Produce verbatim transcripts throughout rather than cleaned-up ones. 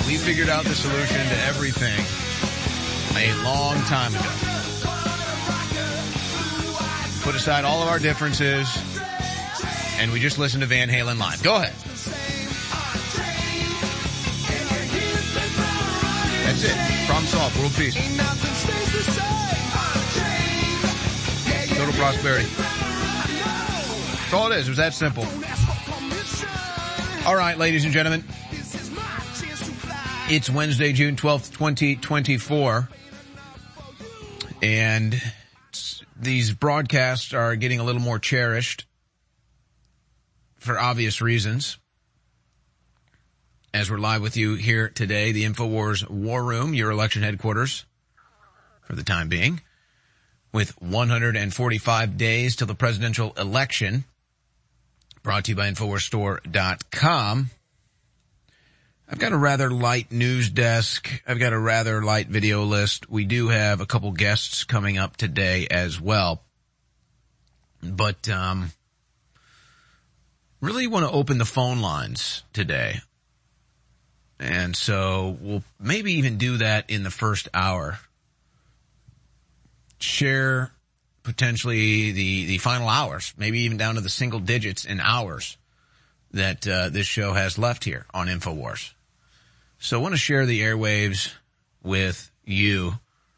We figured out the solution to everything a long time ago. Put aside all of our differences, and we just listened to Van Halen live. Go ahead. That's it. Problem solved. World peace. Total prosperity. That's all it is. It was that simple. All right, ladies and gentlemen. It's Wednesday, June twelfth, twenty twenty-four. And these broadcasts are getting a little more cherished for obvious reasons. As we're live with you here today, the InfoWars War Room, your election headquarters for the time being, with one hundred forty-five days till the presidential election, brought to you by InfoWars Store dot com. I've got a rather light news desk. I've got a rather light video list. We do have a couple guests coming up today as well. But, um, really want to open the phone lines today. And so we'll maybe even do that in the first hour. Share potentially the, the final hours, maybe even down to the single digits in hours that uh, this show has left here on InfoWars. So I want to share the airwaves with you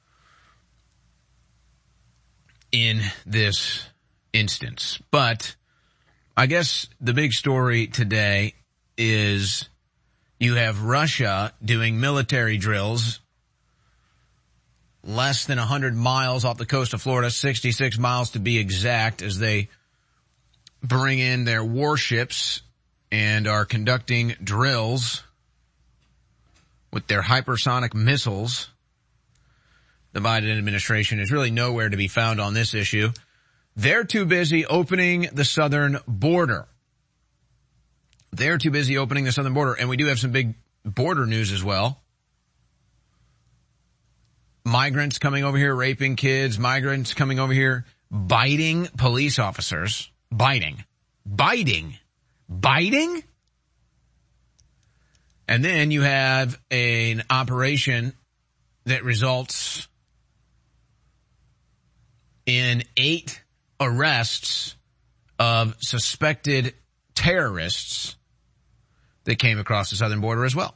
in this instance. But I guess the big story today is you have Russia doing military drills less than one hundred miles off the coast of Florida, sixty-six miles to be exact, as they bring in their warships and are conducting drills with their hypersonic missiles. The Biden administration is really nowhere to be found on this issue. They're too busy opening the southern border. They're too busy opening the southern border. And we do have some big border news as well. Migrants coming over here, raping kids. Migrants coming over here, biting police officers. Biting. Biting. Biting? And then you have an operation that results in eight arrests of suspected terrorists that came across the southern border as well.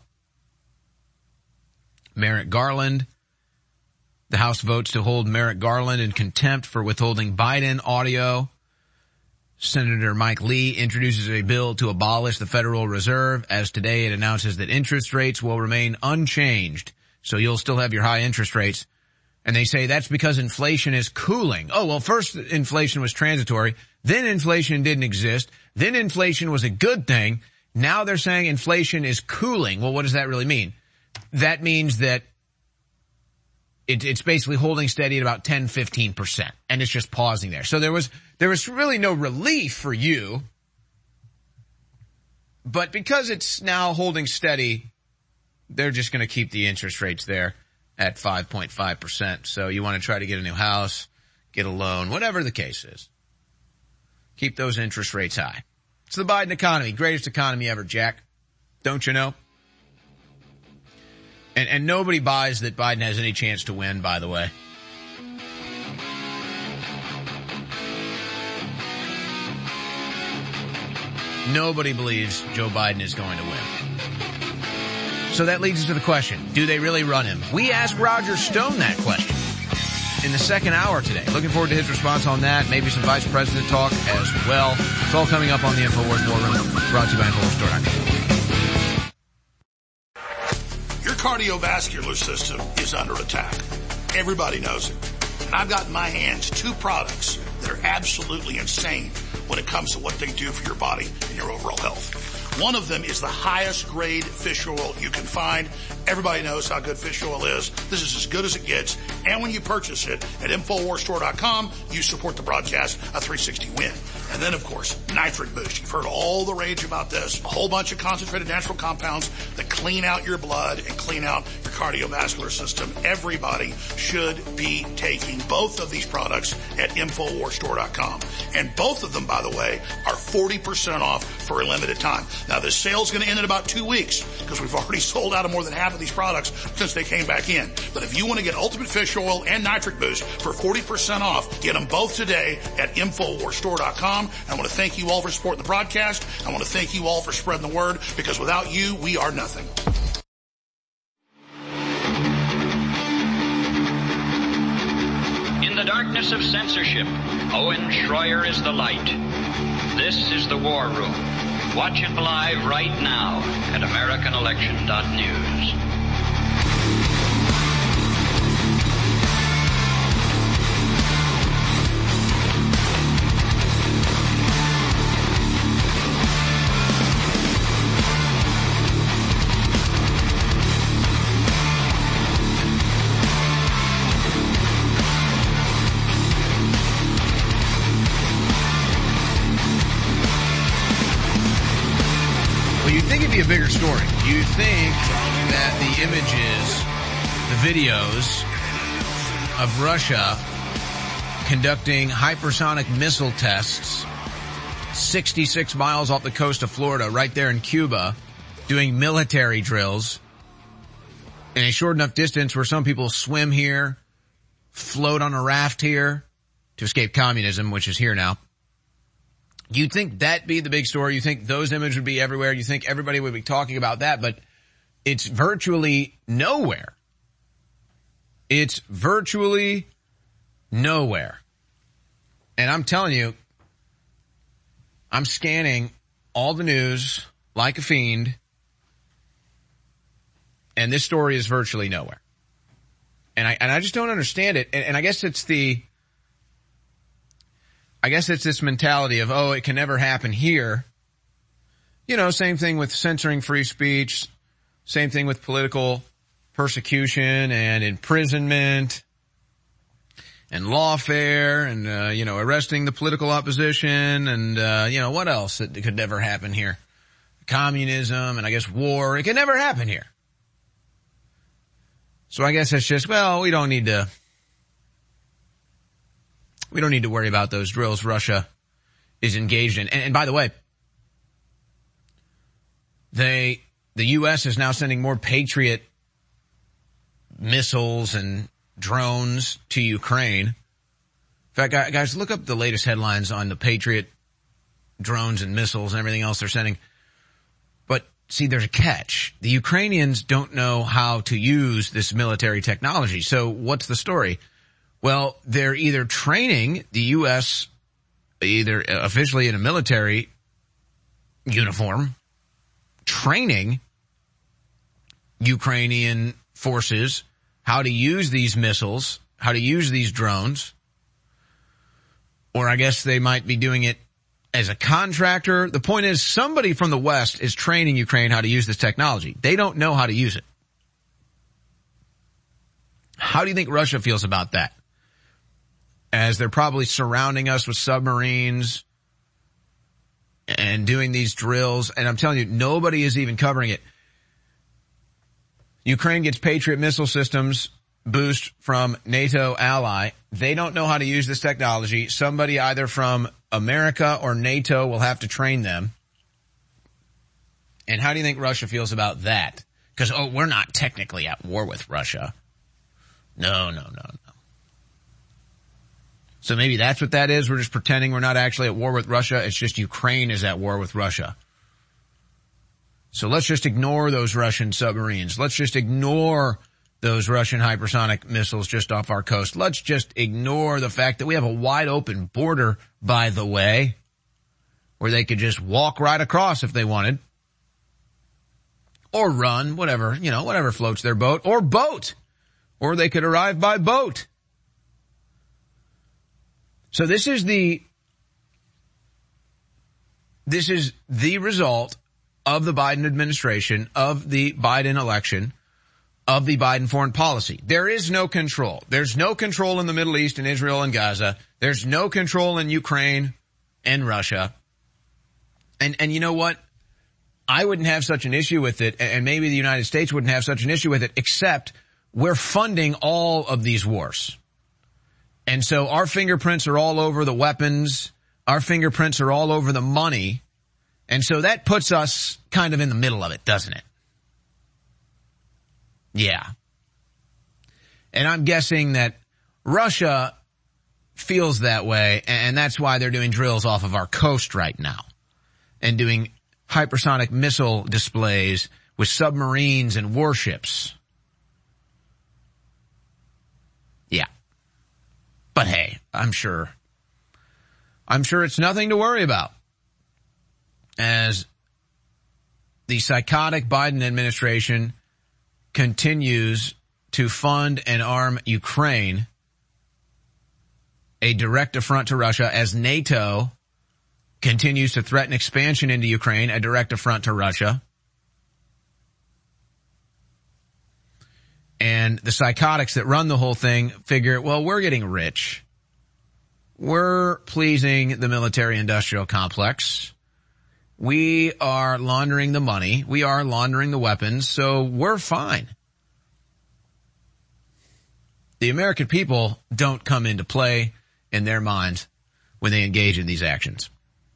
Merrick Garland. The House votes to hold Merrick Garland in contempt for withholding Biden audio. Senator Mike Lee introduces a bill to abolish the Federal Reserve, as today it announces that interest rates will remain unchanged. So you'll still have your high interest rates. And they say that's because inflation is cooling. Oh, well, first inflation was transitory. Then inflation didn't exist. Then inflation was a good thing. Now they're saying inflation is cooling. Well, what does that really mean? That means that It, it's basically holding steady at about ten, fifteen percent, and it's just pausing there. So there was, there was really no relief for you, but because it's now holding steady, they're just going to keep the interest rates there at five point five percent. So you want to try to get a new house, get a loan, whatever the case is. Keep those interest rates high. It's the Biden economy, greatest economy ever, Jack. Don't you know? And, and nobody buys that Biden has any chance to win, by the way. Nobody believes Joe Biden is going to win. So that leads us to the question, do they really run him? We asked Roger Stone that question in the second hour today. Looking forward to his response on that. Maybe some vice president talk as well. It's all coming up on the InfoWars War Room, brought to you by InfoWars Store dot com. Cardiovascular system is under attack. Everybody knows it. And I've got in my hands two products that are absolutely insane when it comes to what they do for your body and your overall health. One of them is the highest grade fish oil you can find. Everybody knows how good fish oil is. This is as good as it gets. And when you purchase it at InfoWars Store dot com, you support the broadcast of three sixty Win. And then, of course, Nitric Boost. You've heard all the rage about this. A whole bunch of concentrated natural compounds that clean out your blood and clean out your cardiovascular system. Everybody should be taking both of these products at Infowars Store dot com. And both of them, by the way, are forty percent off for a limited time. Now, this sale's going to end in about two weeks because we've already sold out of more than half of these products since they came back in. But if you want to get Ultimate Fish Oil and Nitric Boost for forty percent off, get them both today at Infowars Store dot com. And I want to thank you all for supporting the broadcast. I want to thank you all for spreading the word, because without you, we are nothing. In the darkness of censorship, Owen Schroyer is the light. This is the War Room. Watch it live right now at American Election dot news. A bigger story. You think that the images, the videos of Russia conducting hypersonic missile tests sixty-six miles off the coast of Florida, right there in Cuba, doing military drills in a short enough distance where some people swim here, float on a raft here to escape communism, which is here now. You'd think that'd be the big story. You think those images would be everywhere. You think everybody would be talking about that, but it's virtually nowhere. It's virtually nowhere. And I'm telling you, I'm scanning all the news like a fiend, and this story is virtually nowhere. And I, and I just don't understand it. And, and I guess it's the, I guess it's this mentality of, oh, it can never happen here. You know, same thing with censoring free speech. Same thing with political persecution and imprisonment and lawfare and, uh, you know, arresting the political opposition and, uh, you know, what else? It could never happen here. Communism and I guess war. It can never happen here. So I guess it's just, well, we don't need to, We don't need to worry about those drills Russia is engaged in. And, and by the way, they, the U S is now sending more Patriot missiles and drones to Ukraine. In fact, guys, look up the latest headlines on the Patriot drones and missiles and everything else they're sending. But see, there's a catch. The Ukrainians don't know how to use this military technology. So what's the story? Well, they're either training the U S, either officially in a military uniform, training Ukrainian forces how to use these missiles, how to use these drones, or I guess they might be doing it as a contractor. The point is, somebody from the West is training Ukraine how to use this technology. They don't know how to use it. How do you think Russia feels about that? As they're probably surrounding us with submarines and doing these drills. And I'm telling you, nobody is even covering it. Ukraine gets Patriot missile systems boost from NATO ally. They don't know how to use this technology. Somebody either from America or NATO will have to train them. And how do you think Russia feels about that? Because, oh, we're not technically at war with Russia. No, no, no, no. So maybe that's what that is. We're just pretending we're not actually at war with Russia. It's just Ukraine is at war with Russia. So let's just ignore those Russian submarines. Let's just ignore those Russian hypersonic missiles just off our coast. Let's just ignore the fact that we have a wide open border, by the way, where they could just walk right across if they wanted. Or run, whatever, you know, whatever floats their boat. Or boat. Or they could arrive by boat. So this is the, this is the result of the Biden administration, of the Biden election, of the Biden foreign policy. There is no control. There's no control in the Middle East, in Israel and Gaza. There's no control in Ukraine and Russia. And, and you know what? I wouldn't have such an issue with it, and maybe the United States wouldn't have such an issue with it, except we're funding all of these wars. And so our fingerprints are all over the weapons. Our fingerprints are all over the money. And so that puts us kind of in the middle of it, doesn't it? Yeah. And I'm guessing that Russia feels that way, and that's why they're doing drills off of our coast right now and doing hypersonic missile displays with submarines and warships. Yeah. But hey, I'm sure, I'm sure it's nothing to worry about, as the psychotic Biden administration continues to fund and arm Ukraine, a direct affront to Russia, as NATO continues to threaten expansion into Ukraine, a direct affront to Russia. And the psychotics that run the whole thing figure, well, we're getting rich. We're pleasing the military-industrial complex. We are laundering the money. We are laundering the weapons, so we're fine. The American people don't come into play in their minds when they engage in these actions.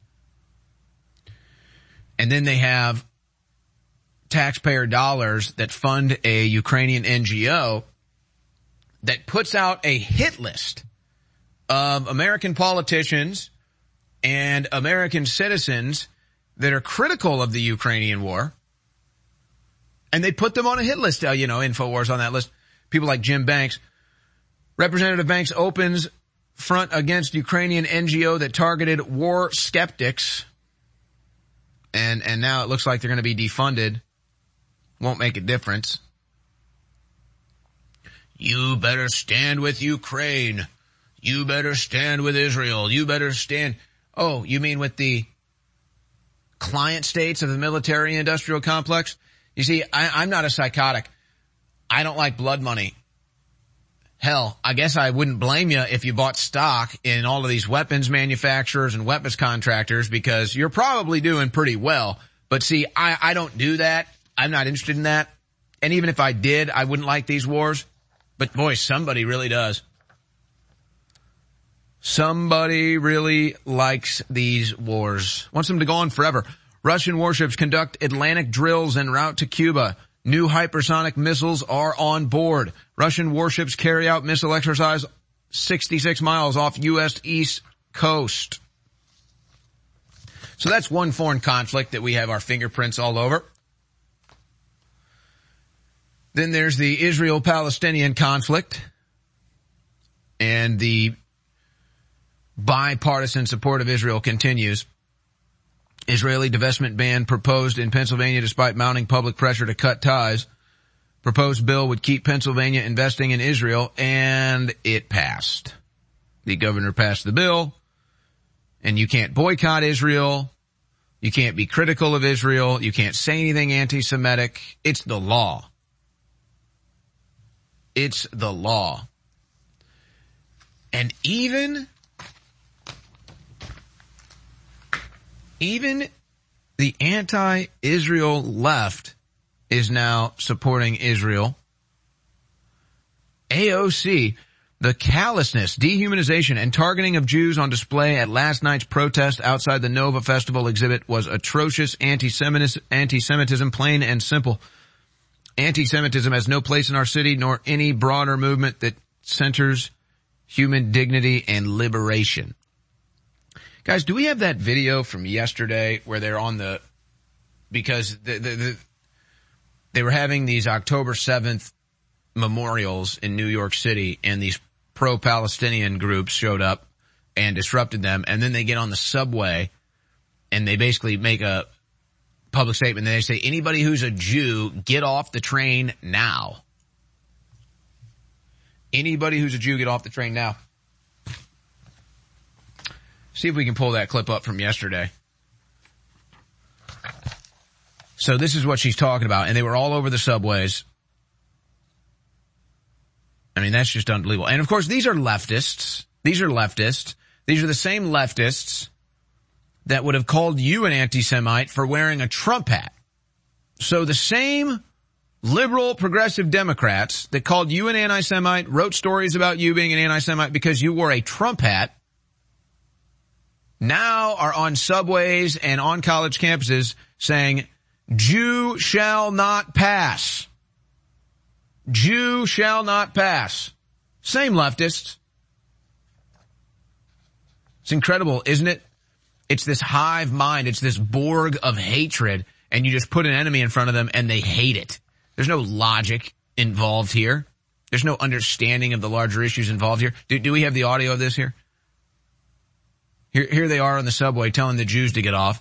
And then they have taxpayer dollars that fund a Ukrainian N G O that puts out a hit list of American politicians and American citizens that are critical of the Ukrainian war. And they put them on a hit list. Uh, you know, InfoWars on that list. People like Jim Banks. Representative Banks opens front against Ukrainian N G O that targeted war skeptics. And, and now it looks like they're going to be defunded. Won't make a difference. You better stand with Ukraine. You better stand with Israel. You better stand. Oh, you mean with the client states of the military-industrial complex? You see, I, I'm not a psychotic. I don't like blood money. Hell, I guess I wouldn't blame you if you bought stock in all of these weapons manufacturers and weapons contractors, because you're probably doing pretty well. But see, I, I don't do that. I'm not interested in that. And even if I did, I wouldn't like these wars. But boy, somebody really does. Somebody really likes these wars. Wants them to go on forever. Russian warships conduct Atlantic drills en route to Cuba. New hypersonic missiles are on board. Russian warships carry out missile exercise sixty-six miles off U S East Coast. So that's one foreign conflict that we have our fingerprints all over. Then there's the Israel-Palestinian conflict and the bipartisan support of Israel continues. Israeli divestment ban proposed in Pennsylvania despite mounting public pressure to cut ties. Proposed bill would keep Pennsylvania investing in Israel, and it passed. The governor passed the bill, and you can't boycott Israel. You can't be critical of Israel. You can't say anything anti-Semitic. It's the law. It's the law. And even Even the anti-Israel left is now supporting Israel. A O C, the callousness, dehumanization, and targeting of Jews on display at last night's protest outside the Nova Festival exhibit was atrocious anti-Semitism, plain and simple. Anti-Semitism has no place in our city, nor any broader movement that centers human dignity and liberation. Guys, do we have that video from yesterday where they're on the, because the, the, the, they were having these October seventh memorials in New York City, and these pro-Palestinian groups showed up and disrupted them, and then they get on the subway and they basically make a public statement. They say, anybody who's a Jew, get off the train now. Anybody who's a Jew, get off the train now. See if we can pull that clip up from yesterday. So this is what she's talking about, and they were all over the subways. I mean, that's just unbelievable. And of course, these are leftists. These are leftists. These are the same leftists that would have called you an anti-Semite for wearing a Trump hat. So the same liberal progressive Democrats that called you an anti-Semite, wrote stories about you being an anti-Semite because you wore a Trump hat, now are on subways and on college campuses saying, Jew shall not pass. Jew shall not pass. Same leftists. It's incredible, isn't it? It's this hive mind. It's this Borg of hatred, and you just put an enemy in front of them and they hate it. There's no logic involved here. There's no understanding of the larger issues involved here. Do, do we have the audio of this here? Here, here they are on the subway telling the Jews to get off.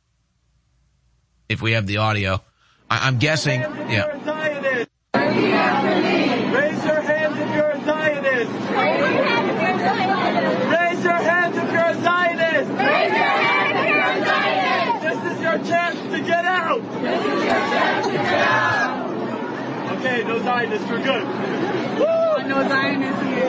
If we have the audio. I, I'm guessing, yeah. Raise your hands if you're a Zionist. Raise your hands if you're a Zionist. Raise your hands if you're a Zionist. This is your chance to get out. This is your chance to get out. Okay, no Zionists, we're good. Woo! No Zionists here.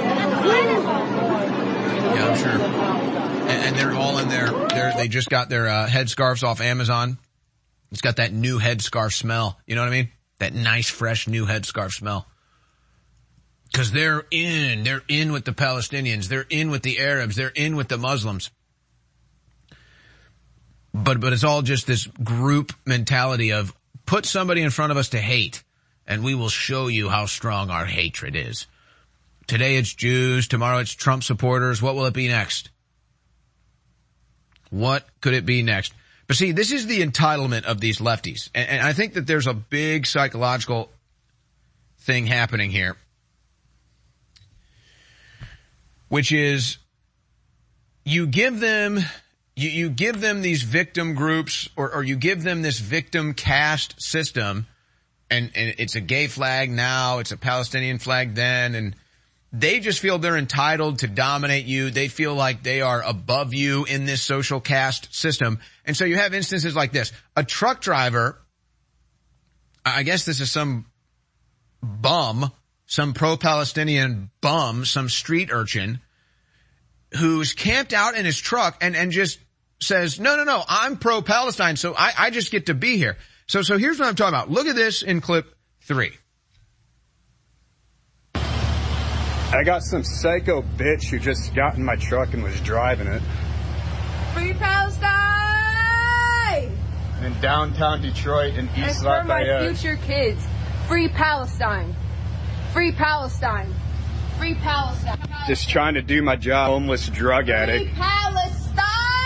Yeah, I'm sure. And, and they're all in there. They're, they just got their uh, headscarves off Amazon. It's got that new headscarf smell. You know what I mean? That nice, fresh, new headscarf smell. Because they're in. They're in with the Palestinians. They're in with the Arabs. They're in with the Muslims. But, but it's all just this group mentality of put somebody in front of us to hate, and we will show you how strong our hatred is. Today it's Jews. Tomorrow it's Trump supporters. What will it be next? What could it be next? But see, this is the entitlement of these lefties. And, and I think that there's a big psychological thing happening here, which is you give them, you, you give them these victim groups, or, or you give them this victim caste system, and, and it's a gay flag now, it's a Palestinian flag then, and they just feel they're entitled to dominate you. They feel like they are above you in this social caste system. And so you have instances like this. A truck driver, I guess this is some bum, some pro-Palestinian bum, some street urchin, who's camped out in his truck and, and just says, no, no, no, I'm pro-Palestine, so I, I just get to be here. So, so here's what I'm talking about. Look at this in clip three. I got some psycho bitch who just got in my truck and was driving it. Free Palestine! In downtown Detroit and East Lafayette. And for my future kids, free Palestine. Free Palestine. Free Palestine. Just trying to do my job, homeless drug addict. Free Palestine!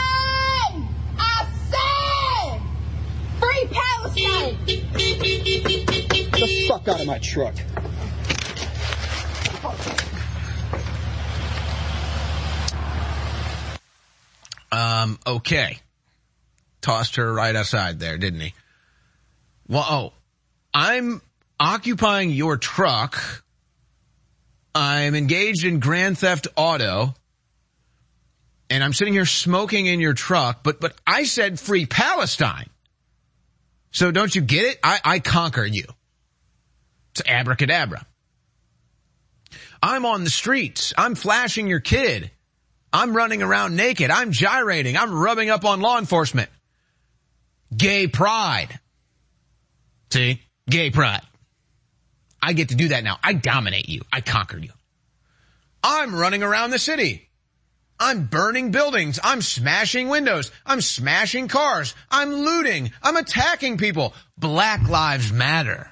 I said! Free Palestine! Get the fuck out of my truck. Um, okay. Tossed her right outside there, didn't he? Well, oh, I'm occupying your truck. I'm engaged in grand theft auto. And I'm sitting here smoking in your truck, but, but I said free Palestine. So don't you get it? I, I conquer you. It's abracadabra. I'm on the streets. I'm flashing your kid. I'm running around naked. I'm gyrating. I'm rubbing up on law enforcement. Gay pride. See? Gay pride. I get to do that now. I dominate you. I conquer you. I'm running around the city. I'm burning buildings. I'm smashing windows. I'm smashing cars. I'm looting. I'm attacking people. Black Lives Matter.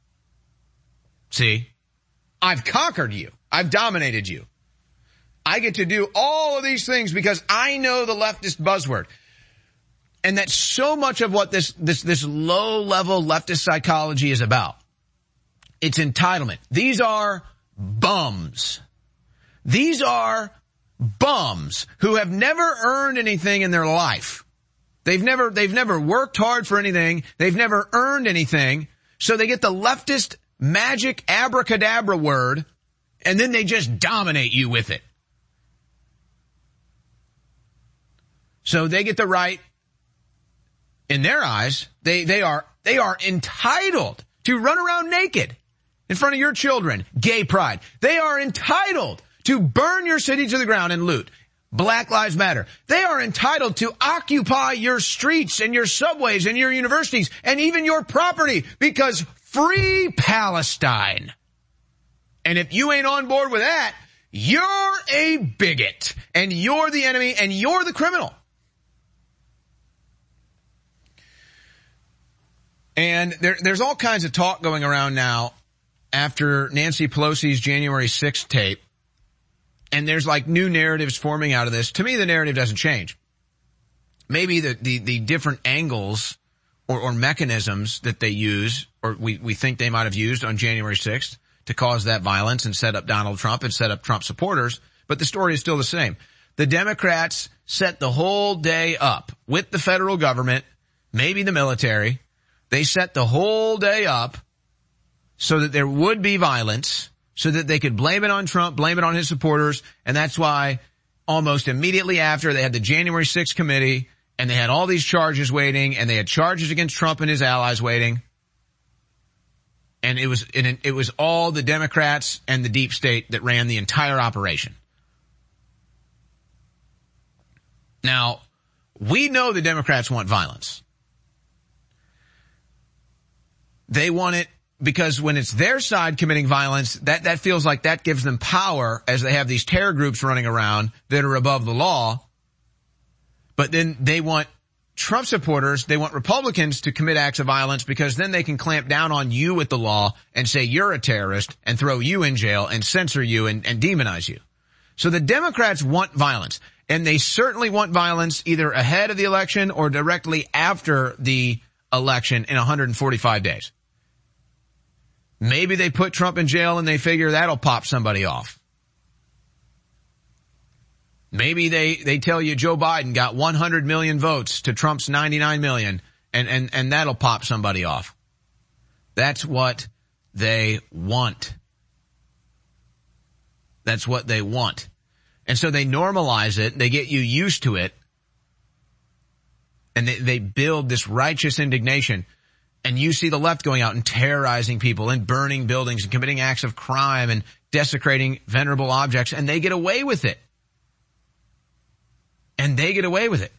See? I've conquered you. I've dominated you. I get to do all of these things because I know the leftist buzzword. And that's so much of what this, this, this low-level leftist psychology is about. It's entitlement. These are bums. These are bums who have never earned anything in their life. They've never, they've never worked hard for anything. They've never earned anything. So they get the leftist magic abracadabra word, and then they just dominate you with it. So they get the right, in their eyes, they, they are, they are entitled to run around naked in front of your children. Gay pride. They are entitled to burn your city to the ground and loot. Black Lives Matter. They are entitled to occupy your streets and your subways and your universities and even your property because free Palestine. And if you ain't on board with that, you're a bigot and you're the enemy and you're the criminal. And there, there's all kinds of talk going around now after Nancy Pelosi's January sixth tape. And there's like new narratives forming out of this. To me, the narrative doesn't change. Maybe the, the, the different angles or, or mechanisms that they use, or we, we think they might have used on January sixth to cause that violence and set up Donald Trump and set up Trump supporters. But the story is still the same. The Democrats set the whole day up with the federal government, maybe the military. They set the whole day up so that there would be violence, so that they could blame it on Trump, blame it on his supporters, and that's why almost immediately after they had the January sixth committee, and they had all these charges waiting, and they had charges against Trump and his allies waiting, and it was it, it was all the Democrats and the deep state that ran the entire operation. Now, we know the Democrats want violence. They want it because when it's their side committing violence, that, that feels like that gives them power as they have these terror groups running around that are above the law. But then they want Trump supporters, they want Republicans to commit acts of violence because then they can clamp down on you with the law and say you're a terrorist and throw you in jail and censor you and, and demonize you. So the Democrats want violence, and they certainly want violence either ahead of the election or directly after the election in one hundred forty-five days. Maybe they put Trump in jail and they figure that'll pop somebody off. Maybe they, they tell you Joe Biden got one hundred million votes to Trump's ninety-nine million and, and, and that'll pop somebody off. That's what they want. That's what they want. And so they normalize it. They get you used to it. And they, they build this righteous indignation. And you see the left going out and terrorizing people and burning buildings and committing acts of crime and desecrating venerable objects, and they get away with it. And they get away with it.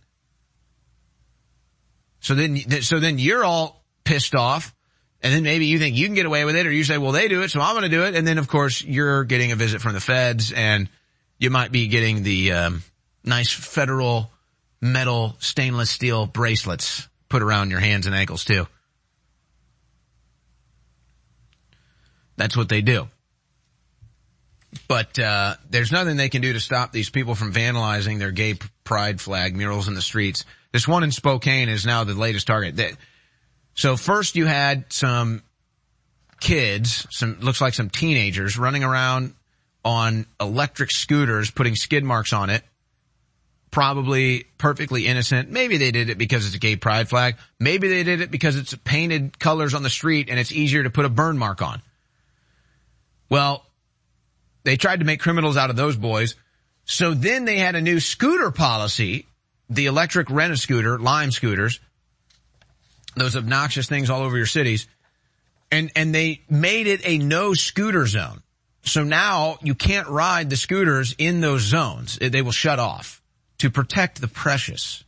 So then, so then you're all pissed off, and then maybe you think you can get away with it, or you say, well, they do it, so I'm going to do it. And then, of course, you're getting a visit from the feds, and you might be getting the um, nice federal metal stainless steel bracelets put around your hands and ankles, too. That's what they do. But uh there's nothing they can do to stop these people from vandalizing their gay pride flag murals in the streets. This one in Spokane is now the latest target. So first you had some kids, some looks like some teenagers running around on electric scooters putting skid marks on it. Probably perfectly innocent. Maybe they did it because it's a gay pride flag. Maybe they did it because it's painted colors on the street and it's easier to put a burn mark on. Well, they tried to make criminals out of those boys. So then they had a new scooter policy, the electric rent-a-scooter, Lime scooters, those obnoxious things all over your cities. And, and they made it a no scooter zone. So now you can't ride the scooters in those zones. They will shut off to protect the precious,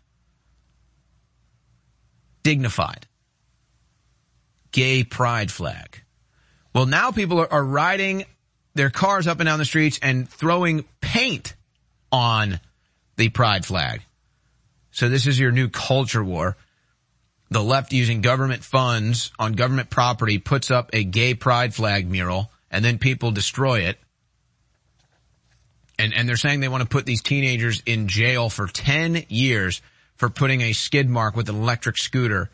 dignified, gay pride flag. Well, now people are, are riding their cars up and down the streets and throwing paint on the pride flag. So this is your new culture war. The left, using government funds on government property, puts up a gay pride flag mural, and then people destroy it. And, and they're saying they want to put these teenagers in jail for ten years for putting a skid mark with an electric scooter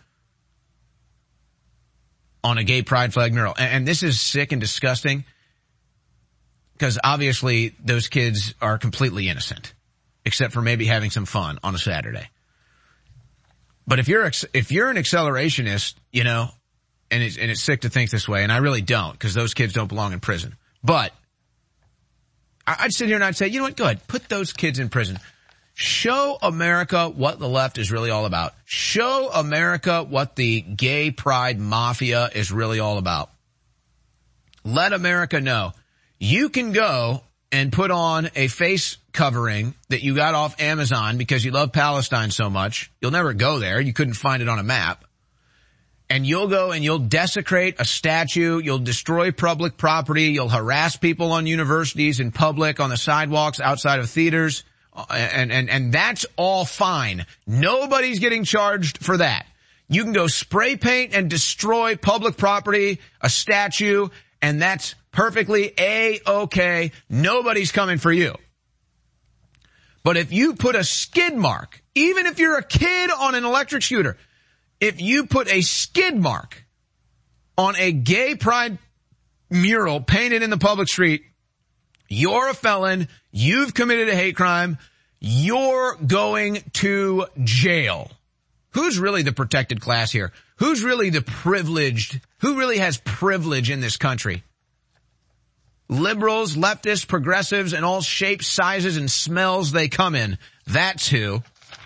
on a gay pride flag mural. And, and this is sick and disgusting because obviously those kids are completely innocent, except for maybe having some fun on a Saturday. But if you're, if you're an accelerationist, you know, and it's, and it's sick to think this way, and I really don't, because those kids don't belong in prison. But I'd sit here and I'd say, you know what, go ahead, put those kids in prison. Show America what the left is really all about. Show America what the gay pride mafia is really all about. Let America know you can go and put on a face covering that you got off Amazon because you love Palestine so much, you'll never go there. You couldn't find it on a map. And you'll go and you'll desecrate a statue. You'll destroy public property. You'll harass people on universities, in public, on the sidewalks, outside of theaters. And, and, and that's all fine. Nobody's getting charged for that. You can go spray paint and destroy public property, a statue, and that's perfectly A-okay. Nobody's coming for you. But if you put a skid mark, even if you're a kid on an electric scooter, if you put a skid mark on a gay pride mural painted in the public street, you're a felon, you've committed a hate crime, you're going to jail. Who's really the protected class here? Who's really the privileged? Who really has privilege in this country? Liberals, leftists, progressives, and all shapes, sizes, and smells they come in. That's who.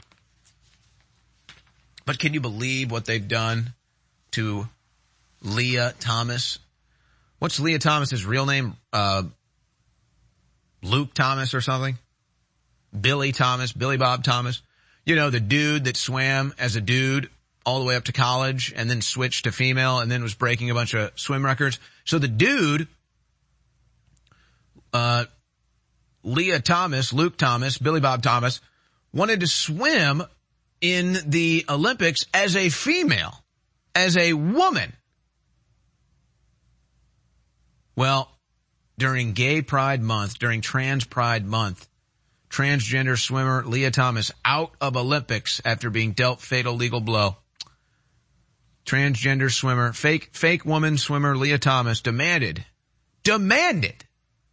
But can you believe what they've done to Leah Thomas? What's Leah Thomas's real name? Uh, Luke Thomas or something? Billy Thomas, Billy Bob Thomas. You know, the dude that swam as a dude all the way up to college and then switched to female and then was breaking a bunch of swim records. So the dude, uh, Leah Thomas, Luke Thomas, Billy Bob Thomas, wanted to swim in the Olympics as a female, as a woman. Well, during Gay Pride Month, during Trans Pride Month, transgender swimmer Leah Thomas out of Olympics after being dealt fatal legal blow. Transgender swimmer, fake, fake woman swimmer Leah Thomas demanded, demanded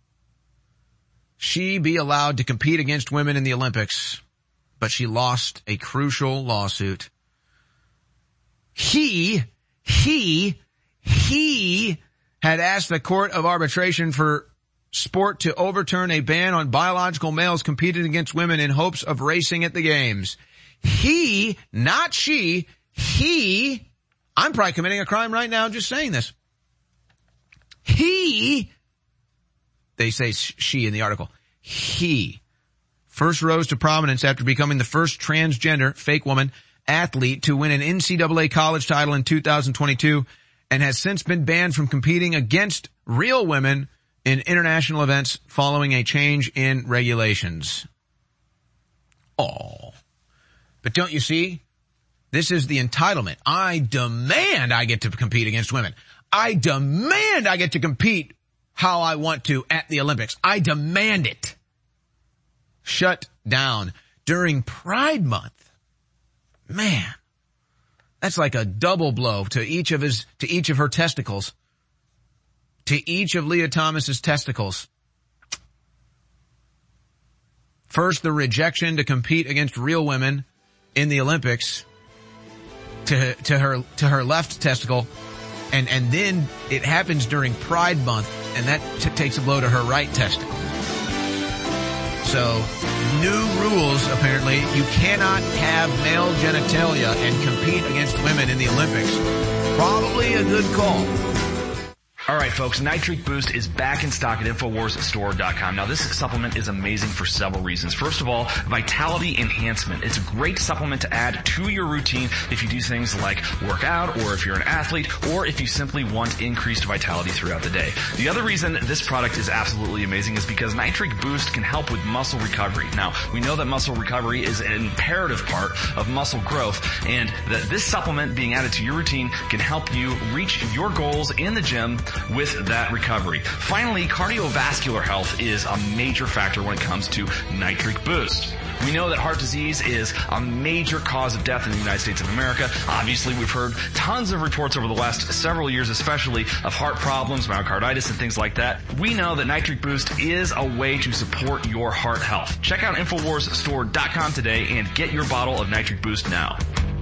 she be allowed to compete against women in the Olympics. But she lost a crucial lawsuit. He, he, he had asked the Court of Arbitration for Sport to overturn a ban on biological males competing against women in hopes of racing at the games. He, not she, he, I'm probably committing a crime right now just saying this. He, they say she in the article, he first rose to prominence after becoming the first transgender, fake woman, athlete to win an N C double A college title in two thousand twenty-two and has since been banned from competing against real women in international events following a change in regulations. Oh. But don't you see? This is the entitlement. I demand I get to compete against women. I demand I get to compete how I want to at the Olympics. I demand it. Shut down during Pride Month. Man, that's like a double blow to each of his, to each of her testicles, to each of Leah Thomas's testicles. First, the rejection to compete against real women in the Olympics to, to her, to her left testicle. And, and then it happens during Pride Month and that t- takes a blow to her right testicle. So, new rules, apparently. You cannot have male genitalia and compete against women in the Olympics. Probably a good call. All right, folks, Nitric Boost is back in stock at Infowars Store dot com. Now, this supplement is amazing for several reasons. First of all, vitality enhancement. It's a great supplement to add to your routine if you do things like work out, or if you're an athlete, or if you simply want increased vitality throughout the day. The other reason this product is absolutely amazing is because Nitric Boost can help with muscle recovery. Now, we know that muscle recovery is an imperative part of muscle growth, and that this supplement being added to your routine can help you reach your goals in the gym with that recovery. Finally, cardiovascular health is a major factor when it comes to Nitric Boost. We know that heart disease is a major cause of death in the United States of America. Obviously, we've heard tons of reports over the last several years, especially of heart problems, myocarditis, and things like that. We know that Nitric Boost is a way to support your heart health. Check out Infowars Store dot com today and get your bottle of Nitric Boost now.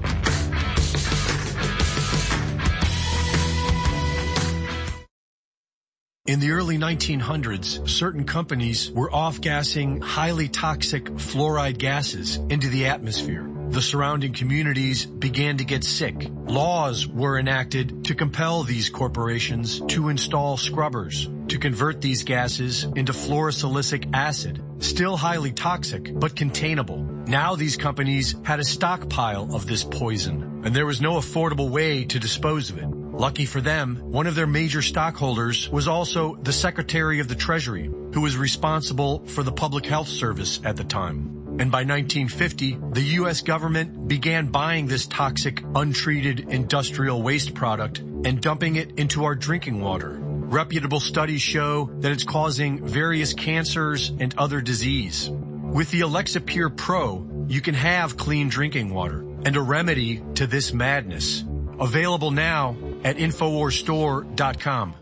In the early nineteen hundreds, certain companies were off-gassing highly toxic fluoride gases into the atmosphere. the surrounding communities began to get sick. Laws were enacted to compel these corporations to install scrubbers to convert these gases into fluorosilicic acid, still highly toxic, but containable. Now these companies had a stockpile of this poison, and there was no affordable way to dispose of it. Lucky for them, one of their major stockholders was also the Secretary of the Treasury, who was responsible for the Public Health Service at the time. And by nineteen fifty, the U S government began buying this toxic, untreated industrial waste product and dumping it into our drinking water. Reputable studies show that it's causing various cancers and other disease. With the Alexa Pure Pro, you can have clean drinking water and a remedy to this madness. Available now at Infowars Store dot com.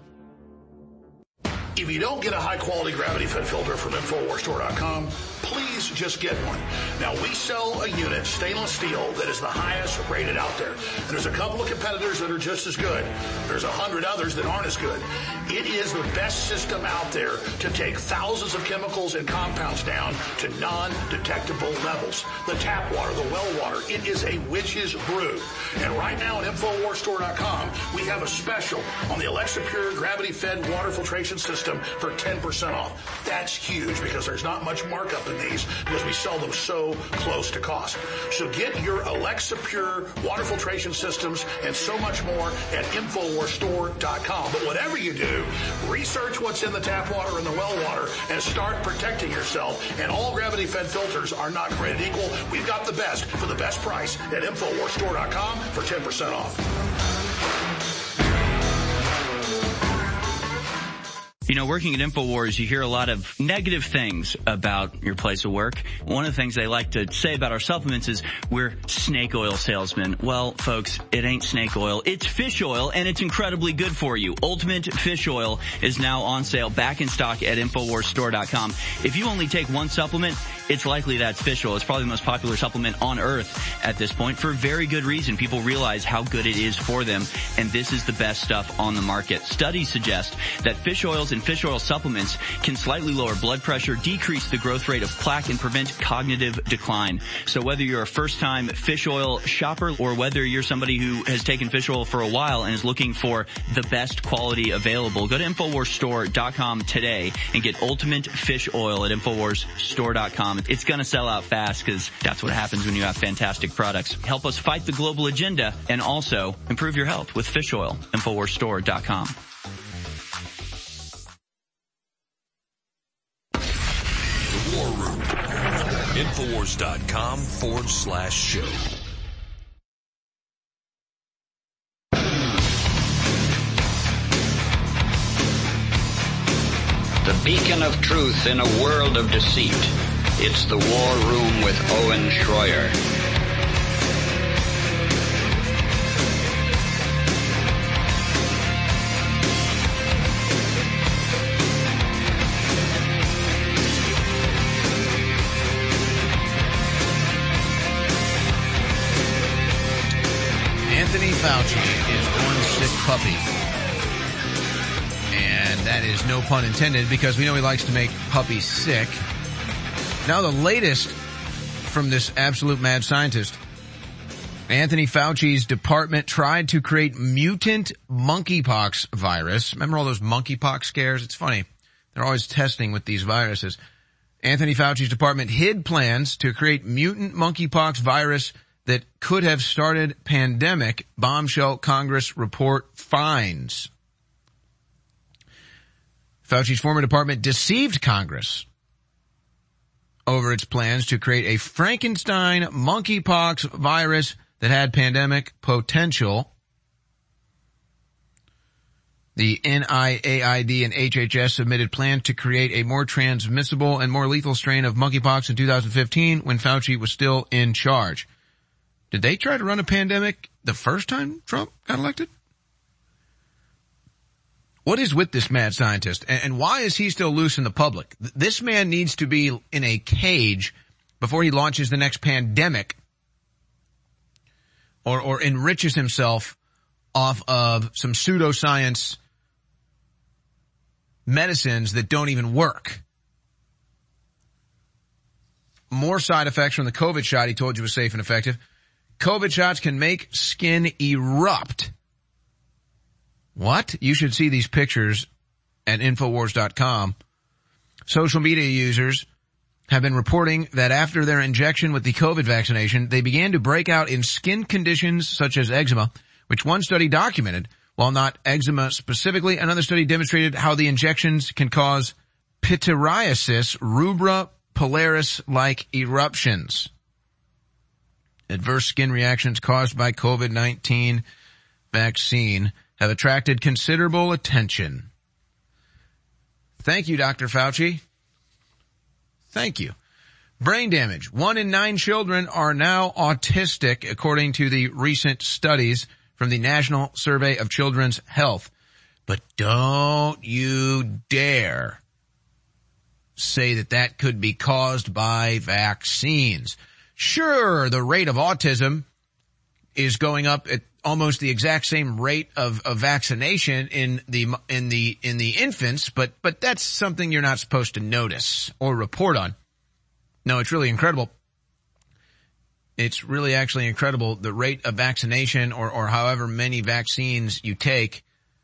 If you don't get a high-quality gravity-fed filter from Infowars Store dot com, please just get one. Now, we sell a unit, stainless steel, that is the highest rated out there. And there's a couple of competitors that are just as good. There's a hundred others that aren't as good. It is the best system out there to take thousands of chemicals and compounds down to non-detectable levels. The tap water, the well water, it is a witch's brew. And right now at Infowars Store dot com, we have a special on the Alexa Pure gravity-fed water filtration system for ten percent off. That's huge because there's not much markup in these because we sell them so close to cost. So get your Alexa Pure water filtration systems and so much more at Infowars Store dot com. But whatever you do, research what's in the tap water and the well water and start protecting yourself. And all gravity-fed filters are not created equal. We've got the best for the best price at Infowars Store dot com for ten percent off. You know, working at InfoWars, you hear a lot of negative things about your place of work. One of the things they like to say about our supplements is we're snake oil salesmen. Well, folks, it ain't snake oil. It's fish oil, and it's incredibly good for you. Ultimate Fish Oil is now on sale, back in stock at Infowars Store dot com. If you only take one supplement, it's likely that's fish oil. It's probably the most popular supplement on earth at this point for very good reason. People realize how good it is for them, and this is the best stuff on the market. Studies suggest that fish oils and fish oil supplements can slightly lower blood pressure, decrease the growth rate of plaque, and prevent cognitive decline. So whether you're a first-time fish oil shopper or whether you're somebody who has taken fish oil for a while and is looking for the best quality available, go to Infowars Store dot com today and get Ultimate Fish Oil at Infowars Store dot com. It's going to sell out fast because that's what happens when you have fantastic products. Help us fight the global agenda and also improve your health with fish oil. Infowars Store dot com. The War Room. Infowars dot com forward slash show. The beacon of truth in a world of deceit. It's the War Room with Owen Schroyer. Anthony Fauci is one sick puppy. And that is no pun intended because we know he likes to make puppies sick. Now the latest from this absolute mad scientist. Anthony Fauci's department tried to create mutant monkeypox virus. Remember all those monkeypox scares? It's funny. They're always testing with these viruses. Anthony Fauci's department hid plans to create mutant monkeypox virus that could have started pandemic. Bombshell Congress report finds. Fauci's former department deceived Congress over its plans to create a Frankenstein monkeypox virus that had pandemic potential. The N I A I D and H H S submitted plans to create a more transmissible and more lethal strain of monkeypox in two thousand fifteen when Fauci was still in charge. Did they try to run a pandemic the first time Trump got elected? What is with this mad scientist, and why is he still loose in the public? This man needs to be in a cage before he launches the next pandemic or, or enriches himself off of some pseudoscience medicines that don't even work. more side effects from the COVID shot he told you was safe and effective. COVID shots can make skin erupt. What? You should see these pictures at Infowars dot com. Social media users have been reporting that after their injection with the COVID vaccination, they began to break out in skin conditions such as eczema, which one study documented. While not eczema specifically, another study demonstrated how the injections can cause pityriasis rubra pilaris-like eruptions. Adverse skin reactions caused by COVID nineteen vaccine have attracted considerable attention. Thank you, Doctor Fauci. Thank you. Brain damage. One in nine children are now autistic, according to the recent studies from the National Survey of Children's Health. But don't you dare say that that could be caused by vaccines. Sure, the rate of autism is going up at almost the exact same rate of, of vaccination in the in the in the infants, but but that's something you're not supposed to notice or report on. No, it's really incredible. It's really actually incredible the rate of vaccination or or however many vaccines you take.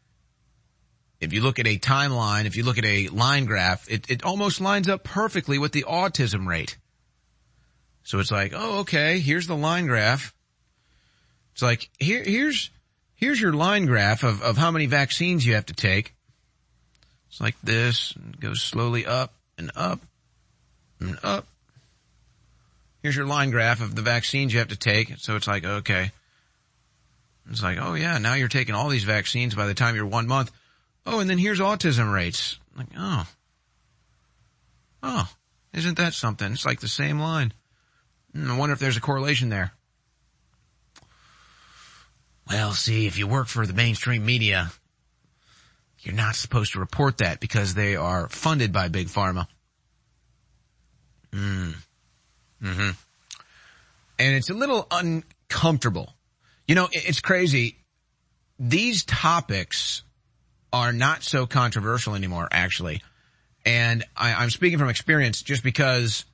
If you look at a timeline, if you look at a line graph, it it almost lines up perfectly with the autism rate. So it's like, oh, okay, here's the line graph. It's like, here, here's, here's your line graph of, of how many vaccines you have to take. It's like this, and it goes slowly up and up and up. Here's your line graph of the vaccines you have to take. So it's like, okay. It's like, oh yeah, now you're taking all these vaccines by the time you're one month. Oh, and then here's autism rates. Like, oh. Oh, isn't that something? It's like the same line. I wonder if there's a correlation there. Well, see, if you work for the mainstream media, you're not supposed to report that because they are funded by Big Pharma. Mm. Mm-hmm. And it's a little uncomfortable. You know, it's crazy. These topics are not so controversial anymore, actually. And I, I'm speaking from experience just because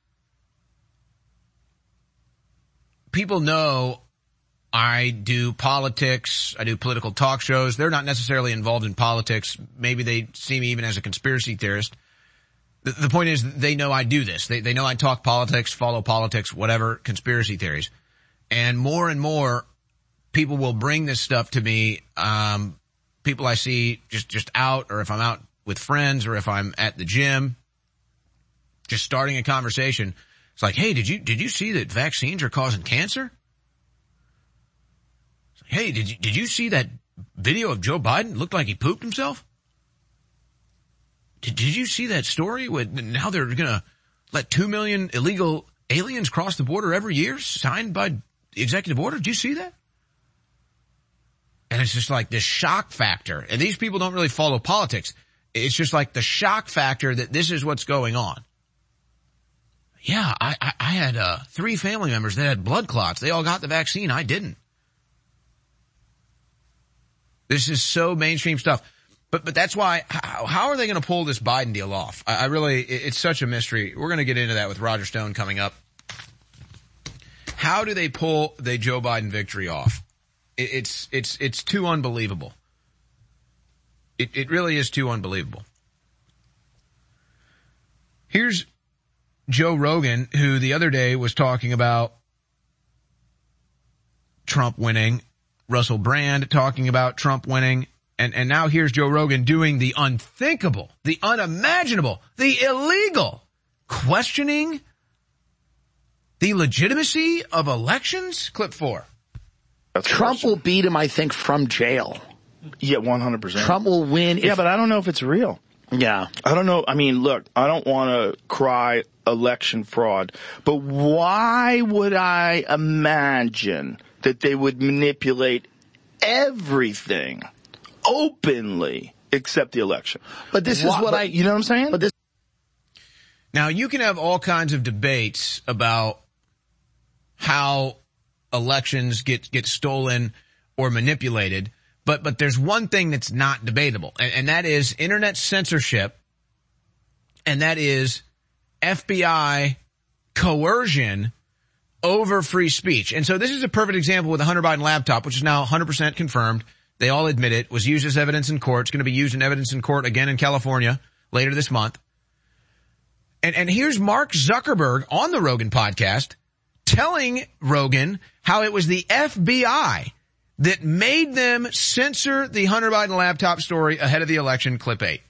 people know I do politics, I do political talk shows. They're not necessarily involved in politics. Maybe they see me even as a conspiracy theorist. The, the point is they know I do this. They, they know I talk politics, follow politics, whatever, conspiracy theories. And more and more people will bring this stuff to me. Um, people I see just, just out, or if I'm out with friends, or if I'm at the gym, just starting a conversation. It's like, hey, did you, did you see that vaccines are causing cancer? Hey, did you, did you see that video of Joe Biden? Looked like he pooped himself? Did, did you see that story? With, now they're gonna let two million illegal aliens cross the border every year, signed by executive order. Did you see that? And it's just like this shock factor. And these people don't really follow politics. It's just like the shock factor that this is what's going on. Yeah, I, I, I had, uh, three family members that had blood clots. They all got the vaccine. I didn't. This is so mainstream stuff. But, but that's why, how, how are they going to pull this Biden deal off? I, I really, it, it's such a mystery. We're going to get into that with Roger Stone coming up. How do they pull the Joe Biden victory off? It, it's, it's, it's too unbelievable. It, it really is too unbelievable. Here's Joe Rogan, who the other day was talking about Trump winning, Russell Brand talking about Trump winning, and, and now here's Joe Rogan doing the unthinkable, the unimaginable, the illegal, questioning the legitimacy of elections. Clip four. Trump will beat him, I think, from jail. Yeah, one hundred percent. Trump will win. Yeah, if, but I don't know if it's real. Yeah. I don't know. I mean, look, I don't want to cry election fraud, but why would I imagine that they would manipulate everything openly except the election? But this why, is what but, I, you know what I'm saying? But this. Now, you can have all kinds of debates about how elections get, get stolen or manipulated. But, but there's one thing that's not debatable, and, and that is internet censorship, and that is F B I coercion over free speech. And so this is a perfect example with the Hunter Biden laptop, which is now one hundred percent confirmed. They all admit it, was used as evidence in court. It's going to be used in evidence in court again in California later this month. And, and here's Mark Zuckerberg on the Rogan podcast telling Rogan how it was the F B I that made them censor the Hunter Biden laptop story ahead of the election. Clip eight.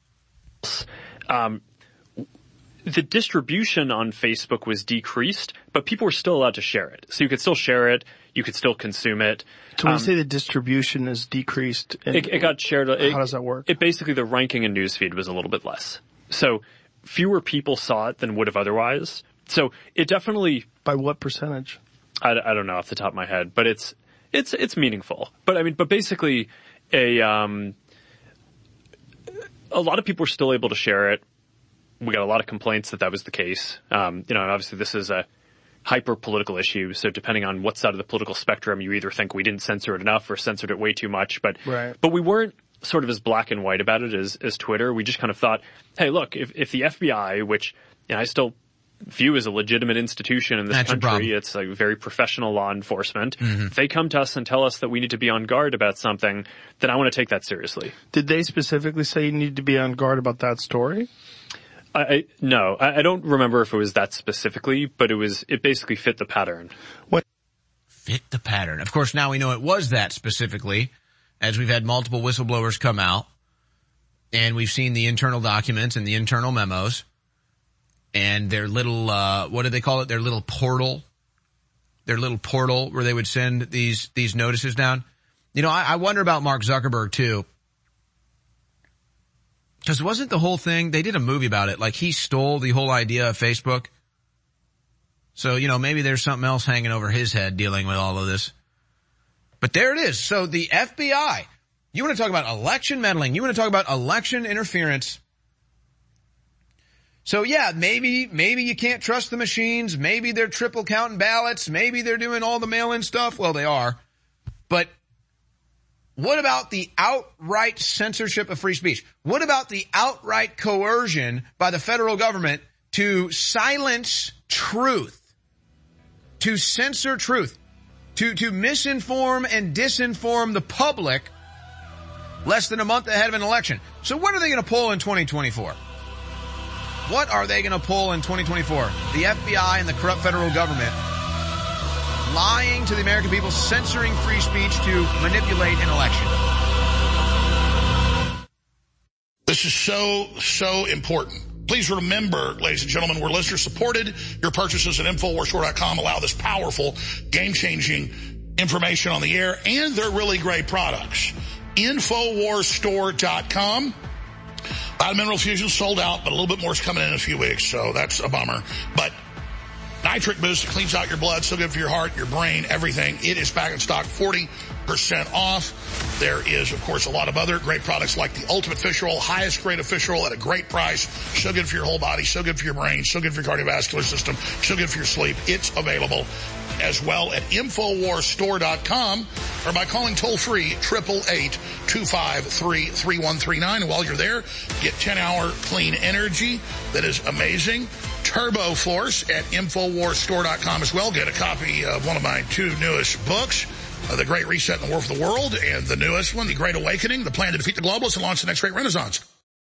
Um, the distribution on Facebook was decreased, but people were still allowed to share it. So you could still share it. You could still consume it. So when um, you say the distribution is decreased, and it, it got shared. It, how does that work? It basically, the ranking in newsfeed was a little bit less. So fewer people saw it than would have otherwise. So it definitely. By what percentage? I, I don't know off the top of my head, but it's, it's, it's meaningful. But I mean, but basically a, um, a lot of people were still able to share it. We got a lot of complaints that that was the case. Um, you know, and obviously this is a hyper political issue. So depending on what side of the political spectrum, you either think we didn't censor it enough or censored it way too much. But, right. but we weren't sort of as black and white about it as, as Twitter. We just kind of thought, hey, look, if, if the F B I, which, you know, I still view as a legitimate institution in this That's country, it's like very professional law enforcement. Mm-hmm. If they come to us and tell us that we need to be on guard about something, then I want to take that seriously. Did they specifically say you need to be on guard about that story? I, I no, I, I don't remember if it was that specifically, but it was, it basically fit the pattern. What fit the pattern? Of course, now we know it was that specifically, as we've had multiple whistleblowers come out, and we've seen the internal documents and the internal memos, and their little, uh, what do they call it? Their little portal, their little portal where they would send these, these notices down. You know, I, I wonder about Mark Zuckerberg too. Because wasn't the whole thing, they did a movie about it, like he stole the whole idea of Facebook. So, you know, maybe there's something else hanging over his head dealing with all of this. But there it is. So the F B I, you want to talk about election meddling, you want to talk about election interference. So yeah, maybe, maybe you can't trust the machines, maybe they're triple counting ballots, maybe they're doing all the mail-in stuff. Well, they are. But what about the outright censorship of free speech? What about the outright coercion by the federal government to silence truth, to censor truth, to, to misinform and disinform the public less than a month ahead of an election? So what are they going to pull in twenty twenty-four? What are they going to pull in twenty twenty-four? The F B I and the corrupt federal government lying to the American people, censoring free speech to manipulate an election. This is so, so important. Please remember, ladies and gentlemen, we're listener supported. Your purchases at Infowars Store dot com allow this powerful, game-changing information on the air, and they're really great products. Infowars Store dot com. Vitamin Mineral Fusion sold out, but a little bit more is coming in a few weeks, so that's a bummer. But Nitric Boost cleans out your blood, so good for your heart, your brain, everything. It is back in stock, forty percent off. There is, of course, a lot of other great products like the Ultimate Fish Oil, highest grade of fish oil at a great price. So good for your whole body, so good for your brain, so good for your cardiovascular system, so good for your sleep. It's available as well at Infowars Store dot com or by calling toll-free eight eight eight, two five three, three one three nine. And while you're there, get ten-hour clean energy that is amazing. Turbo Force at Infowars Store dot com as well. Get a copy of one of my two newest books, uh, The Great Reset and the War for the World, and the newest one, The Great Awakening, The Plan to Defeat the Globalists and Launch the Next Great Renaissance.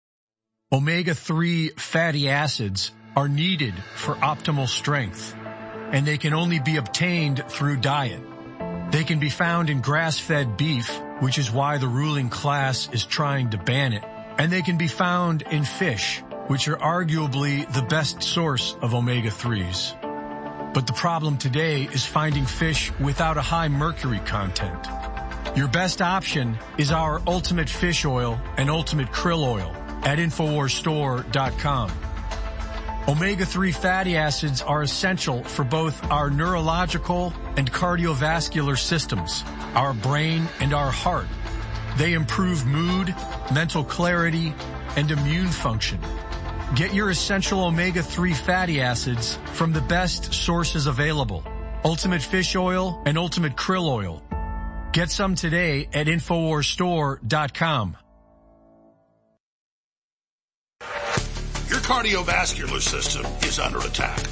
omega three fatty acids are needed for optimal strength, and they can only be obtained through diet. They can be found in grass-fed beef, which is why the ruling class is trying to ban it, and they can be found in fish, which are arguably the best source of omega threes. But the problem today is finding fish without a high mercury content. Your best option is our Ultimate Fish Oil and Ultimate Krill Oil at Infowars Store dot com. omega three fatty acids are essential for both our neurological and cardiovascular systems, our brain and our heart. They improve mood, mental clarity, and immune function. Get your essential omega three fatty acids from the best sources available, Ultimate Fish Oil and Ultimate Krill Oil. Get some today at Infowars Store dot com. Your cardiovascular system is under attack.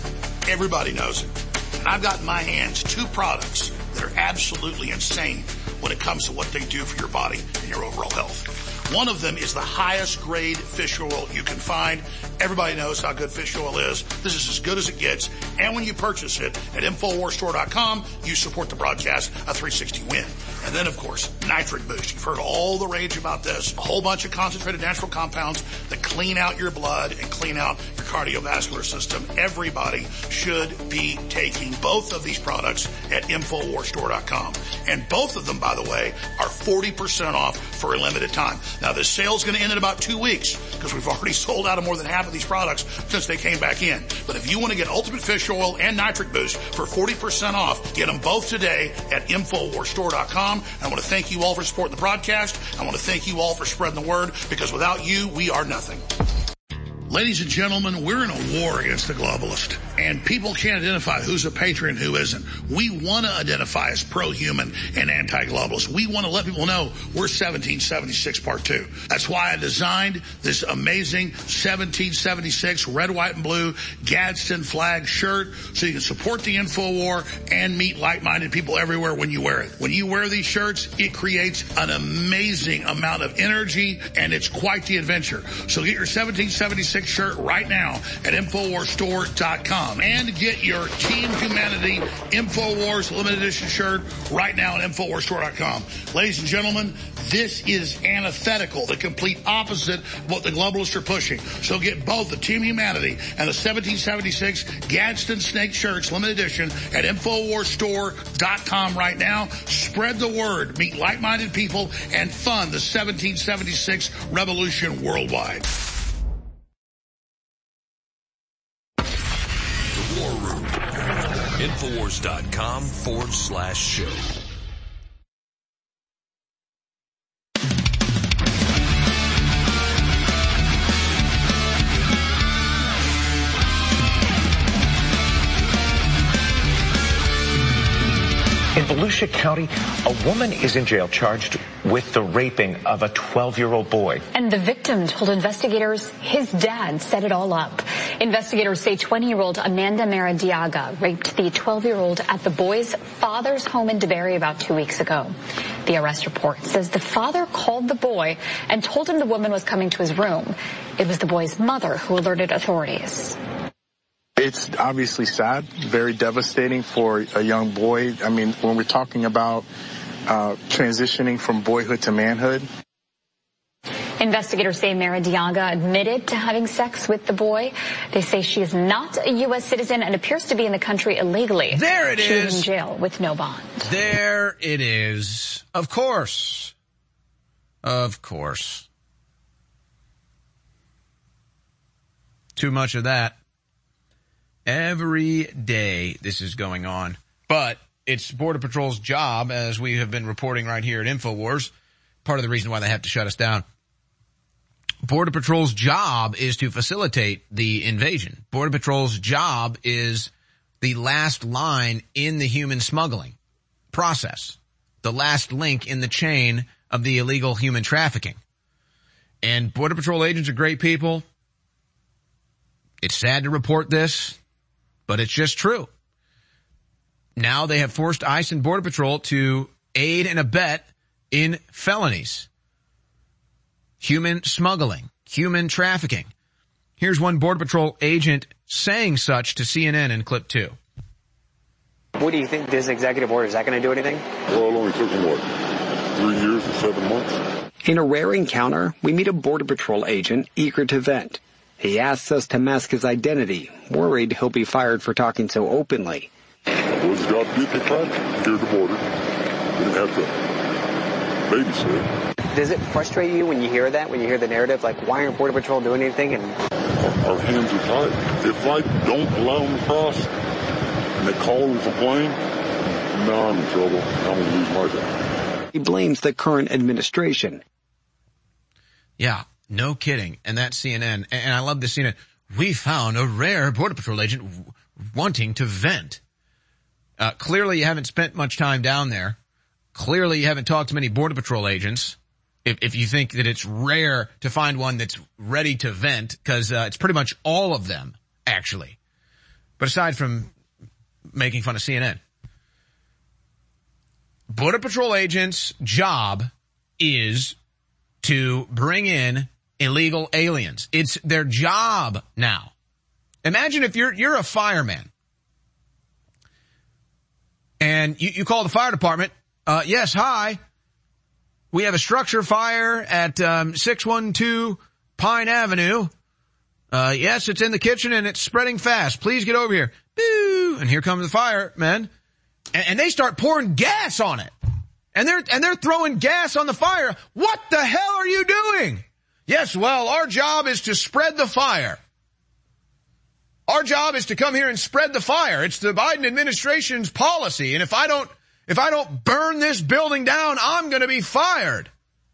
Everybody knows it. And I've got in my hands two products that are absolutely insane when it comes to what they do for your body and your overall health. One of them is the highest grade fish oil you can find. Everybody knows how good fish oil is. This is as good as it gets. And when you purchase it at Infowars Store dot com, you support the broadcast, a three sixty win. And then, of course, Nitric Boost. You've heard all the rage about this. A whole bunch of concentrated natural compounds that clean out your blood and clean out your cardiovascular system. Everybody should be taking both of these products at Infowars Store dot com. And both of them, by the way, are forty percent off for a limited time. Now, this sale's going to end in about two weeks because we've already sold out of more than half of these products since they came back in. But if you want to get Ultimate Fish Oil and Nitric Boost for forty percent off, get them both today at Infowars Store dot com. I want to thank you all for supporting the broadcast. I want to thank you all for spreading the word because without you, we are nothing. Ladies and gentlemen, we're in a war against the globalist, and people can't identify who's a patriot and who isn't. We want to identify as pro-human and anti-globalist. We want to let people know we're seventeen seventy-six part two. That's why I designed this amazing seventeen seventy-six red, white, and blue Gadsden flag shirt so you can support the InfoWar and meet like-minded people everywhere when you wear it. When you wear these shirts, it creates an amazing amount of energy, and it's quite the adventure. So get your seventeen seventy-six shirt right now at Infowars Store dot com and get your Team Humanity InfoWars limited edition shirt right now at Infowars Store dot com. Ladies and gentlemen, this is antithetical, the complete opposite of what the globalists are pushing. So get both the Team Humanity and the seventeen seventy-six Gadsden Snake shirts limited edition at Infowars Store dot com right now. Spread the word, meet like-minded people, and fund the seventeen seventy-six revolution worldwide. War Room. Infowars dot com forward slash show. In Volusia County, a woman is in jail charged with the raping of a twelve-year-old boy. And the victim told investigators his dad set it all up. Investigators say twenty-year-old Amanda Maradiaga raped the twelve-year-old at the boy's father's home in DeBerry about two weeks ago. The arrest report says the father called the boy and told him the woman was coming to his room. It was the boy's mother who alerted authorities. It's obviously sad, very devastating for a young boy. I mean, when we're talking about uh, transitioning from boyhood to manhood. Investigators say Maradiaga admitted to having sex with the boy. They say she is not a U S citizen and appears to be in the country illegally. There it she is. She's in jail with no bond. There it is. Of course. Of course. Too much of that. Every day this is going on. But it's Border Patrol's job, as we have been reporting right here at InfoWars, part of the reason why they have to shut us down. Border Patrol's job is to facilitate the invasion. Border Patrol's job is the last line in the human smuggling process, the last link in the chain of the illegal human trafficking. And Border Patrol agents are great people. It's sad to report this, but it's just true. Now they have forced ICE and Border Patrol to aid and abet in felonies. Human smuggling, human trafficking. Here's one Border Patrol agent saying such to C N N in clip two. What do you think this executive order, is that going to do anything? Well, it only took him, what, three years or seven months? In a rare encounter, we meet a Border Patrol agent eager to vent. He asks us to mask his identity, worried he'll be fired for talking so openly. Well, his job to get the crime, clear the border. We didn't have to babysit. Does it frustrate you when you hear that, when you hear the narrative, like, why aren't Border Patrol doing anything? And Our, our hands are tied. If I don't allow them to cross and they call them for plane, now I'm in trouble. I'm going to lose my job. He blames the current administration. Yeah. No kidding. And that's C N N. And I love this C N N. We found a rare Border Patrol agent w- wanting to vent. Uh, clearly you haven't spent much time down there. Clearly you haven't talked to many Border Patrol agents. If, if you think that it's rare to find one that's ready to vent, because uh, it's pretty much all of them, actually. But aside from making fun of C N N, Border Patrol agents' job is to bring in illegal aliens. It's their job now. Imagine if you're, you're a fireman and you, you call the fire department. Uh, yes, hi. We have a structure fire at, um, six one two Pine Avenue. Uh, yes, it's in the kitchen and it's spreading fast. Please get over here. Boo! And here comes the firemen. And, and they start pouring gas on it. And they're, and they're throwing gas on the fire. What the hell are you doing? Yes, well, our job is to spread the fire. Our job is to come here and spread the fire. It's the Biden administration's policy. And if I don't, if I don't burn this building down, I'm going to be fired.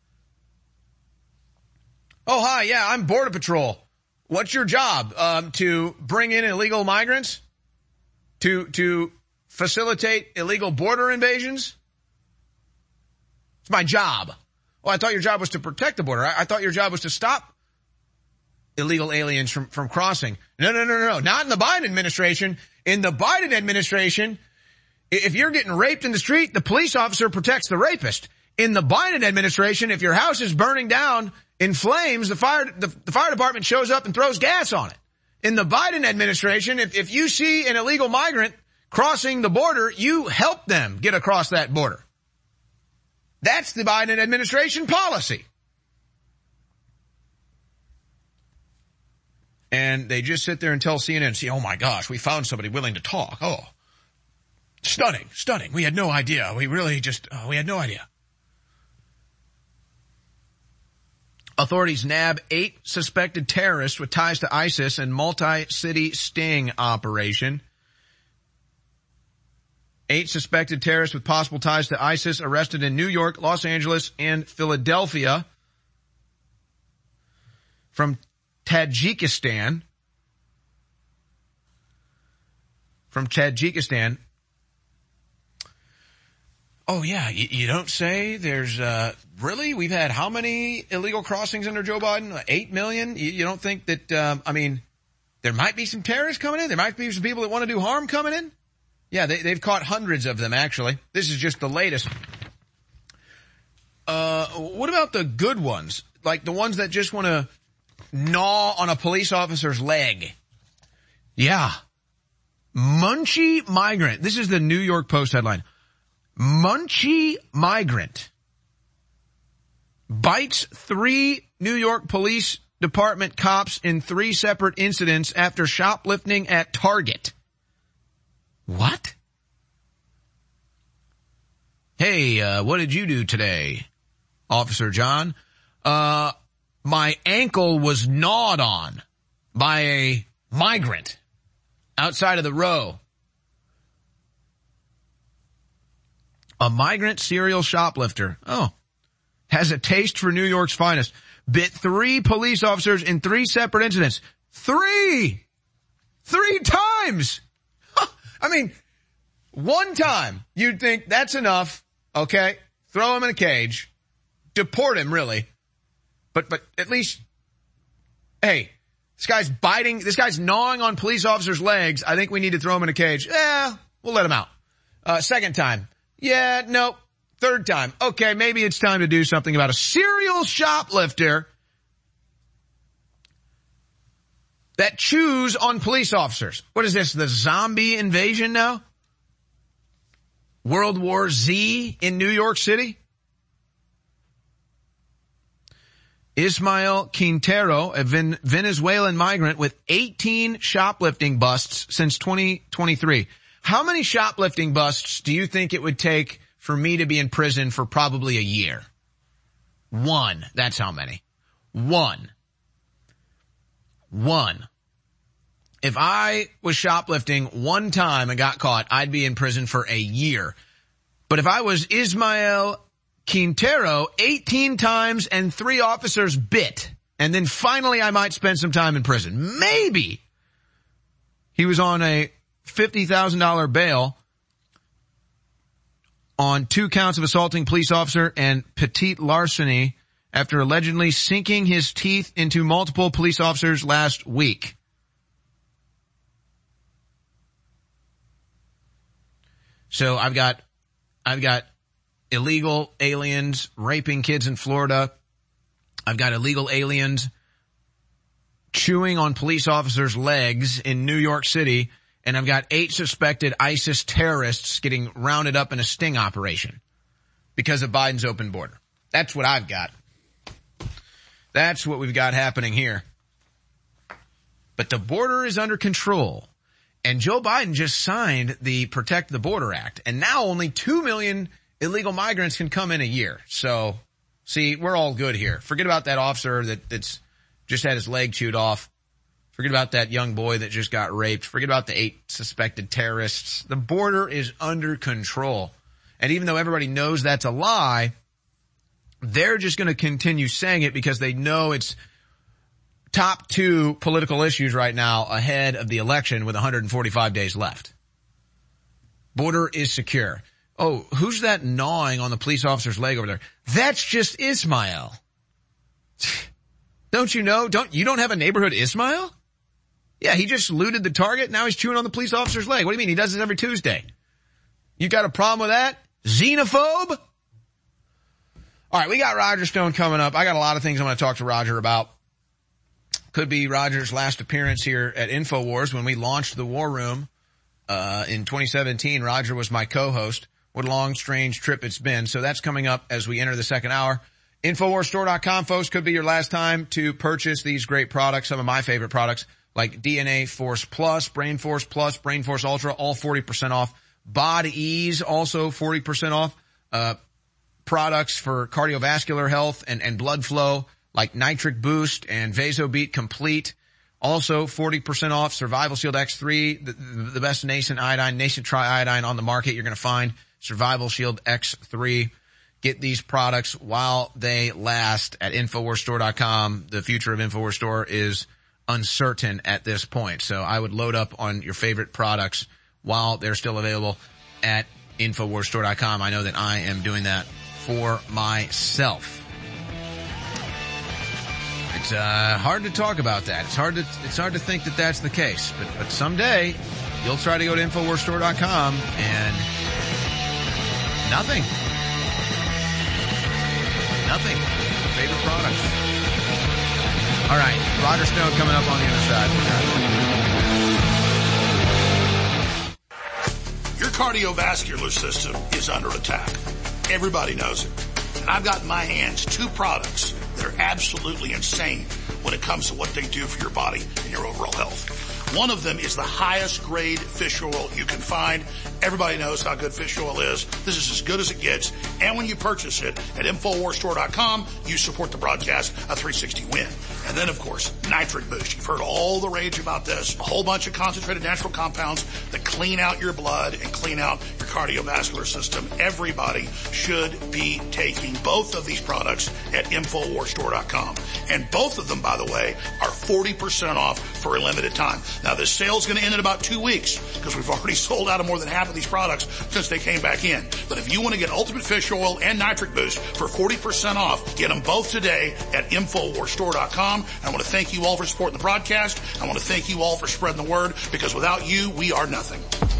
Oh, hi. Yeah, I'm Border Patrol. What's your job? Um, to bring in illegal migrants? To, to facilitate illegal border invasions? It's my job. Oh, I thought your job was to protect the border. I, I thought your job was to stop illegal aliens from, from crossing. No, no, no, no, no. Not in the Biden administration. In the Biden administration, if you're getting raped in the street, the police officer protects the rapist. In the Biden administration, if your house is burning down in flames, the fire, the, the fire department shows up and throws gas on it. In the Biden administration, if, if you see an illegal migrant crossing the border, you help them get across that border. That's the Biden administration policy. And they just sit there and tell C N N, see, oh my gosh, we found somebody willing to talk. Oh, stunning, stunning. We had no idea. We really just, oh, we had no idea. Authorities nab eight suspected terrorists with ties to ISIS in multi-city sting operation. Eight suspected terrorists with possible ties to ISIS arrested in New York, Los Angeles, and Philadelphia from Tajikistan. From Tajikistan. Oh, yeah, you, you don't say. There's, uh, really? We've had how many illegal crossings under Joe Biden? Eight million? You, you don't think that, um, I mean, there might be some terrorists coming in? There might be some people that want to do harm coming in? Yeah, they, they've caught hundreds of them, actually. This is just the latest. Uh, what about the good ones? Like the ones that just want to gnaw on a police officer's leg? Yeah. Munchie migrant. This is the New York Post headline. Munchie migrant bites three New York Police Department cops in three separate incidents after shoplifting at Target. What? Hey, uh, what did you do today, Officer John? Uh, my ankle was gnawed on by a migrant outside of the row. A migrant serial shoplifter, oh, has a taste for New York's finest. Bit three police officers in three separate incidents. Three! Three times! I mean, one time you'd think that's enough, okay? Throw him in a cage. Deport him, really. But, but at least, hey, this guy's biting, this guy's gnawing on police officers' legs. I think we need to throw him in a cage. Yeah, we'll let him out. Uh, second time. Yeah, no. Third time. Okay, maybe it's time to do something about a serial shoplifter that chews on police officers. What is this, the zombie invasion now? World War Z in New York City? Ismael Quintero, a Ven- Venezuelan migrant with eighteen shoplifting busts since twenty twenty-three. How many shoplifting busts do you think it would take for me to be in prison for probably a year? One. That's how many. One. One. If I was shoplifting one time and got caught, I'd be in prison for a year. But if I was Ismael Quintero, eighteen times and three officers bit, and then finally I might spend some time in prison. Maybe. He was on a fifty thousand dollars bail on two counts of assaulting police officer and petite larceny after allegedly sinking his teeth into multiple police officers last week. So I've got, I've got illegal aliens raping kids in Florida. I've got illegal aliens chewing on police officers' legs in New York City. And I've got eight suspected ISIS terrorists getting rounded up in a sting operation because of Biden's open border. That's what I've got. That's what we've got happening here. But the border is under control. And Joe Biden just signed the Protect the Border Act. And now only two million illegal migrants can come in a year. So, see, we're all good here. Forget about that officer that, that's just had his leg chewed off. Forget about that young boy that just got raped. Forget about the eight suspected terrorists. The border is under control. And even though everybody knows that's a lie, they're just going to continue saying it because they know it's top two political issues right now ahead of the election with one hundred forty-five days left. Border is secure. Oh, who's that gnawing on the police officer's leg over there? That's just Ismail. Don't you know? Don't, you don't have a neighborhood Ismail? Yeah, he just looted the Target. Now he's chewing on the police officer's leg. What do you mean? He does this every Tuesday. You got a problem with that? Xenophobe? All right, we got Roger Stone coming up. I got a lot of things I want to talk to Roger about. Could be Roger's last appearance here at InfoWars when we launched the War Room uh in twenty seventeen. Roger was my co-host. What a long, strange trip it's been. So that's coming up as we enter the second hour. Infowars Store dot com, folks, could be your last time to purchase these great products, some of my favorite products, like D N A Force Plus, Brain Force Plus, Brain Force Ultra, all forty percent off. Bod Ease, also forty percent off. Uh products for cardiovascular health and, and blood flow, like Nitric Boost and VasoBeat Complete, also forty percent off. Survival Shield X three, the, the best nascent iodine, nascent triiodine on the market. You're going to find Survival Shield X three. Get these products while they last at Infowars Store dot com. The future of Infowars Store is uncertain at this point, so I would load up on your favorite products while they're still available at Infowars Store dot com. I know that I am doing that for myself. It's uh hard to talk about that. It's hard to it's hard to think that that's the case. But but someday you'll try to go to Infowars Store dot com and nothing. Nothing. Favorite products. All right, Roger Stone coming up on the other side. Your cardiovascular system is under attack. Everybody knows it. And I've got in my hands two products that are absolutely insane when it comes to what they do for your body and your overall health. One of them is the highest grade fish oil you can find. Everybody knows how good fish oil is. This is as good as it gets. And when you purchase it at Infowars Store dot com, you support the broadcast, a three sixty win. And then, of course, Nitric Boost. You've heard all the rage about this. A whole bunch of concentrated natural compounds that clean out your blood and clean out your cardiovascular system. Everybody should be taking both of these products at Infowars Store dot com. And both of them, by the way, are forty percent off for a limited time. Now, this sale's going to end in about two weeks because we've already sold out of more than half of these products since they came back in. But if you want to get Ultimate Fish Oil and Nitric Boost for forty percent off, get them both today at Infowars Store dot com. And I want to thank you all for supporting the broadcast. I want to thank you all for spreading the word because without you, we are nothing.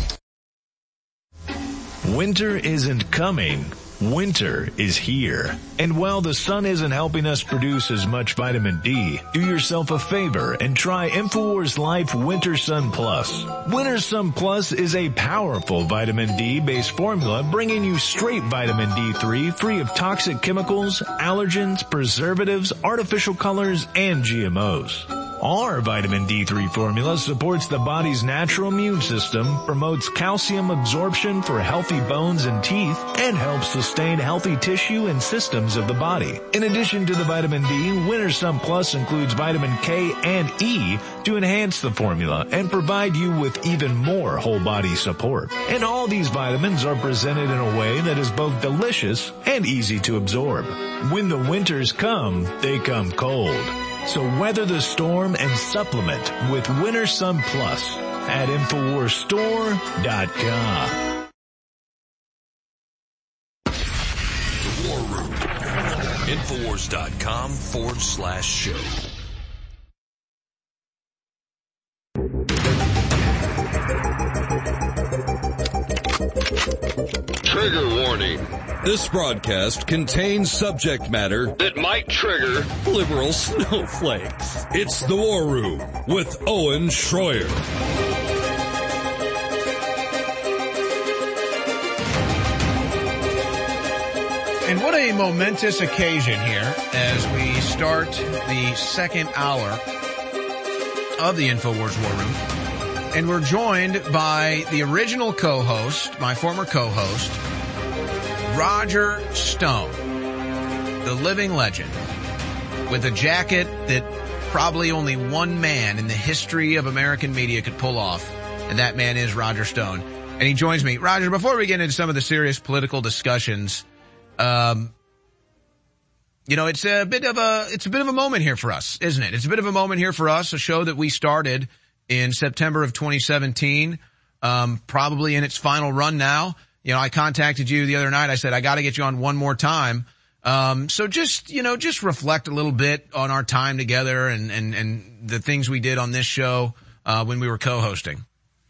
Winter isn't coming. Winter is here. And while the sun isn't helping us produce as much vitamin D, do yourself a favor and try InfoWars Life Winter Sun Plus. Winter Sun Plus is a powerful vitamin D based formula bringing you straight vitamin D three free of toxic chemicals, allergens, preservatives, artificial colors, and G M Os. Our vitamin D three formula supports the body's natural immune system, promotes calcium absorption for healthy bones and teeth, and helps sustain healthy tissue and systems of the body. In addition to the vitamin D, Winter Sun Plus includes vitamin K and E to enhance the formula and provide you with even more whole body support. And all these vitamins are presented in a way that is both delicious and easy to absorb. When the winters come, they come cold. So weather the storm and supplement with Winter Sun Plus at Infowars Store dot com. The War Room. Infowars dot com forward slash show. Trigger warning. This broadcast contains subject matter that might trigger liberal snowflakes. It's The War Room with Owen Schroyer. And what a momentous occasion here as we start the second hour of the InfoWars War Room. And we're joined by the original co-host, my former co-host, Roger Stone, the living legend, with a jacket that probably only one man in the history of American media could pull off, and that man is Roger Stone. And he joins me. Roger, before we get into some of the serious political discussions, um, you know, it's a bit of a, it's a bit of a moment here for us, isn't it? It's a bit of a moment here for us, a show that we started in September of twenty seventeen, um, probably in its final run now. You know, I contacted you the other night. I said, I got to get you on one more time. Um, so just, you know, just reflect a little bit on our time together and, and, and the things we did on this show, uh, when we were co-hosting.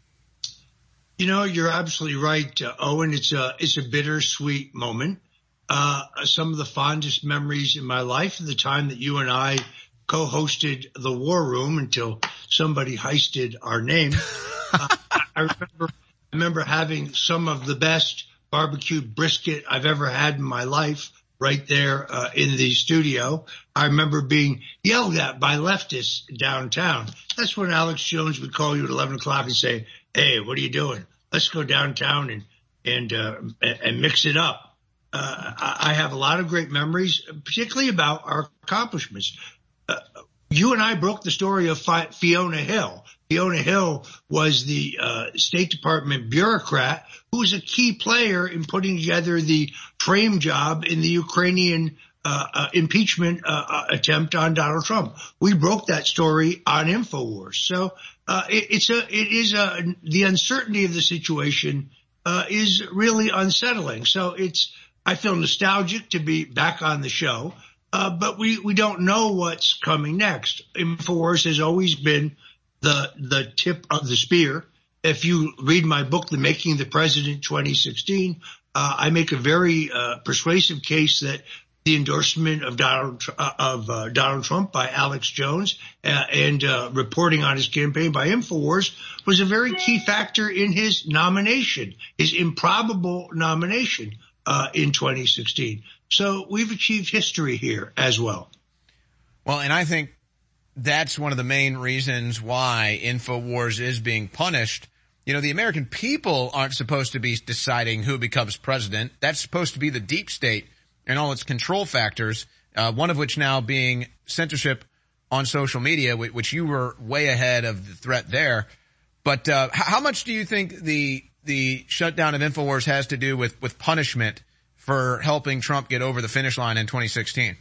You know, you're absolutely right, uh, Owen. It's a, it's a bittersweet moment. Uh, some of the fondest memories in my life are the time that you and I co-hosted the War Room until somebody heisted our name. uh, I remember, I remember having some of the best barbecued brisket I've ever had in my life right there, uh, in the studio. I remember being yelled at by leftists downtown. That's when Alex Jones would call you at eleven o'clock and say, "Hey, what are you doing? Let's go downtown and, and, uh, and mix it up." Uh, I have a lot of great memories, particularly about our accomplishments. Uh, you and I broke the story of Fi- Fiona Hill. Fiona Hill was the uh, State Department bureaucrat who was a key player in putting together the frame job in the Ukrainian uh, uh, impeachment uh, attempt on Donald Trump. We broke that story on InfoWars. So uh, it, it's a, it is a, the uncertainty of the situation uh, is really unsettling. So it's, I feel nostalgic to be back on the show, uh, but we, we don't know what's coming next. InfoWars has always been the the tip of the spear. If you read my book, The Making of the President twenty sixteen, uh, I make a very uh, persuasive case that the endorsement of Donald uh, of uh, Donald Trump by Alex Jones uh, and uh, reporting on his campaign by InfoWars was a very key factor in his nomination, his improbable nomination. Uh, in twenty sixteen. So we've achieved history here as well. Well, and I think that's one of the main reasons why InfoWars is being punished. You know, the American people aren't supposed to be deciding who becomes president. That's supposed to be the deep state and all its control factors, uh, one of which now being censorship on social media, which you were way ahead of the threat there. But uh, how much do you think the the shutdown of InfoWars has to do with, with punishment for helping Trump get over the finish line in twenty sixteen?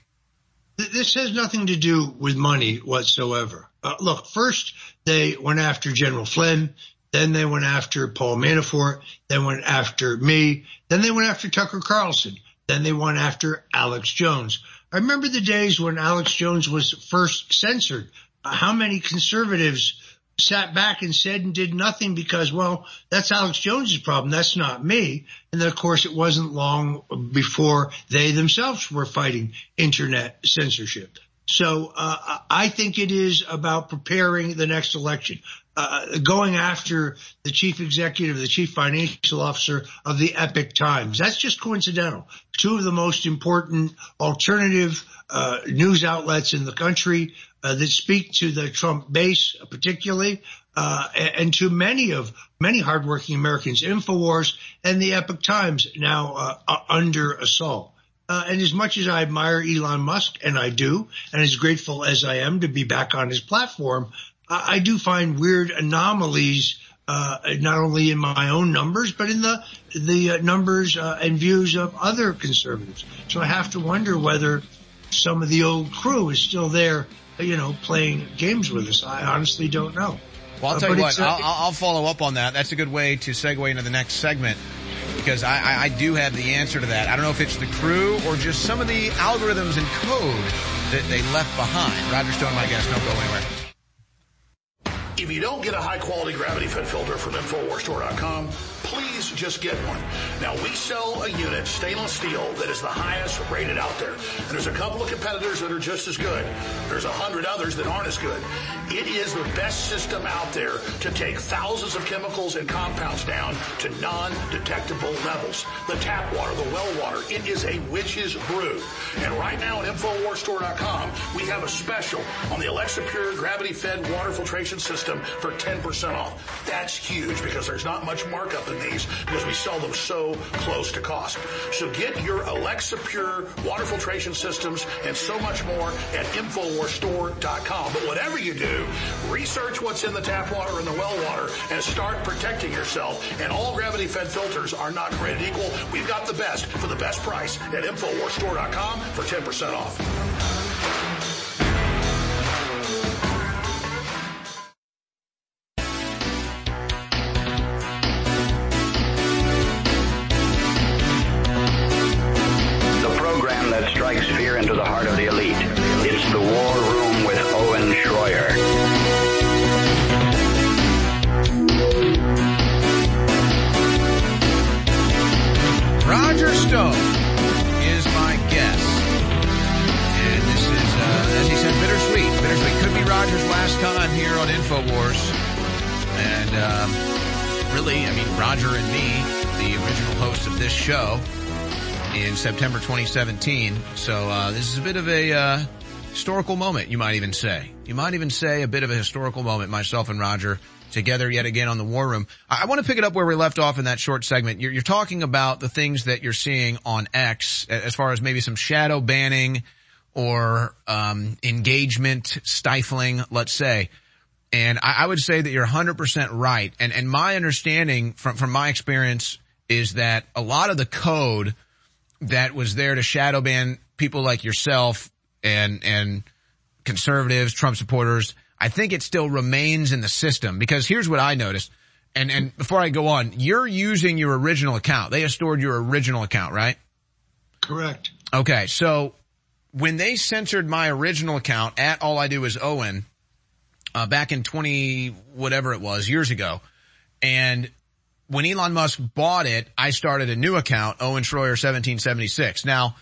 This has nothing to do with money whatsoever. Uh, look, first they went after General Flynn, then they went after Paul Manafort, then went after me, then they went after Tucker Carlson, then they went after Alex Jones. I remember the days when Alex Jones was first censored. Uh, how many conservatives sat back and said and did nothing because, well, that's Alex Jones's problem. That's not me. And then, of course, it wasn't long before they themselves were fighting internet censorship. So uh, I think it is about preparing the next election, uh, going after the chief executive, the chief financial officer of the Epoch Times. That's just coincidental. Two of the most important alternative uh, news outlets in the country uh, that speak to the Trump base, particularly, uh, and to many of many hardworking Americans. InfoWars and the Epoch Times now uh, are under assault. Uh, and as much as I admire Elon Musk, and I do, and as grateful as I am to be back on his platform, I, I do find weird anomalies, uh, not only in my own numbers, but in the the uh, numbers uh, and views of other conservatives. So I have to wonder whether some of the old crew is still there, you know, playing games with us. I honestly don't know. Well, I'll uh, tell you what, uh, I'll, I'll follow up on that. That's a good way to segue into the next segment, because I, I, I do have the answer to that. I don't know if it's the crew or just some of the algorithms and code that they left behind. Roger Stone, my guest. Don't go anywhere. If you don't get a high-quality gravity-fed filter from Infowars Store dot com, please just get one. Now, we sell a unit, stainless steel, that is the highest rated out there. And there's a couple of competitors that are just as good. There's a hundred others that aren't as good. It is the best system out there to take thousands of chemicals and compounds down to non-detectable levels. The tap water, the well water, it is a witch's brew. And right now at Infowars Store dot com, we have a special on the Alexa Pure gravity-fed water filtration system for ten percent off. That's huge because there's not much markup in these because we sell them so close to cost. So get your Alexa Pure water filtration systems and so much more at Infowars Store dot com. But whatever you do, research what's in the tap water and the well water and start protecting yourself. And all gravity-fed filters are not created equal. We've got the best for the best price at Infowars Store dot com for ten percent off. That strikes fear into the heart of the elite. It's the War Room with Owen Schroyer. Roger Stone is my guest. And this is, uh, as he said, bittersweet. Bittersweet. Could be Roger's last time here on InfoWars. And um, really, I mean, Roger and me, the original host of this show, in September twenty seventeen. So uh this is a bit of a uh historical moment, you might even say. You might even say a bit of a historical moment, myself and Roger together yet again on the War Room. I, I want to pick it up where we left off in that short segment. You're, you're talking about the things that you're seeing on X as far as maybe some shadow banning or um engagement stifling, let's say. And I, I would say that you're one hundred percent right. And and my understanding from from my experience is that a lot of the code that was there to shadow ban people like yourself and, and conservatives, Trump supporters, I think it still remains in the system because here's what I noticed. And, and before I go on, you're using your original account. They have stored your original account, right? Correct. Okay. So when they censored my original account at All I Do Is Owen, uh, back in twenty, whatever it was, years ago, and when Elon Musk bought it, I started a new account, Owen Schroyer seventeen seventy-six. Now,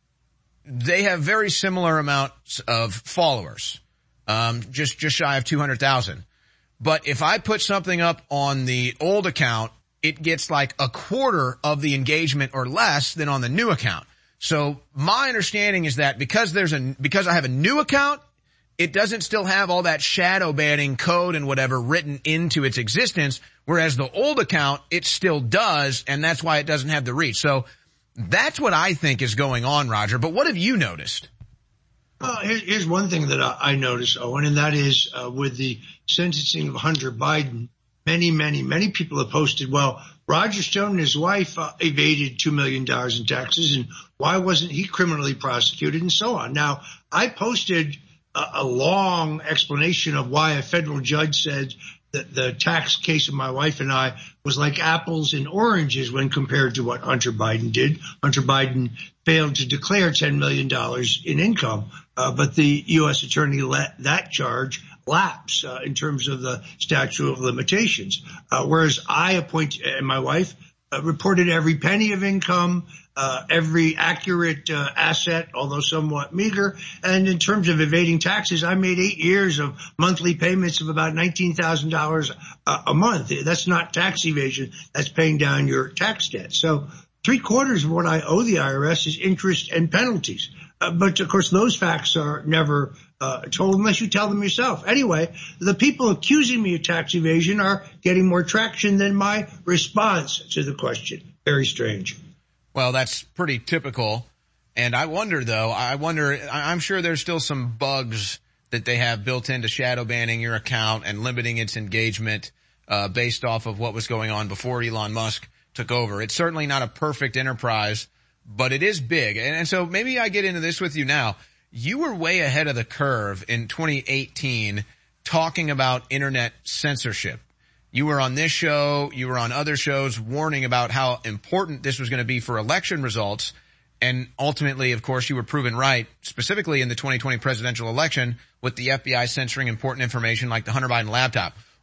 they have very similar amounts of followers, um, just, just shy of two hundred thousand. But if I put something up on the old account, it gets like a quarter of the engagement or less than on the new account. So my understanding is that because there's a, because I have a new account, it doesn't still have all that shadow banning code and whatever written into its existence, whereas the old account, it still does, and that's why it doesn't have the reach. So that's what I think is going on, Roger. But what have you noticed? Well, here's one thing that I noticed, Owen, and that is uh, with the sentencing of Hunter Biden, many, many, many people have posted, well, Roger Stone and his wife uh, evaded two million dollars in taxes, and why wasn't he criminally prosecuted, and so on. Now, I posted a long explanation of why a federal judge said that the tax case of my wife and I was like apples and oranges when compared to what Hunter Biden did. Hunter Biden failed to declare ten million dollars in income, uh, but the U S attorney let that charge lapse uh, in terms of the statute of limitations, uh, whereas I appoint and my wife uh, reported every penny of income, Uh, every accurate uh, asset, although somewhat meager. And in terms of evading taxes, I made eight years of monthly payments of about nineteen thousand dollars a, a month. That's not tax evasion. That's paying down your tax debt. So three quarters of what I owe the I R S is interest and penalties. Uh, but, of course, those facts are never uh, told unless you tell them yourself. Anyway, the people accusing me of tax evasion are getting more traction than my response to the question. Very strange. Well, that's pretty typical. And I wonder, though, I wonder, I'm sure there's still some bugs that they have built into shadow banning your account and limiting its engagement uh based off of what was going on before Elon Musk took over. It's certainly not a perfect enterprise, but it is big. And, and so maybe I get into this with you now. You were way ahead of the curve in twenty eighteen talking about internet censorship. You were on this show, you were on other shows warning about how important this was going to be for election results. And ultimately, of course, you were proven right, specifically in the twenty twenty presidential election with the F B I censoring important information like the Hunter Biden laptop.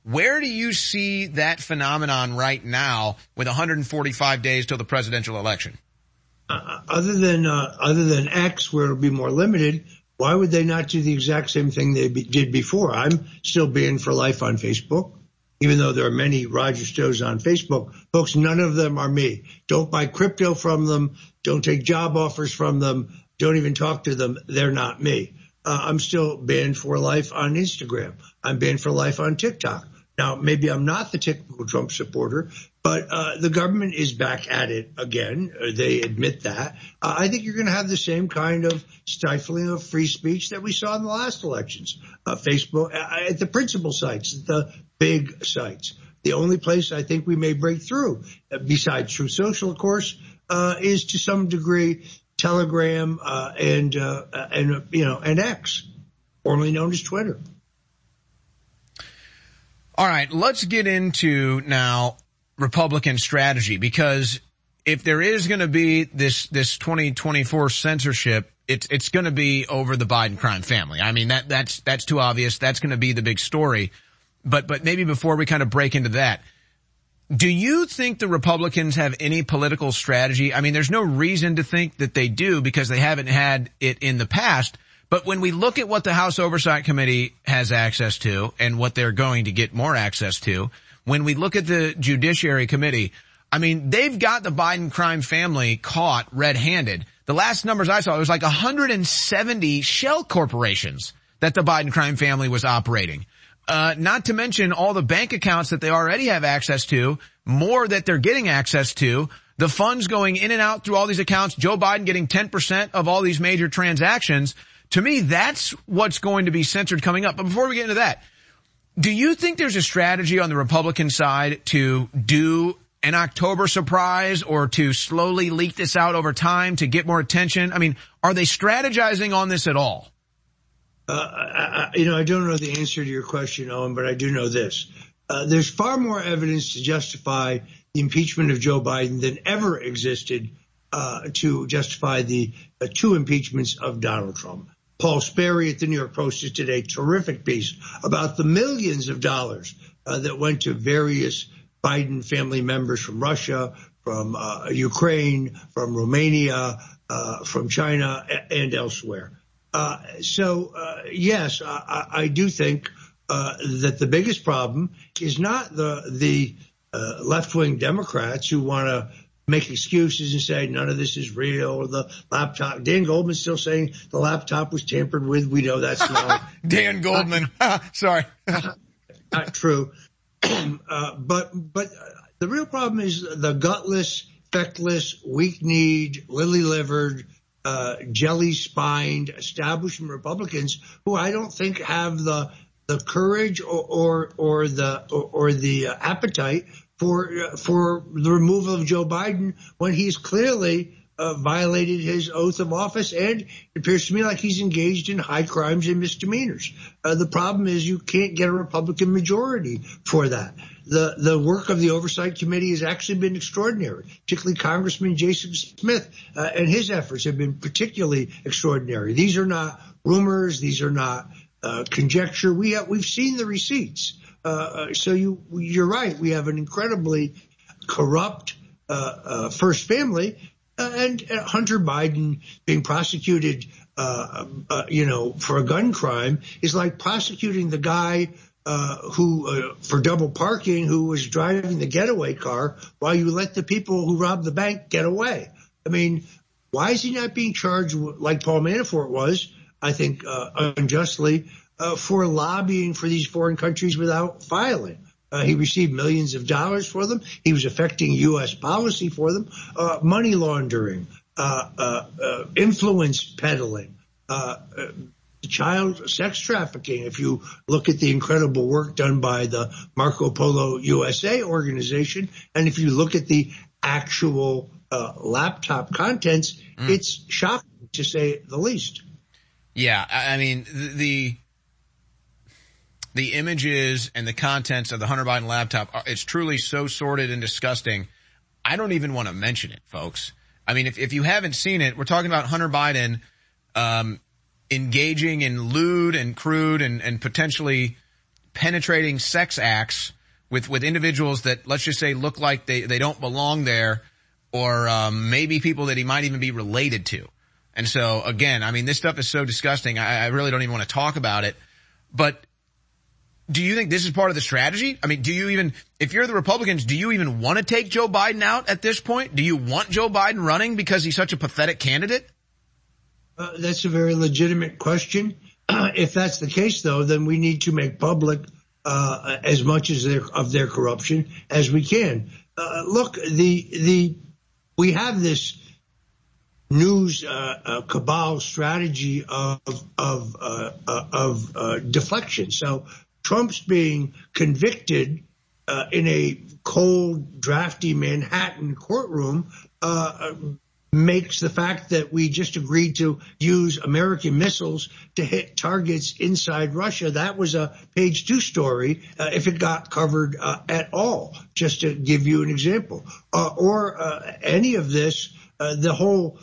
Where do you see that phenomenon right now with one hundred forty-five days till the presidential election? Uh, other than uh, other than X, where it'll be more limited, why would they not do the exact same thing they be, did before? I'm still banned for life on Facebook, even though there are many Roger Stows on Facebook. Folks, none of them are me. Don't buy crypto from them. Don't take job offers from them. Don't even talk to them. They're not me. Uh, I'm still banned for life on Instagram. I'm banned for life on TikTok. Now, maybe I'm not the typical Trump supporter, but uh, the government is back at it again. They admit that. Uh, I think you're going to have the same kind of stifling of free speech that we saw in the last elections. Uh, Facebook, uh, at the principal sites, the big sites. The only place I think we may break through, uh, besides Truth Social, of course, uh, is to some degree Telegram uh, and, uh, and you know, and X, formerly known as Twitter. All right, let's get into now Republican strategy, because if there is going to be this this twenty twenty-four censorship, it's it's going to be over the Biden crime family. I mean, that that's that's too obvious. That's going to be the big story. But but maybe before we kind of break into that, do you think the Republicans have any political strategy? I mean, there's no reason to think that they do because they haven't had it in the past. But when we look at what the House Oversight Committee has access to and what they're going to get more access to, when we look at the Judiciary Committee, I mean, they've got the Biden crime family caught red-handed. The last numbers I saw, it was like one hundred seventy shell corporations that the Biden crime family was operating. Uh, not to mention all the bank accounts that they already have access to, more that they're getting access to, the funds going in and out through all these accounts, Joe Biden getting ten percent of all these major transactions. To me, that's what's going to be censored coming up. But before we get into that, do you think there's a strategy on the Republican side to do an October surprise or to slowly leak this out over time to get more attention? I mean, are they strategizing on this at all? Uh, I, you know, I don't know the answer to your question, Owen, but I do know this. Uh, there's far more evidence to justify the impeachment of Joe Biden than ever existed uh, to justify the uh, two impeachments of Donald Trump. Paul Sperry at the New York Post did a terrific piece about the millions of dollars uh, that went to various Biden family members from Russia, from uh, Ukraine, from Romania, uh, from China, and elsewhere. Uh, so, uh, yes, I, I do think uh, that the biggest problem is not the the uh, left-wing Democrats who want to make excuses and say none of this is real, or the laptop. Dan Goldman's still saying the laptop was tampered with. We know that's not. Dan Goldman. Uh, Sorry. Not true. Uh, but but the real problem is the gutless, feckless, weak-kneed, lily-livered, uh, jelly-spined establishment Republicans who I don't think have the the courage or or, or the or, or the uh, appetite for uh, for the removal of Joe Biden when he's clearly uh, violated his oath of office, and it appears to me like he's engaged in high crimes and misdemeanors. Uh, the problem is you can't get a Republican majority for that. The the work of the Oversight Committee has actually been extraordinary, particularly Congressman Jason Smith uh, and his efforts have been particularly extraordinary. These are not rumors. These are not uh, conjecture. We have, we've seen the receipts. Uh, so you, you're right. We have an incredibly corrupt uh, uh, first family, uh, and uh, Hunter Biden being prosecuted, uh, uh, you know, for a gun crime is like prosecuting the guy uh, who, uh, for double parking, who was driving the getaway car while you let the people who robbed the bank get away. I mean, why is he not being charged like Paul Manafort was? I think uh, unjustly. Uh, for lobbying for these foreign countries without filing. Uh, he received millions of dollars for them. He was affecting U S policy for them, uh, money laundering, uh, uh, uh, influence peddling, uh, uh, child sex trafficking. If you look at the incredible work done by the Marco Polo U S A organization, and if you look at the actual uh, laptop contents, mm. it's shocking to say the least. Yeah, I mean, the... The images and the contents of the Hunter Biden laptop, it's truly so sordid and disgusting. I don't even want to mention it, folks. I mean, if, if you haven't seen it, we're talking about Hunter Biden um engaging in lewd and crude and, and potentially penetrating sex acts with, with individuals that, let's just say, look like they, they don't belong there, or um, maybe people that he might even be related to. And so, again, I mean, this stuff is so disgusting, I, I really don't even want to talk about it. But do you think this is part of the strategy? I mean, do you even, if you're the Republicans, do you even want to take Joe Biden out at this point? Do you want Joe Biden running because he's such a pathetic candidate? Uh, that's a very legitimate question. Uh, if that's the case, though, then we need to make public uh, as much as their, of their corruption as we can. Uh, look, the the we have this news uh, uh, cabal strategy of of uh, uh, of uh, deflection. So Trump's being convicted uh, in a cold, drafty Manhattan courtroom uh, makes the fact that we just agreed to use American missiles to hit targets inside Russia. That was a page two story uh, if it got covered uh, at all, just to give you an example. Uh, or uh, any of this, uh, the whole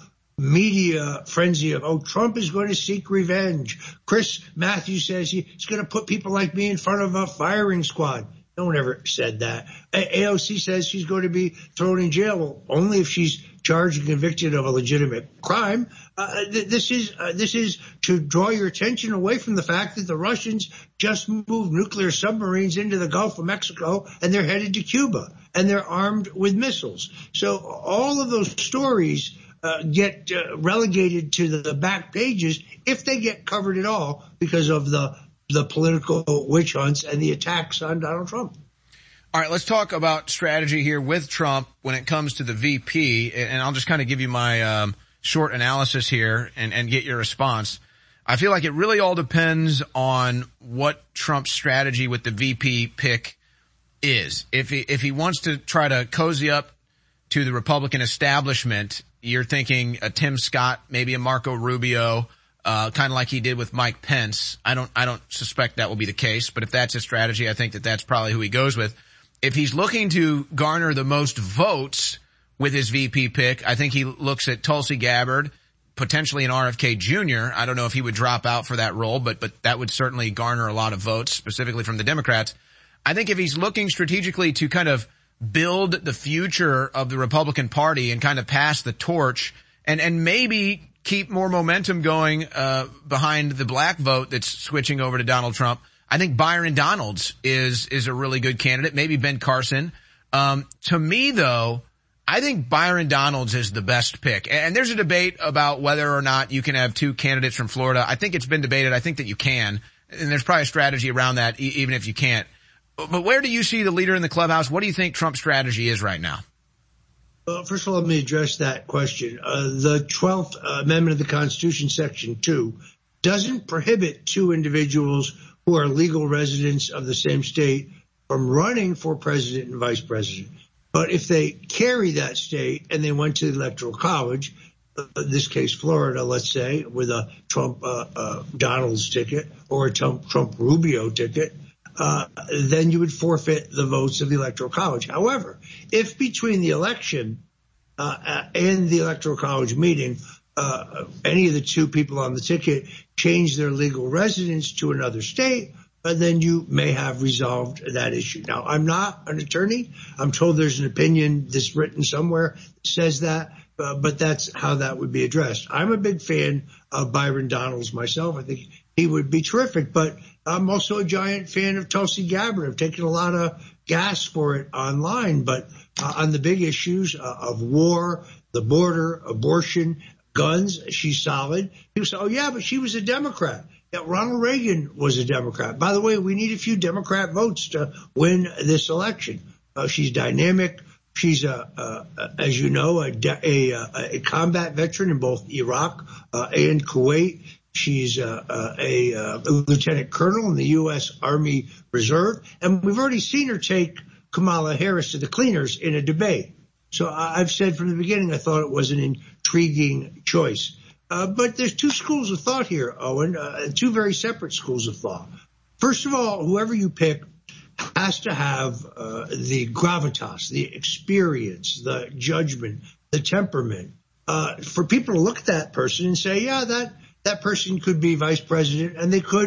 media frenzy of, oh, Trump is going to seek revenge. Chris Matthews says he's going to put people like me in front of a firing squad. No one ever said that. A O C says she's going to be thrown in jail. Well, only if she's charged and convicted of a legitimate crime. Uh, th- this is uh, this is to draw your attention away from the fact that the Russians just moved nuclear submarines into the Gulf of Mexico and they're headed to Cuba and they're armed with missiles. So all of those stories uh, get uh, relegated to the, the back pages if they get covered at all because of the the political witch hunts and the attacks on Donald Trump. All right, let's talk about strategy here with Trump when it comes to the V P, and I'll just kind of give you my um, short analysis here and, and get your response. I feel like it really all depends on what Trump's strategy with the V P pick is. If he, if he wants to try to cozy up to the Republican establishment, you're thinking a Tim Scott, maybe a Marco Rubio, Uh, kind of like he did with Mike Pence. I don't, I don't suspect that will be the case, but if that's a strategy, I think that that's probably who he goes with. If he's looking to garner the most votes with his V P pick, I think he looks at Tulsi Gabbard, potentially an R F K Junior I don't know if he would drop out for that role, but, but that would certainly garner a lot of votes, specifically from the Democrats. I think if he's looking strategically to kind of build the future of the Republican Party and kind of pass the torch and, and maybe keep more momentum going uh behind the black vote that's switching over to Donald Trump, I think Byron Donalds is is a really good candidate. Maybe Ben Carson. Um to me, though, I think Byron Donalds is the best pick. And there's a debate about whether or not you can have two candidates from Florida. I think it's been debated. I think that you can. And there's probably a strategy around that, e- even if you can't. But where do you see the leader in the clubhouse? What do you think Trump's strategy is right now? Well, first of all, let me address that question. Uh, the twelfth Amendment of the Constitution, Section two, doesn't prohibit two individuals who are legal residents of the same state from running for president and vice president. But if they carry that state and they went to the Electoral College, uh, in this case Florida, let's say, with a Trump uh, uh, Donalds ticket or a Trump, Trump Rubio ticket, Uh, then you would forfeit the votes of the Electoral College. However, if between the election uh, and the Electoral College meeting, uh, any of the two people on the ticket change their legal residence to another state, uh, then you may have resolved that issue. Now, I'm not an attorney. I'm told there's an opinion that's written somewhere that says that, uh, but that's how that would be addressed. I'm a big fan of Byron Donalds myself. I think he would be terrific, but I'm also a giant fan of Tulsi Gabbard. I've taken a lot of gas for it online, but uh, on the big issues uh, of war, the border, abortion, guns, she's solid. People say, oh, yeah, but she was a Democrat. Yeah, Ronald Reagan was a Democrat. By the way, we need a few Democrat votes to win this election. Uh, she's dynamic. She's, a, a, a, as you know, a, a, a combat veteran in both Iraq uh, and Kuwait. She's uh, uh, a, uh, a lieutenant colonel in the U S Army Reserve. And we've already seen her take Kamala Harris to the cleaners in a debate. So I've said from the beginning I thought it was an intriguing choice. Uh, but there's two schools of thought here, Owen, uh, two very separate schools of thought. First of all, whoever you pick has to have uh, the gravitas, the experience, the judgment, the temperament, uh, for people to look at that person and say, yeah, that that person could be vice president, and they could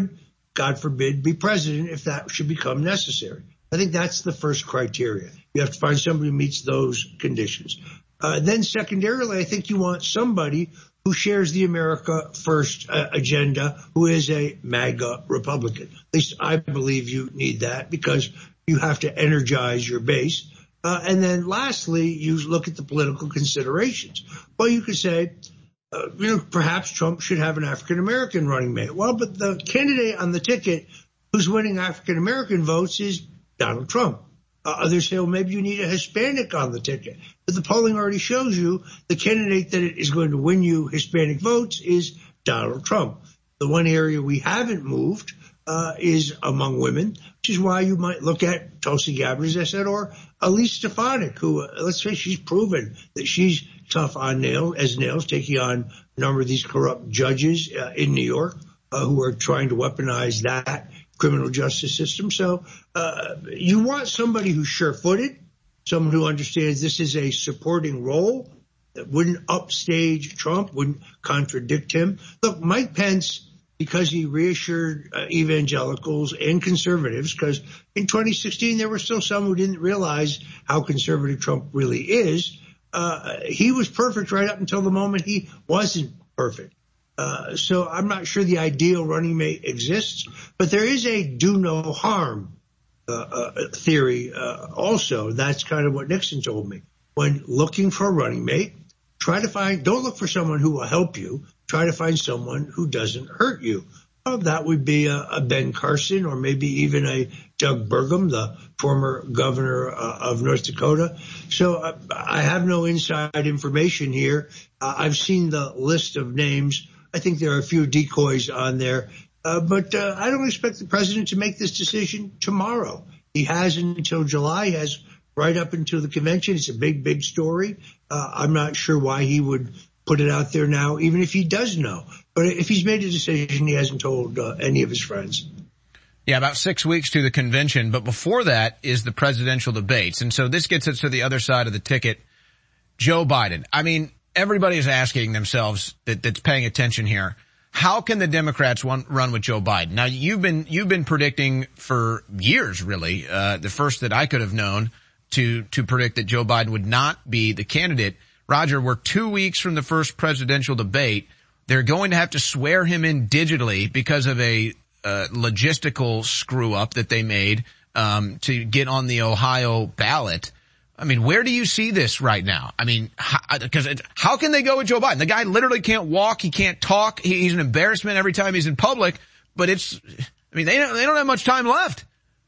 God forbid, be president if that should become necessary. I think that's the first criteria. You have to find somebody who meets those conditions. Uh, then secondarily, I think you want somebody who shares the America First uh, agenda, who is a MAGA Republican. At least I believe you need that because you have to energize your base. Uh, and then lastly, you look at the political considerations. Well, you could say, uh, you know, perhaps Trump should have an African-American running mate. Well, but the candidate on the ticket who's winning African-American votes is Donald Trump. Uh, others say, well, maybe you need a Hispanic on the ticket. But the polling already shows you the candidate that is going to win you Hispanic votes is Donald Trump. The one area we haven't moved uh, is among women, which is why you might look at Tulsi Gabbard, as I said, or Elise Stefanik, who, uh, let's say she's proven that she's tough on nails, as nails, taking on a number of these corrupt judges uh, in New York uh, who are trying to weaponize that criminal justice system. So uh, you want somebody who's sure-footed, someone who understands this is a supporting role that wouldn't upstage Trump, wouldn't contradict him. Look, Mike Pence, because he reassured uh, evangelicals and conservatives, because in twenty sixteen there were still some who didn't realize how conservative Trump really is, uh, he was perfect right up until the moment he wasn't perfect. Uh, so I'm not sure the ideal running mate exists, but there is a do no harm uh, uh, theory uh, also. That's kind of what Nixon told me. When looking for a running mate, try to find, don't look for someone who will help you. Try to find someone who doesn't hurt you. Well, that would be a, a Ben Carson or maybe even a Doug Burgum, the former governor uh, of North Dakota. So uh, I have no inside information here. Uh, I've seen the list of names. I think there are a few decoys on there, uh, but uh, I don't expect the president to make this decision tomorrow. He has until July, he has right up until the convention. It's a big, big story. Uh, I'm not sure why he would put it out there now, even if he does know. But if he's made a decision, he hasn't told uh, any of his friends. Yeah, about six weeks to the convention, but before that is the presidential debates. And so this gets us to the other side of the ticket. Joe Biden. I mean, everybody is asking themselves that, that's paying attention here, how can the Democrats run, run with Joe Biden? Now, you've been, you've been predicting for years, really, uh, the first that I could have known to, to predict that Joe Biden would not be the candidate. Roger, we're two weeks from the first presidential debate. They're going to have to swear him in digitally because of a, uh, logistical screw up that they made, um, to get on the Ohio ballot. I mean, where do you see this right now? I mean, because how, how can they go with Joe Biden? The guy literally can't walk. He can't talk. He, he's an embarrassment every time he's in public. But it's, I mean, they don't, they don't have much time left.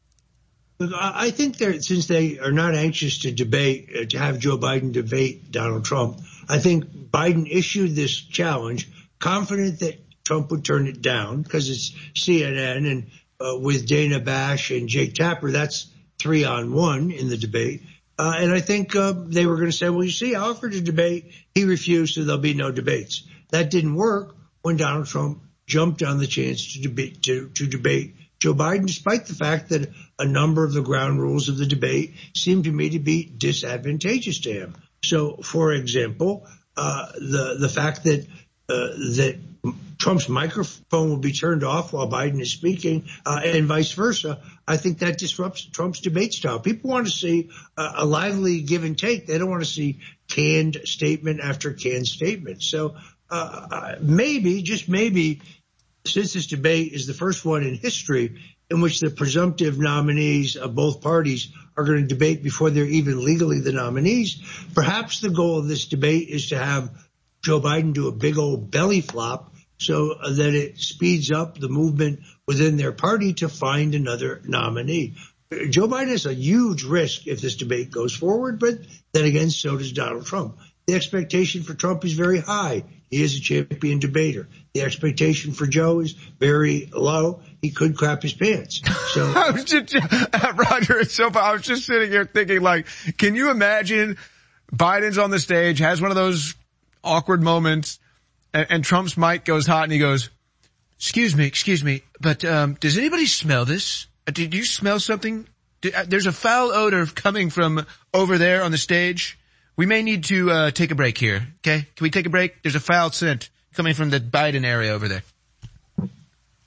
I think they're, since they are not anxious to debate, uh, to have Joe Biden debate Donald Trump, I think Biden issued this challenge, confident that Trump would turn it down because it's C N N and uh, with Dana Bash and Jake Tapper, that's three on one in the debate. Uh, and I think uh, they were going to say, well, you see, I offered to debate. He refused, so there'll be no debates. That didn't work when Donald Trump jumped on the chance to debate, to, to debate Joe Biden, despite the fact that a number of the ground rules of the debate seemed to me to be disadvantageous to him. So, for example, uh, the the fact that uh, that Trump's microphone will be turned off while Biden is speaking, uh, and vice versa, I think that disrupts Trump's debate style. People want to see uh, a lively give and take. They don't want to see canned statement after canned statement. So uh, maybe, just maybe, since this debate is the first one in history in which the presumptive nominees of both parties are going to debate before they're even legally the nominees, perhaps the goal of this debate is to have Joe Biden do a big old belly flop so that it speeds up the movement within their party to find another nominee. Joe Biden is a huge risk if this debate goes forward, but then again, so does Donald Trump. The expectation for Trump is very high. He is a champion debater. The expectation for Joe is very low. He could crap his pants. So, I was just, Roger, it's so I was just sitting here thinking, like, can you imagine Biden's on the stage, has one of those awkward moments, and, and Trump's mic goes hot, and he goes, "Excuse me, excuse me, but um, does anybody smell this? Uh, did you smell something? Did, uh, there's a foul odor coming from over there on the stage. We may need to uh take a break here, okay? Can we take a break? There's a foul scent coming from the Biden area over there."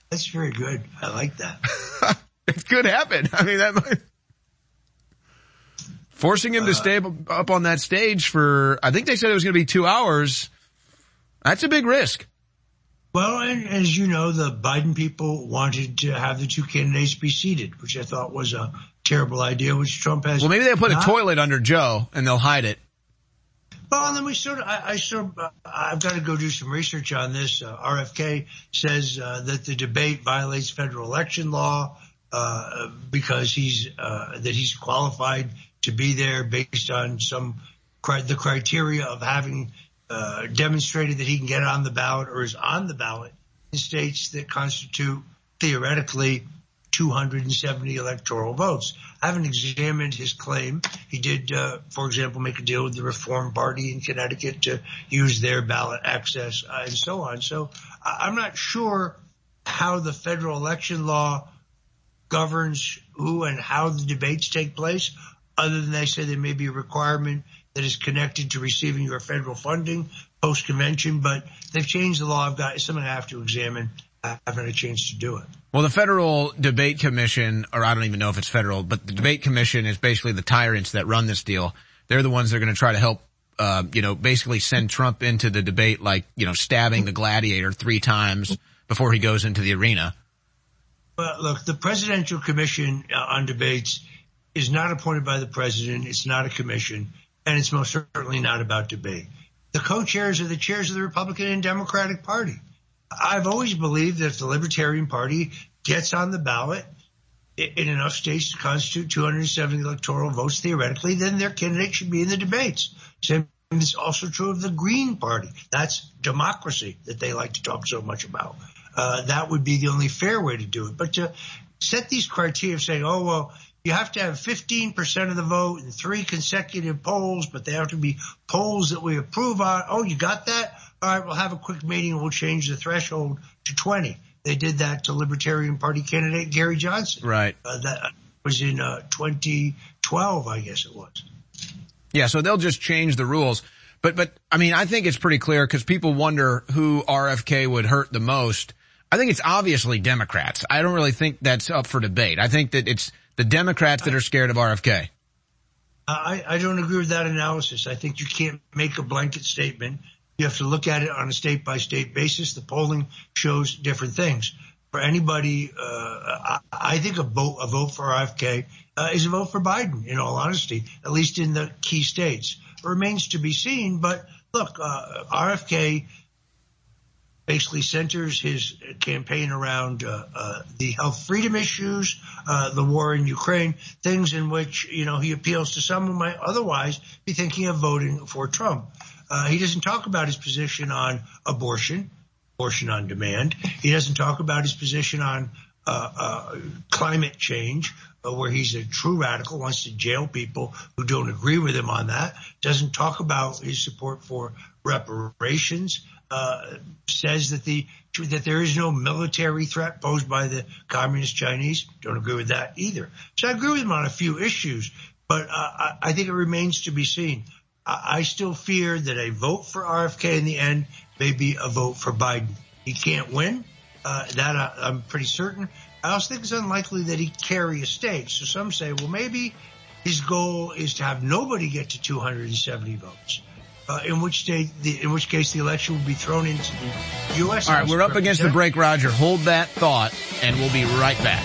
That's very good. I like that. It could happen. I mean, that might... Forcing him to uh, stay up on that stage for, I think they said it was going to be two hours. That's a big risk. Well, and as you know, the Biden people wanted to have the two candidates be seated, which I thought was a terrible idea, which Trump has. Well, maybe they'll put not. a toilet under Joe and they'll hide it. Well, and then we sort of, I, I sort of, uh, I've got to go do some research on this. Uh, R F K says uh, that the debate violates federal election law uh, because he's uh, that he's qualified to be there based on some the criteria of having uh, demonstrated that he can get on the ballot or is on the ballot in states that constitute theoretically two hundred seventy electoral votes. I haven't examined his claim. He did, uh, for example, make a deal with the Reform Party in Connecticut to use their ballot access uh, and so on. So I'm not sure how the federal election law governs who and how the debates take place, other than they say there may be a requirement that is connected to receiving your federal funding post-convention. But they've changed the law. I've got something I have to examine. I haven't had a chance to do it. Well, the Federal Debate Commission, or I don't even know if it's federal, but the Debate Commission is basically the tyrants that run this deal. They're the ones that are going to try to help, uh, you know, basically send Trump into the debate like, you know, stabbing the gladiator three times before he goes into the arena. Well, look, the Presidential Commission on Debates is not appointed by the president. It's not a commission, and it's most certainly not about debate. The co-chairs are the chairs of the Republican and Democratic Party. I've always believed that if the Libertarian Party gets on the ballot in enough states to constitute two hundred seventy electoral votes theoretically, then their candidate should be in the debates. Same is also true of the Green Party. That's democracy that they like to talk so much about. Uh, that would be the only fair way to do it. But to set these criteria of saying, oh, well, you have to have fifteen percent of the vote in three consecutive polls, but they have to be polls that we approve on. Oh, you got that? All right, we'll have a quick meeting and we'll change the threshold to twenty. They did that to Libertarian Party candidate Gary Johnson. Right. Uh, that was in uh, twenty twelve, I guess it was. Yeah, so they'll just change the rules. But, but I mean, I think it's pretty clear because people wonder who R F K would hurt the most. I think it's obviously Democrats. I don't really think that's up for debate. I think that it's the Democrats that are scared of R F K. I, I don't agree with that analysis. I think you can't make a blanket statement. You have to look at it on a state-by-state basis. The polling shows different things. For anybody, uh, I, I think a vote, a vote for R F K uh, is a vote for Biden, in all honesty, at least in the key states. It remains to be seen. But look, uh, R F K basically centers his campaign around uh, uh, the health freedom issues, uh, the war in Ukraine, things in which, you know, he appeals to some who might otherwise be thinking of voting for Trump. Uh, he doesn't talk about his position on abortion, abortion on demand. He doesn't talk about his position on uh, uh, climate change, uh, where he's a true radical, wants to jail people who don't agree with him on that. Doesn't talk about his support for reparations. Uh, says that the that there is no military threat posed by the communist Chinese. Don't agree with that either. So I agree with him on a few issues, but uh, I, I think it remains to be seen. I still fear that a vote for R F K in the end may be a vote for Biden. He can't win. Uh, that I, I'm pretty certain. I also think it's unlikely that he'd carry a state. So some say, well, maybe his goal is to have nobody get to two hundred seventy votes. Uh, in which state, the, in which case the election will be thrown into the U S. All right, we're up against the break, Roger. Hold that thought, and we'll be right back.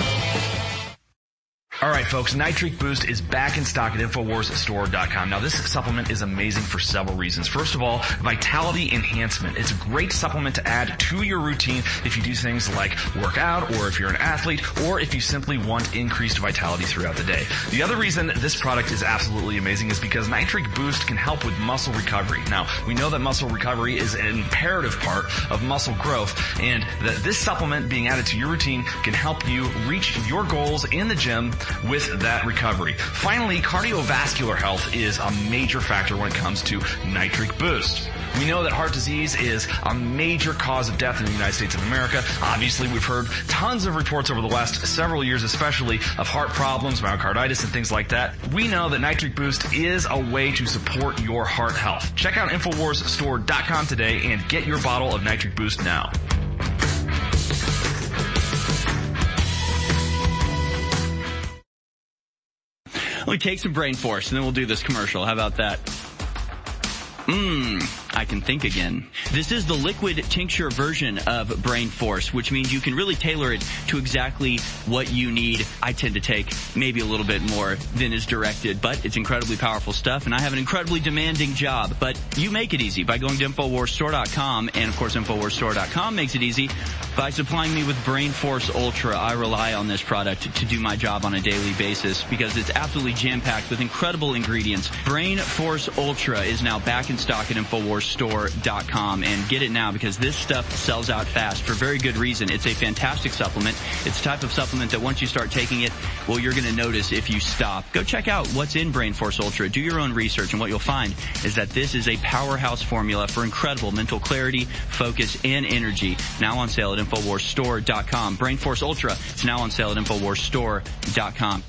All right, folks, Nitric Boost is back in stock at Infowars Store dot com. Now, this supplement is amazing for several reasons. First of all, vitality enhancement. It's a great supplement to add to your routine if you do things like work out, or if you're an athlete, or if you simply want increased vitality throughout the day. The other reason this product is absolutely amazing is because Nitric Boost can help with muscle recovery. Now, we know that muscle recovery is an imperative part of muscle growth, and that this supplement being added to your routine can help you reach your goals in the gym with that recovery. Finally, cardiovascular health is a major factor when it comes to Nitric Boost. We know that heart disease is a major cause of death in the United States of America. Obviously, we've heard tons of reports over the last several years, especially of heart problems, myocarditis, and things like that. We know that Nitric Boost is a way to support your heart health. Check out Infowars Store dot com today and get your bottle of Nitric Boost now. Let me take some Brain Force and then we'll do this commercial. How about that? Mmm, I can think again. This is the liquid tincture version of Brain Force, which means you can really tailor it to exactly what you need. I tend to take maybe a little bit more than is directed, but it's incredibly powerful stuff, and I have an incredibly demanding job. But you make it easy by going to Infowars Store dot com, and of course Infowars Store dot com makes it easy by supplying me with Brain Force Ultra. I rely on this product to do my job on a daily basis because it's absolutely jam-packed with incredible ingredients. Brain Force Ultra is now back in stock at Infowars Store dot com, and get it now because this stuff sells out fast for very good reason. It's a fantastic supplement. It's the type of supplement that once you start taking it, well, you're going to notice if you stop. Go check out what's in Brain Force Ultra. Do your own research, and what you'll find is that this is a powerhouse formula for incredible mental clarity, focus, and energy. Now on sale at Infowars Store dot com. Brain Force Ultra is now on sale at Infowars Store dot com.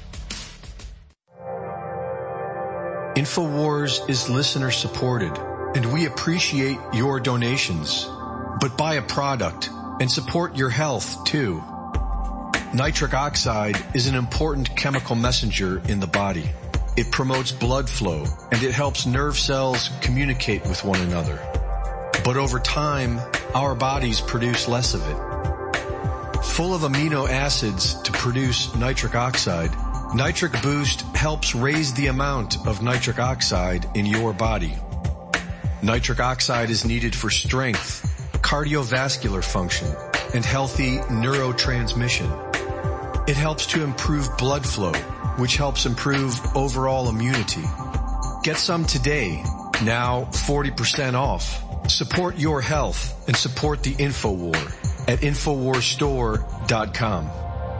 InfoWars is listener supported, and we appreciate your donations. But buy a product and support your health too. Nitric oxide is an important chemical messenger in the body. It promotes blood flow and it helps nerve cells communicate with one another. But over time, our bodies produce less of it. Full of amino acids to produce nitric oxide, Nitric Boost helps raise the amount of nitric oxide in your body. Nitric oxide is needed for strength, cardiovascular function, and healthy neurotransmission. It helps to improve blood flow, which helps improve overall immunity. Get some today, now forty percent off. Support your health and support the InfoWar at Infowars Store dot com.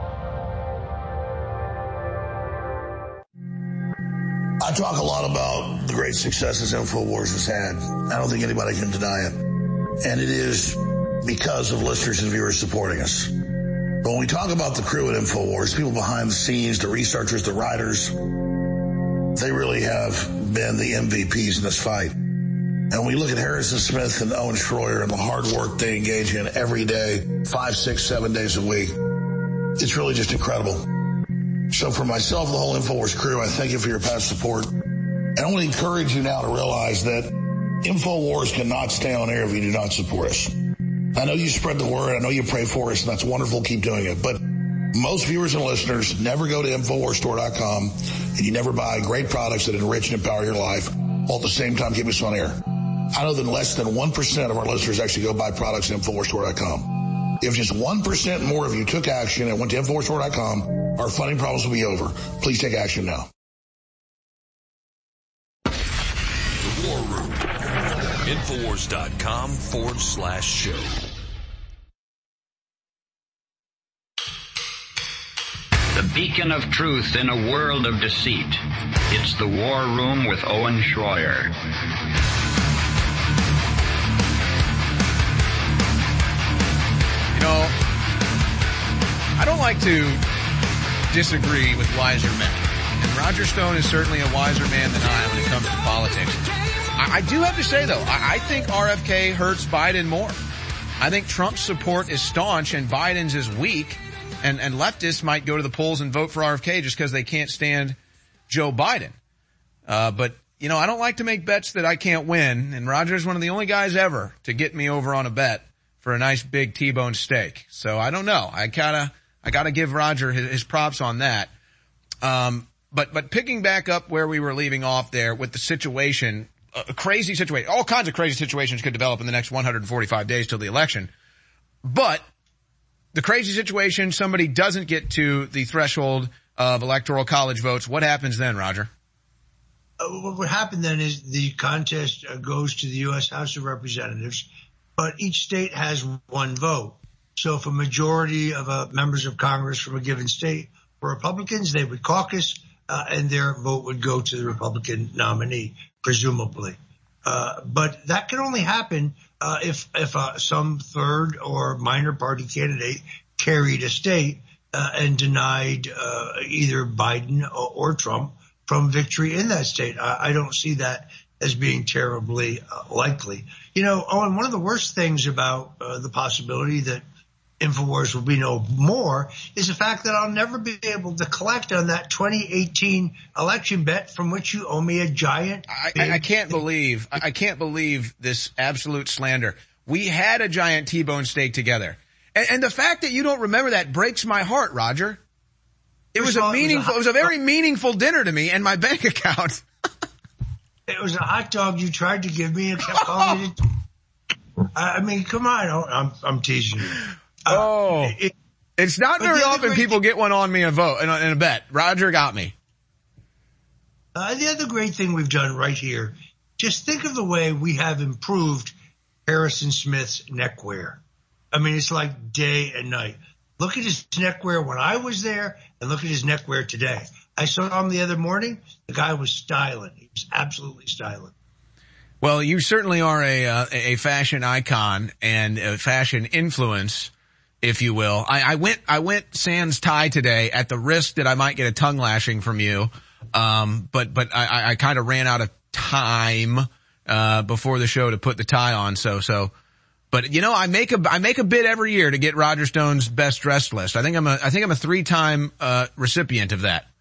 I talk a lot about the great successes InfoWars has had. I don't think anybody can deny it. And it is because of listeners and viewers supporting us. But when we talk about the crew at InfoWars, people behind the scenes, the researchers, the writers, they really have been the M V Ps in this fight. And when we look at Harrison Smith and Owen Schroyer and the hard work they engage in every day, five, six, seven days a week, it's really just incredible. So for myself and the whole InfoWars crew, I thank you for your past support. And I want to encourage you now to realize that InfoWars cannot stay on air if you do not support us. I know you spread the word. I know you pray for us, and that's wonderful. Keep doing it. But most viewers and listeners never go to Infowars Store dot com, and you never buy great products that enrich and empower your life while at the same time keep us on air. I know that less than one percent of our listeners actually go buy products at Infowars Store dot com. If just one percent more of you took action and went to Infowars Store dot com, our funding problems will be over. Please take action now. The War Room. Infowars.com forward slash show. The beacon of truth in a world of deceit. It's the War Room with Owen Schroyer. You know, I don't like to disagree with wiser men. And Roger Stone is certainly a wiser man than I when it comes to politics. I, I do have to say, though, I, I think R F K hurts Biden more. I think Trump's support is staunch and Biden's is weak. And, and leftists might go to the polls and vote for R F K just because they can't stand Joe Biden. Uh, but, you know, I don't like to make bets that I can't win. And Roger's one of the only guys ever to get me over on a bet for a nice big T-bone steak. So I don't know. I gotta, I gotta give Roger his, his props on that. Um, but, but picking back up where we were leaving off there with the situation, a crazy situation, all kinds of crazy situations could develop in the next one hundred forty-five days till the election. But the crazy situation, somebody doesn't get to the threshold of electoral college votes. What happens then, Roger? Uh, what would happen then is the contest uh, goes to the U S House of Representatives, but each state has one vote. So if a majority of uh, members of Congress from a given state were Republicans, they would caucus, uh, and their vote would go to the Republican nominee, presumably. Uh, but that can only happen uh, if if uh, some third or minor party candidate carried a state uh, and denied uh, either Biden or, or Trump from victory in that state. I, I don't see that as being terribly uh, likely. You know, Owen, one of the worst things about uh, the possibility that InfoWars will be no more is the fact that I'll never be able to collect on that twenty eighteen election bet from which you owe me a giant. I, I, I can't believe, I can't believe this absolute slander. We had a giant T-bone steak together. And, and the fact that you don't remember that breaks my heart, Roger. It was a meaningful, it was a very meaningful dinner to me and my bank account. It was a hot dog you tried to give me and kept calling it. I mean, come on, I'm, I'm teasing you. Uh, oh, it, it's not very often people thing, get one on me in a vote in a, in a bet. Roger got me. Uh, the other great thing we've done right here, just think of the way we have improved Harrison Smith's neckwear. I mean, it's like day and night. Look at his neckwear when I was there and look at his neckwear today. I saw him the other morning. The guy was styling. He was absolutely styling. Well, you certainly are a, uh, a fashion icon and a fashion influence, if you will. I, I went, I went sans tie today at the risk that I might get a tongue lashing from you. Um, but, but I, I kind of ran out of time, uh, before the show to put the tie on. So, so, but you know, I make a, I make a bid every year to get Roger Stone's best dressed list. I think I'm a, I think I'm a three time, uh, recipient of that.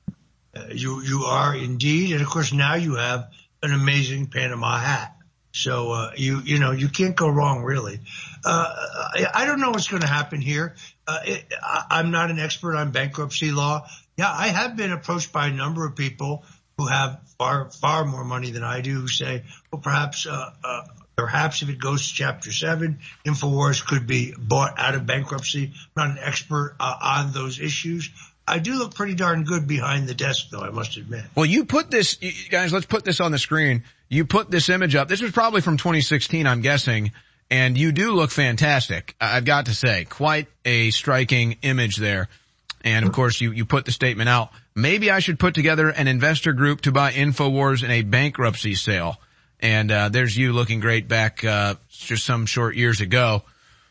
Uh, you, you are indeed. And of course now you have an amazing Panama hat. So, uh, you, you know, you can't go wrong really. Uh, I, I don't know what's going to happen here. Uh, it, I, I'm not an expert on bankruptcy law. Yeah, I have been approached by a number of people who have far, far more money than I do who say, well, perhaps, uh, uh, perhaps if it goes to Chapter seven, InfoWars could be bought out of bankruptcy. I'm not an expert uh, on those issues. I do look pretty darn good behind the desk, though, I must admit. Well, you put this, you guys, let's put this on the screen. You put this image up. This was probably from twenty sixteen, I'm guessing, and you do look fantastic. I've got to say, quite a striking image there. And of course, you, you put the statement out. Maybe I should put together an investor group to buy InfoWars in a bankruptcy sale. And, uh, there's you looking great back, uh, just some short years ago.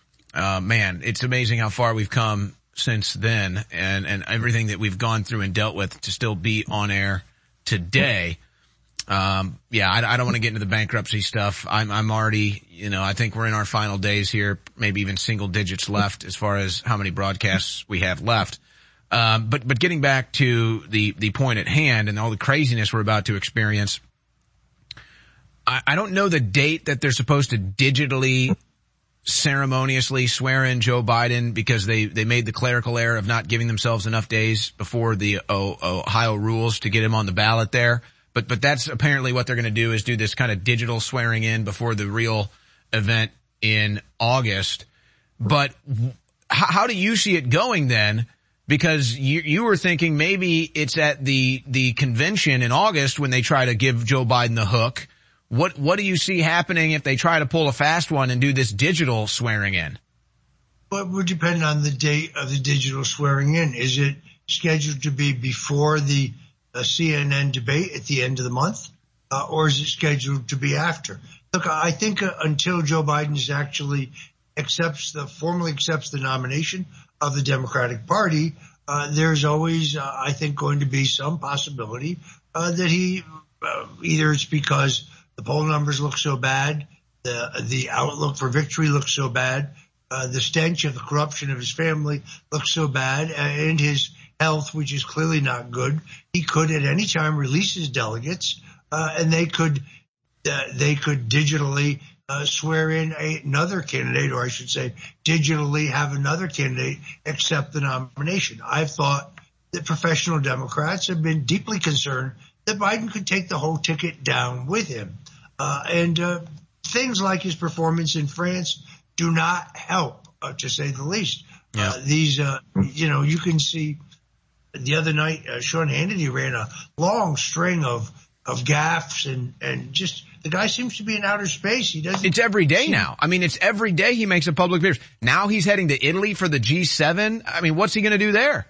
Uh, man, it's amazing how far we've come since then and, and everything that we've gone through and dealt with to still be on air today. Um, yeah, I, I don't want to get into the bankruptcy stuff. I'm, I'm already, you know, I think we're in our final days here, maybe even single digits left as far as how many broadcasts we have left. Um, but, but getting back to the, the point at hand and all the craziness we're about to experience, I, I don't know the date that they're supposed to digitally ceremoniously swear in Joe Biden because they, they made the clerical error of not giving themselves enough days before the o, Ohio rules to get him on the ballot there. But, but that's apparently what they're going to do is do this kind of digital swearing in before the real event in August. But how, how do you see it going then? Because you, you were thinking maybe it's at the, the convention in August when they try to give Joe Biden the hook. What, what do you see happening if they try to pull a fast one and do this digital swearing in? Well, it would depend on the date of the digital swearing in. Is it scheduled to be before the uh, C N N debate at the end of the month? Uh, or is it scheduled to be after? Look, I think uh, until Joe Biden is actually accepts the, formally accepts the nomination of the Democratic Party, uh, there's always, uh, I think, going to be some possibility, uh, that he, uh, either it's because the poll numbers look so bad, the the outlook for victory looks so bad, uh, the stench of the corruption of his family looks so bad, and his health, which is clearly not good. He could at any time release his delegates, uh, and they could uh, they could digitally uh, swear in a, another candidate, or I should say, digitally have another candidate accept the nomination. I've thought that professional Democrats have been deeply concerned that Biden could take the whole ticket down with him. Uh, and uh, things like his performance in France do not help, uh, to say the least. Yeah. Uh, these, uh, you know, you can see the other night, uh, Sean Hannity ran a long string of, of gaffes and, and just the guy seems to be in outer space. He doesn't. It's every day now. I mean, it's every day he makes a public appearance. Now he's heading to Italy for the G seven. I mean, what's he going to do there?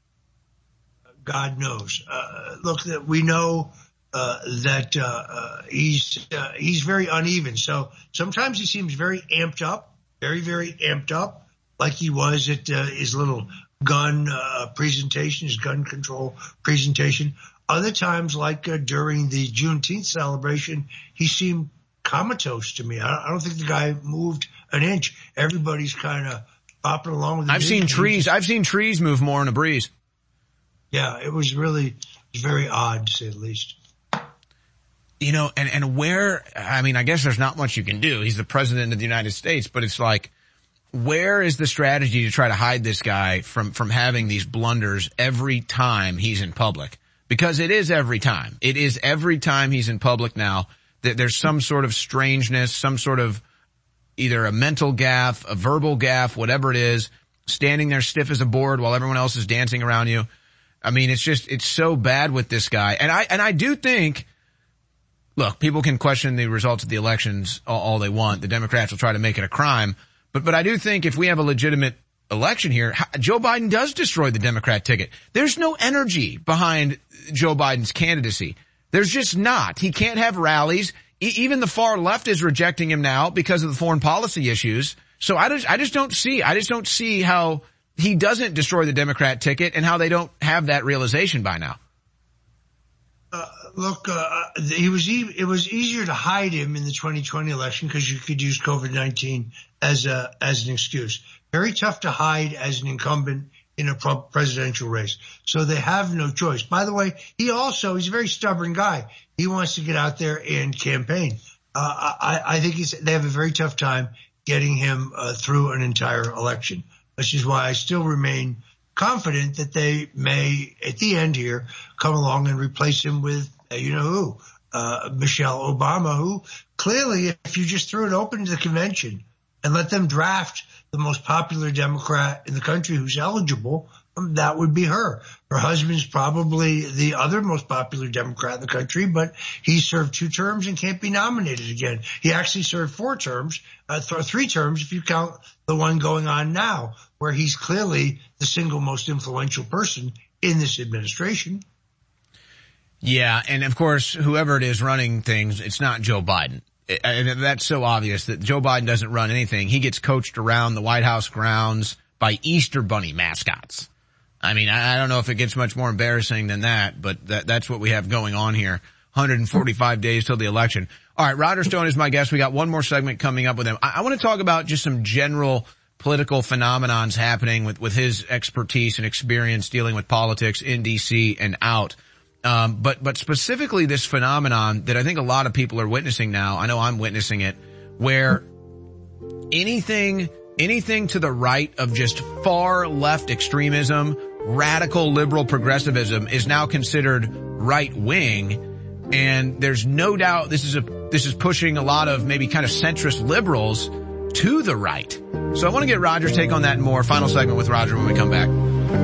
God knows. Uh, look, we know uh, that uh, uh, he's uh, he's very uneven. So sometimes he seems very amped up, very, very amped up, like he was at uh, his little gun uh, presentation, his gun control presentation. Other times, like uh, during the Juneteenth celebration, he seemed comatose to me. I don't, I don't think the guy moved an inch. Everybody's kind of bopping along with the I've music. seen trees. I've seen trees move more in a breeze. Yeah, it was really, it was very odd to say the least. You know, and, and where, I mean, I guess there's not much you can do. He's the president of the United States, but it's like, where is the strategy to try to hide this guy from, from having these blunders every time he's in public? Because it is every time. It is every time he's in public now that there's some sort of strangeness, some sort of either a mental gaffe, a verbal gaffe, whatever it is, standing there stiff as a board while everyone else is dancing around you. I mean, it's just, it's so bad with this guy. And I, and I do think, look, people can question the results of the elections all, all they want. The Democrats will try to make it a crime. But, but I do think if we have a legitimate election here, Joe Biden does destroy the Democrat ticket. There's no energy behind Joe Biden's candidacy. There's just not. He can't have rallies. E- even the far left is rejecting him now because of the foreign policy issues. So I just, I just don't see, I just don't see how he doesn't destroy the Democrat ticket and how they don't have that realization by now. Uh, look, uh, he was, e- it was easier to hide him in the twenty twenty election because you could use COVID nineteen as a, as an excuse. Very tough to hide as an incumbent in a presidential race. So they have no choice. By the way, he also, he's a very stubborn guy. He wants to get out there and campaign. Uh, I, I think he's, they have a very tough time getting him uh, through an entire election, which is why I still remain confident that they may, at the end here, come along and replace him with, uh, you know who, uh, Michelle Obama, who clearly, if you just threw it open to the convention and let them draft the most popular Democrat in the country who's eligible, that would be her. Her husband's probably the other most popular Democrat in the country, but he served two terms and can't be nominated again. He actually served four terms, uh, th- three terms if you count the one going on now, where he's clearly the single most influential person in this administration. Yeah, and of course, whoever it is running things, it's not Joe Biden. And that's so obvious that Joe Biden doesn't run anything. He gets coached around the White House grounds by Easter Bunny mascots. I mean, I don't know if it gets much more embarrassing than that, but that, that's what we have going on here. one hundred forty-five days till the election. All right, Roger Stone is my guest. We got one more segment coming up with him. I, I want to talk about just some general political phenomenons happening with, with his expertise and experience dealing with politics in D C and out. Um, but, but specifically this phenomenon that I think a lot of people are witnessing now, I know I'm witnessing it, where anything, anything to the right of just far left extremism, radical liberal progressivism is now considered right wing. And there's no doubt this is a, this is pushing a lot of maybe kind of centrist liberals to the right. So I want to get Roger's take on that and more. Final segment with Roger when we come back.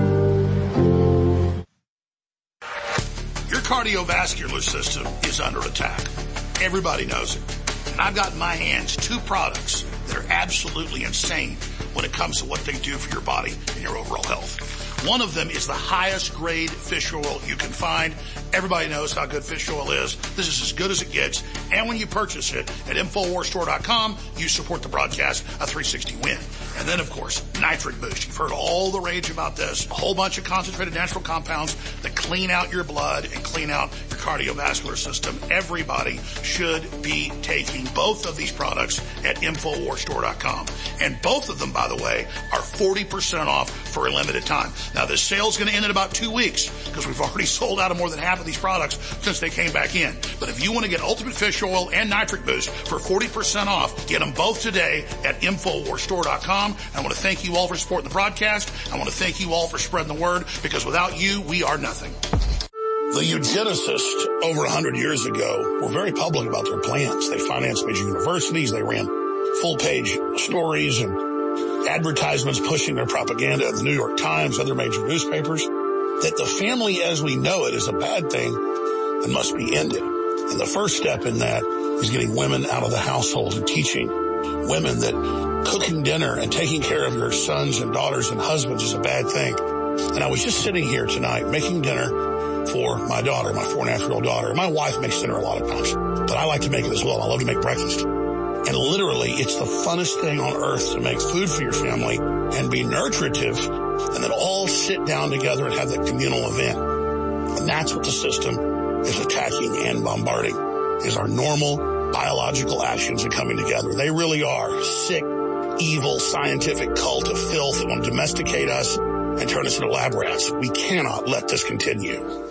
Your cardiovascular system is under attack. Everybody knows it. And I've got in my hands two products that are absolutely insane when it comes to what they do for your body and your overall health. One of them is the highest grade fish oil you can find. Everybody knows how good fish oil is. This is as good as it gets. And when you purchase it at Infowars Store dot com, you support the broadcast, a three sixty win. And then, of course, Nitric Boost. You've heard all the rage about this. A whole bunch of concentrated natural compounds that clean out your blood and clean out your cardiovascular system. Everybody should be taking both of these products at Infowars Store dot com. And both of them, by the way, are forty percent off for a limited time. Now, this sale's going to end in about two weeks because we've already sold out of more than half of these products since they came back in. But if you want to get Ultimate Fish Oil and Nitric Boost for forty percent off, get them both today at Infowars Store dot com. I want to thank you all for supporting the broadcast. I want to thank you all for spreading the word because without you, we are nothing. The eugenicists over one hundred years ago were very public about their plans. They financed major universities. They ran full-page stories and advertisements pushing their propaganda in the New York Times, other major newspapers, that the family as we know it is a bad thing and must be ended. And the first step in that is getting women out of the household and teaching women that cooking dinner and taking care of your sons and daughters and husbands is a bad thing. And I was just sitting here tonight making dinner for my daughter, my four and a half year old daughter. My wife makes dinner a lot of times, but I like to make it as well. I love to make breakfast. And literally, it's the funnest thing on earth to make food for your family and be nurturative and then all sit down together and have that communal event. And that's what the system is attacking and bombarding, is our normal biological actions and coming together. They really are sick, evil scientific cult of filth that want to domesticate us and turn us into lab rats. We cannot let this continue.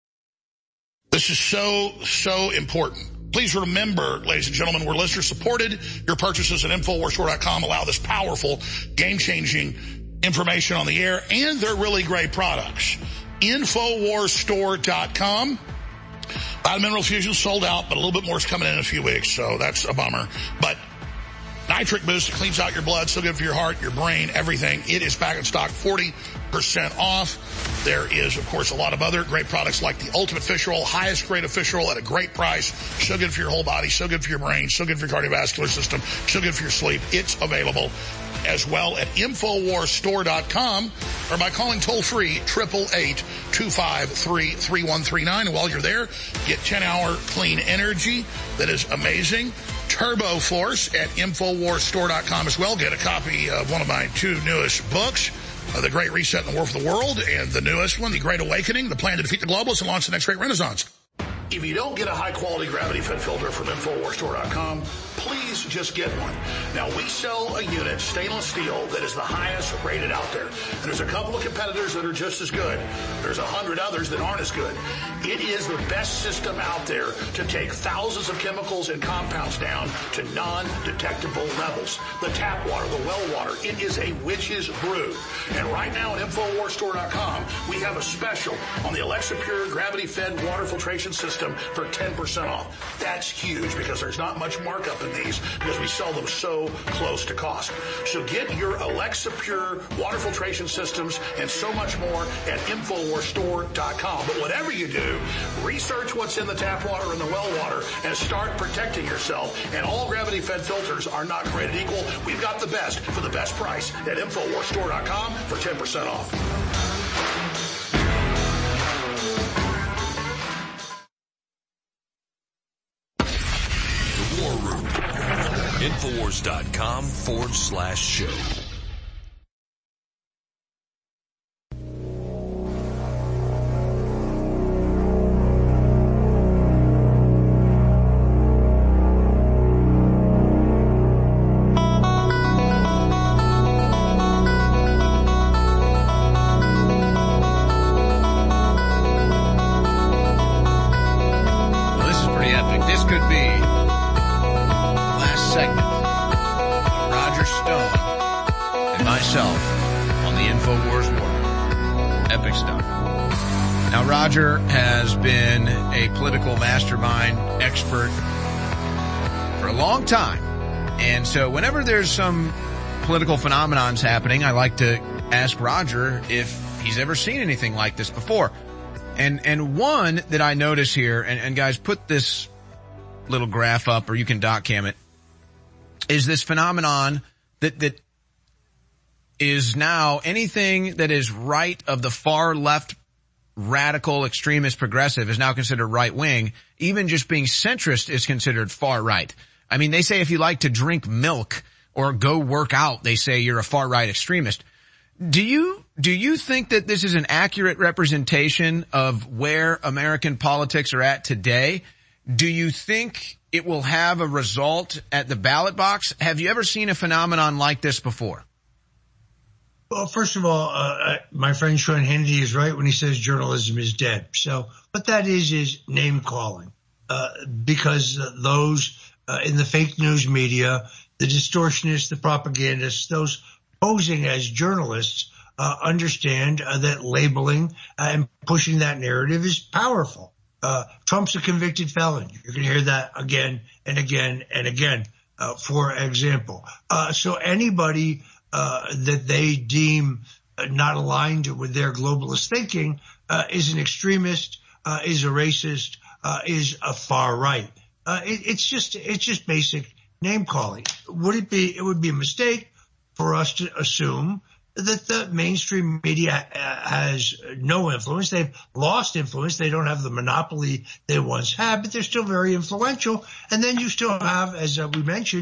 This is so, so important. Please remember, ladies and gentlemen, we're listener supported. Your purchases at Infowars Store dot com allow this powerful, game-changing information on the air, and they're really great products. Infowars Store dot com. Vitamin Mineral Fusion sold out, but a little bit more is coming in, in a few weeks, so that's a bummer. But Nitric Boost cleans out your blood, so good for your heart, your brain, everything. It is back in stock, forty percent off. There is, of course, a lot of other great products like the Ultimate Fish Roll, highest grade of fish roll at a great price. So good for your whole body, so good for your brain, so good for your cardiovascular system, so good for your sleep. It's available as well at Infowars Store dot com or by calling toll-free eight eight eight, two five three, three one three nine. And while you're there, get ten-hour clean energy that is amazing. Turbo Force at Infowars Store dot com as well. Get a copy of one of my two newest books, uh, The Great Reset and the War for the World, and the newest one, The Great Awakening, The Plan to Defeat the Globalists and Launch the Next Great Renaissance. If you don't get a high-quality gravity-fed filter from Infowars Store dot com, please just get one. Now, we sell a unit, stainless steel, that is the highest rated out there. And there's a couple of competitors that are just as good. There's a hundred others that aren't as good. It is the best system out there to take thousands of chemicals and compounds down to non-detectable levels. The tap water, the well water, it is a witch's brew. And right now at Infowars Store dot com, we have a special on the Alexa Pure gravity-fed water filtration system for ten percent off. That's huge because there's not much markup in these because we sell them so close to cost. So get your Alexa Pure water filtration systems and so much more at Infowars Store dot com. But whatever you do, research what's in the tap water and the well water and start protecting yourself. And all gravity-fed filters are not created equal. We've got the best for the best price at Infowars Store dot com for ten percent off. War Room. Infowars dot com forward slash show. Roger has been a political mastermind expert for a long time. And so whenever there's some political phenomenons happening, I like to ask Roger if he's ever seen anything like this before. And and one that I notice here, and, and guys, put this little graph up or you can dot cam it, is this phenomenon that that is now anything that is right of the far left, radical, extremist, progressive is now considered right wing. Even just being centrist is considered far right. I mean, they say if you like to drink milk or go work out, they say you're a far right extremist. Do you, do you think that this is an accurate representation of where American politics are at today? Do you think it will have a result at the ballot box? Have you ever seen a phenomenon like this before? Well, first of all, uh, my friend Sean Hannity is right when he says journalism is dead. So what that is is name calling, uh, because uh, those uh, in the fake news media, the distortionists, the propagandists, those posing as journalists uh, understand uh, that labeling uh, and pushing that narrative is powerful. Uh, Trump's a convicted felon. You're going to hear that again and again and again, uh, for example. Uh, so anybody Uh, that they deem uh, not aligned with their globalist thinking uh, is an extremist, uh, is a racist, uh, is a far right. Uh, it, it's just it's just basic name calling. Would it be? It would be a mistake for us to assume that the mainstream media has no influence. They've lost influence. They don't have the monopoly they once had, but they're still very influential. And then you still have, as uh, we mentioned,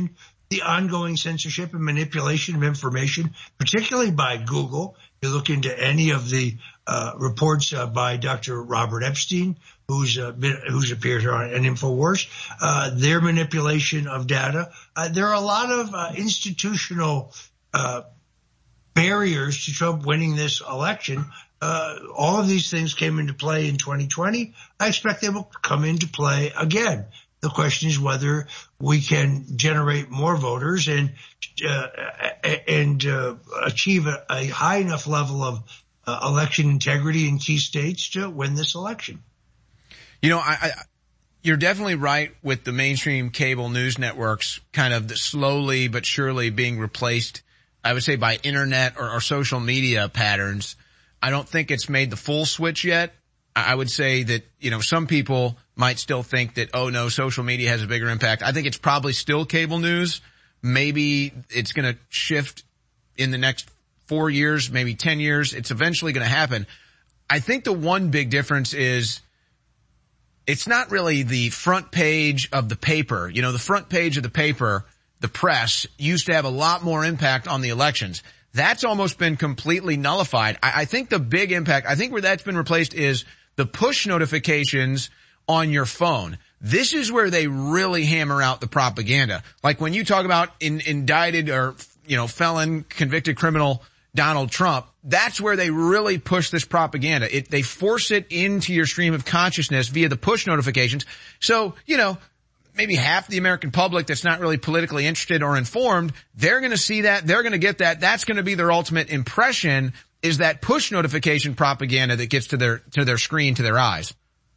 the ongoing censorship and manipulation of information, particularly by Google. You look into any of the uh, reports uh, by Doctor Robert Epstein, who's uh, been, who's appeared here on InfoWars, uh, their manipulation of data. Uh, there are a lot of uh, institutional uh, barriers to Trump winning this election. Uh, all of these things came into play in twenty twenty. I expect they will come into play again. The question is whether we can generate more voters and uh, and uh, achieve a, a high enough level of uh, election integrity in key states to win this election. You know, I, I, you're definitely right with the mainstream cable news networks kind of slowly but surely being replaced, I would say, by internet or, or social media patterns. I don't think it's made the full switch yet. I would say that, you know, some people might still think that, oh no, social media has a bigger impact. I think it's probably still cable news. Maybe it's going to shift in the next four years, maybe ten years. It's eventually going to happen. I think the one big difference is it's not really the front page of the paper. You know, the front page of the paper, the press, used to have a lot more impact on the elections. That's almost been completely nullified. I, I think the big impact, I think where that's been replaced is the push notifications on your phone. This is where they really hammer out the propaganda. Like when you talk about in, indicted or, you know, felon, convicted criminal Donald Trump, that's where they really push this propaganda. It, they force it into your stream of consciousness via the push notifications. So, you know, maybe half the American public that's not really politically interested or informed, they're going to see that, they're going to get that. That's going to be their ultimate impression, is that push notification propaganda that gets to their to their screen, to their eyes.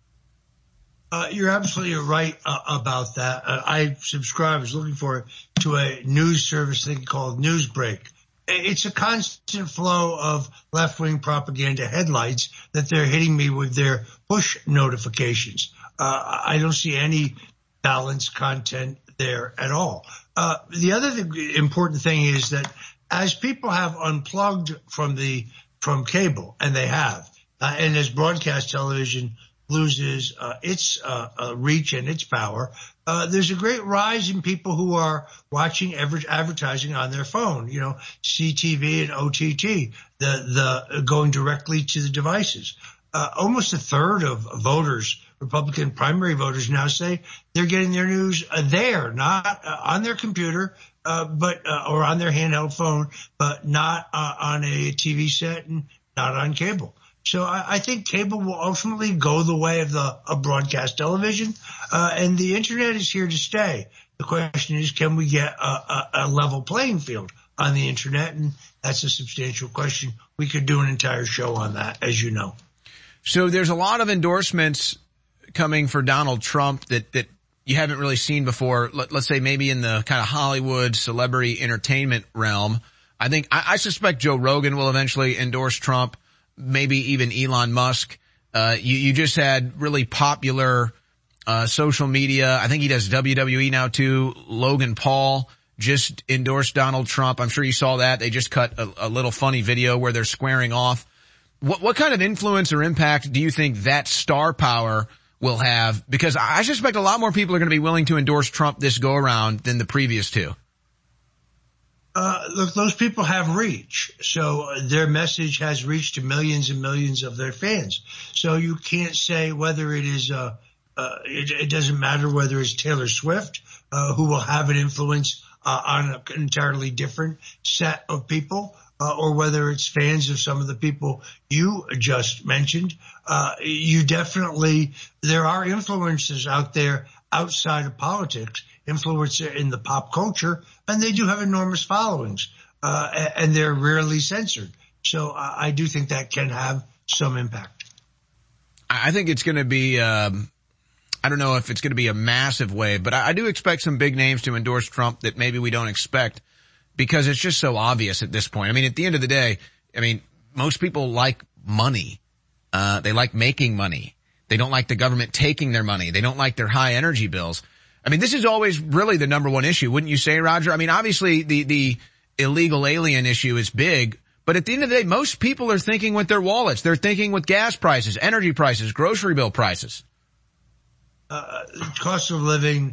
Uh, you're absolutely right uh, about that. Uh, I subscribe, I was looking for it, to a news service thing called Newsbreak. It's a constant flow of left-wing propaganda headlights that they're hitting me with their push notifications. Uh, I don't see any balanced content there at all. Uh, the other thing, important thing is that as people have unplugged from the from cable, and they have, uh, and as broadcast television loses uh, its uh, uh, reach and its power, uh, there's a great rise in people who are watching ever- advertising on their phone. You know, C T V and O T T, the the going directly to the devices. Uh, almost a third of voters, Republican primary voters, now say they're getting their news uh, there, not uh, on their computer, uh, but uh, or on their handheld phone, but not uh, on a T V set and not on cable. So I, I think cable will ultimately go the way of the of broadcast television, uh, and the internet is here to stay. The question is, can we get a, a, a level playing field on the internet? And that's a substantial question. We could do an entire show on that, as you know. So there's a lot of endorsements coming for Donald Trump that, that you haven't really seen before. Let, let's say maybe in the kind of Hollywood celebrity entertainment realm. I think, I, I suspect Joe Rogan will eventually endorse Trump, maybe even Elon Musk. Uh, you, you just had really popular, uh, social media. I think he does W W E now too. Logan Paul just endorsed Donald Trump. I'm sure you saw that. They just cut a, a little funny video where they're squaring off. What, what kind of influence or impact do you think that star power will have? Because I suspect a lot more people are going to be willing to endorse Trump this go around than the previous two. Uh, look, those people have reach. So their message has reached to millions and millions of their fans. So you can't say whether it is, uh, uh, it, it doesn't matter whether it's Taylor Swift, uh, who will have an influence, uh, on an entirely different set of people. Uh, or whether it's fans of some of the people you just mentioned. Uh, you definitely, there are influencers out there outside of politics, influencer in the pop culture, and they do have enormous followings, uh, and they're rarely censored. So I, I do think that can have some impact. I think it's going to be, um, I don't know if it's going to be a massive wave, but I, I do expect some big names to endorse Trump that maybe we don't expect. Because it's just so obvious at this point. I mean, at the end of the day, I mean, most people like money. Uh, they like making money. They don't like the government taking their money. They don't like their high energy bills. I mean, this is always really the number one issue, wouldn't you say, Roger? I mean, obviously the, the illegal alien issue is big, but at the end of the day, most people are thinking with their wallets. They're thinking with gas prices, energy prices, grocery bill prices. Uh, cost of living,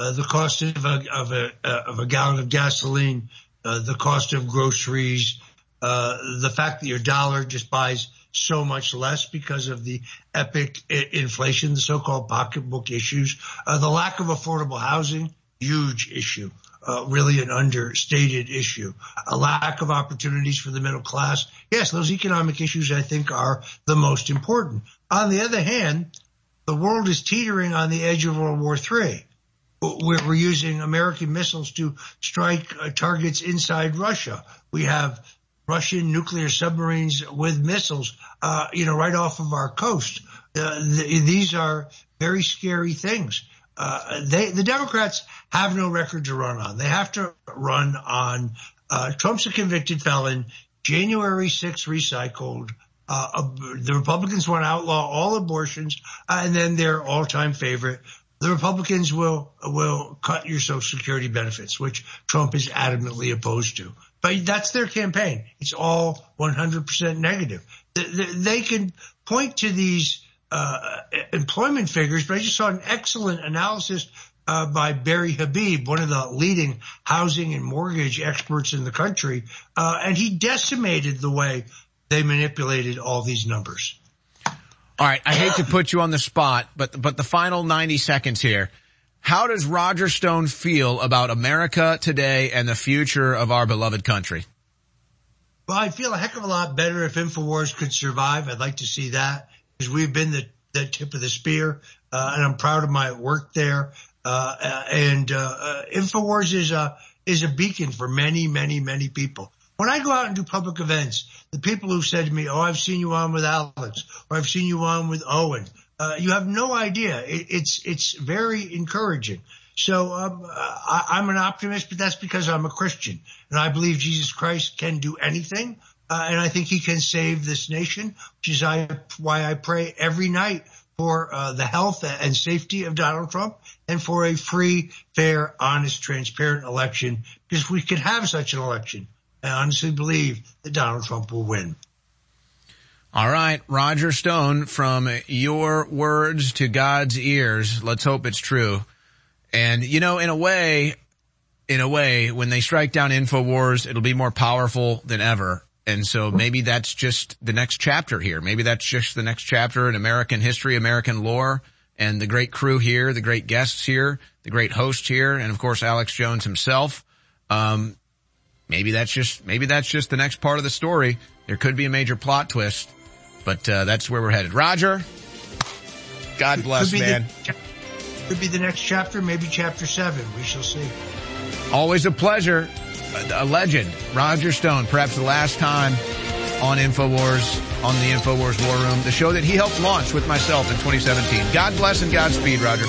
uh, the cost of a, of a, uh, of a gallon of gasoline, uh, the cost of groceries, uh, the fact that your dollar just buys so much less because of the epic I- inflation, the so-called pocketbook issues, uh, the lack of affordable housing, huge issue. Uh, really an understated issue. A lack of opportunities for the middle class. Yes, those economic issues, I think, are the most important. On the other hand, the world is teetering on the edge of World War Three. We're, we're using American missiles to strike uh, targets inside Russia. We have Russian nuclear submarines with missiles, uh, you know, right off of our coast. Uh, th- these are very scary things. Uh, they, the Democrats have no record to run on. They have to run on, uh, Trump's a convicted felon, January sixth recycled. Uh, uh, the Republicans want to outlaw all abortions, uh, and then their all-time favorite, the Republicans will, will cut your Social Security benefits, which Trump is adamantly opposed to. But that's their campaign. It's all one hundred percent negative. They, they, they can point to these Uh, employment figures, but I just saw an excellent analysis uh, by Barry Habib, one of the leading housing and mortgage experts in the country, uh, and he decimated the way they manipulated all these numbers. All right, I hate to put you on the spot, but but the final ninety seconds here. How does Roger Stone feel about America today and the future of our beloved country? Well, I'd feel a heck of a lot better if InfoWars could survive. I'd like to see that, because we've been the, the tip of the spear, uh, and I'm proud of my work there. Uh, and, uh, uh, InfoWars is a, is a beacon for many, many, many people. When I go out and do public events, the people who said to me, oh, I've seen you on with Alex, or I've seen you on with Owen, uh, you have no idea. It, it's, it's very encouraging. So, um, I, I'm an optimist, but that's because I'm a Christian, and I believe Jesus Christ can do anything. Uh, and I think he can save this nation, which is I, why I pray every night for uh, the health and safety of Donald Trump, and for a free, fair, honest, transparent election. Because if we could have such an election, I honestly believe that Donald Trump will win. All right, Roger Stone, from your words to God's ears, let's hope it's true. And, you know, in a way, in a way, when they strike down InfoWars, it'll be more powerful than ever. And so maybe that's just the next chapter here. Maybe that's just the next chapter in American history, American lore, and the great crew here, the great guests here, the great host here, and of course Alex Jones himself. Um, maybe that's just, maybe that's just the next part of the story. There could be a major plot twist, but, uh, that's where we're headed. Roger, God bless, could man. The, could be the next chapter, maybe chapter seven. We shall see. Always a pleasure. A legend, Roger Stone, perhaps the last time on InfoWars, on the InfoWars War Room, the show that he helped launch with myself in twenty seventeen. God bless and Godspeed, Roger.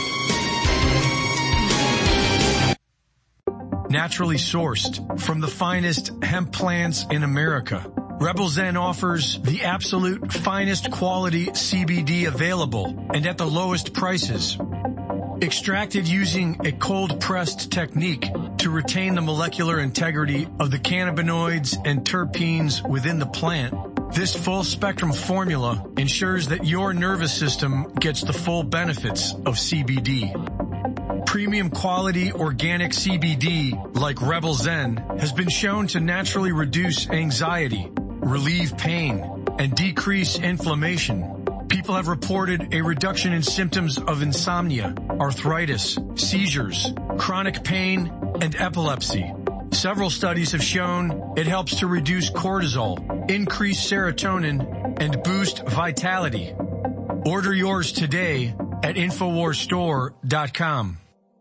Naturally sourced from the finest hemp plants in America, Rebel Zen offers the absolute finest quality C B D available and at the lowest prices. Extracted using a cold-pressed technique to retain the molecular integrity of the cannabinoids and terpenes within the plant, this full-spectrum formula ensures that your nervous system gets the full benefits of C B D. Premium quality organic C B D, like Rebel Zen, has been shown to naturally reduce anxiety, relieve pain, and decrease inflammation. People have reported a reduction in symptoms of insomnia, arthritis, seizures, chronic pain, and epilepsy. Several studies have shown it helps to reduce cortisol, increase serotonin, and boost vitality. Order yours today at InfoWars Store dot com.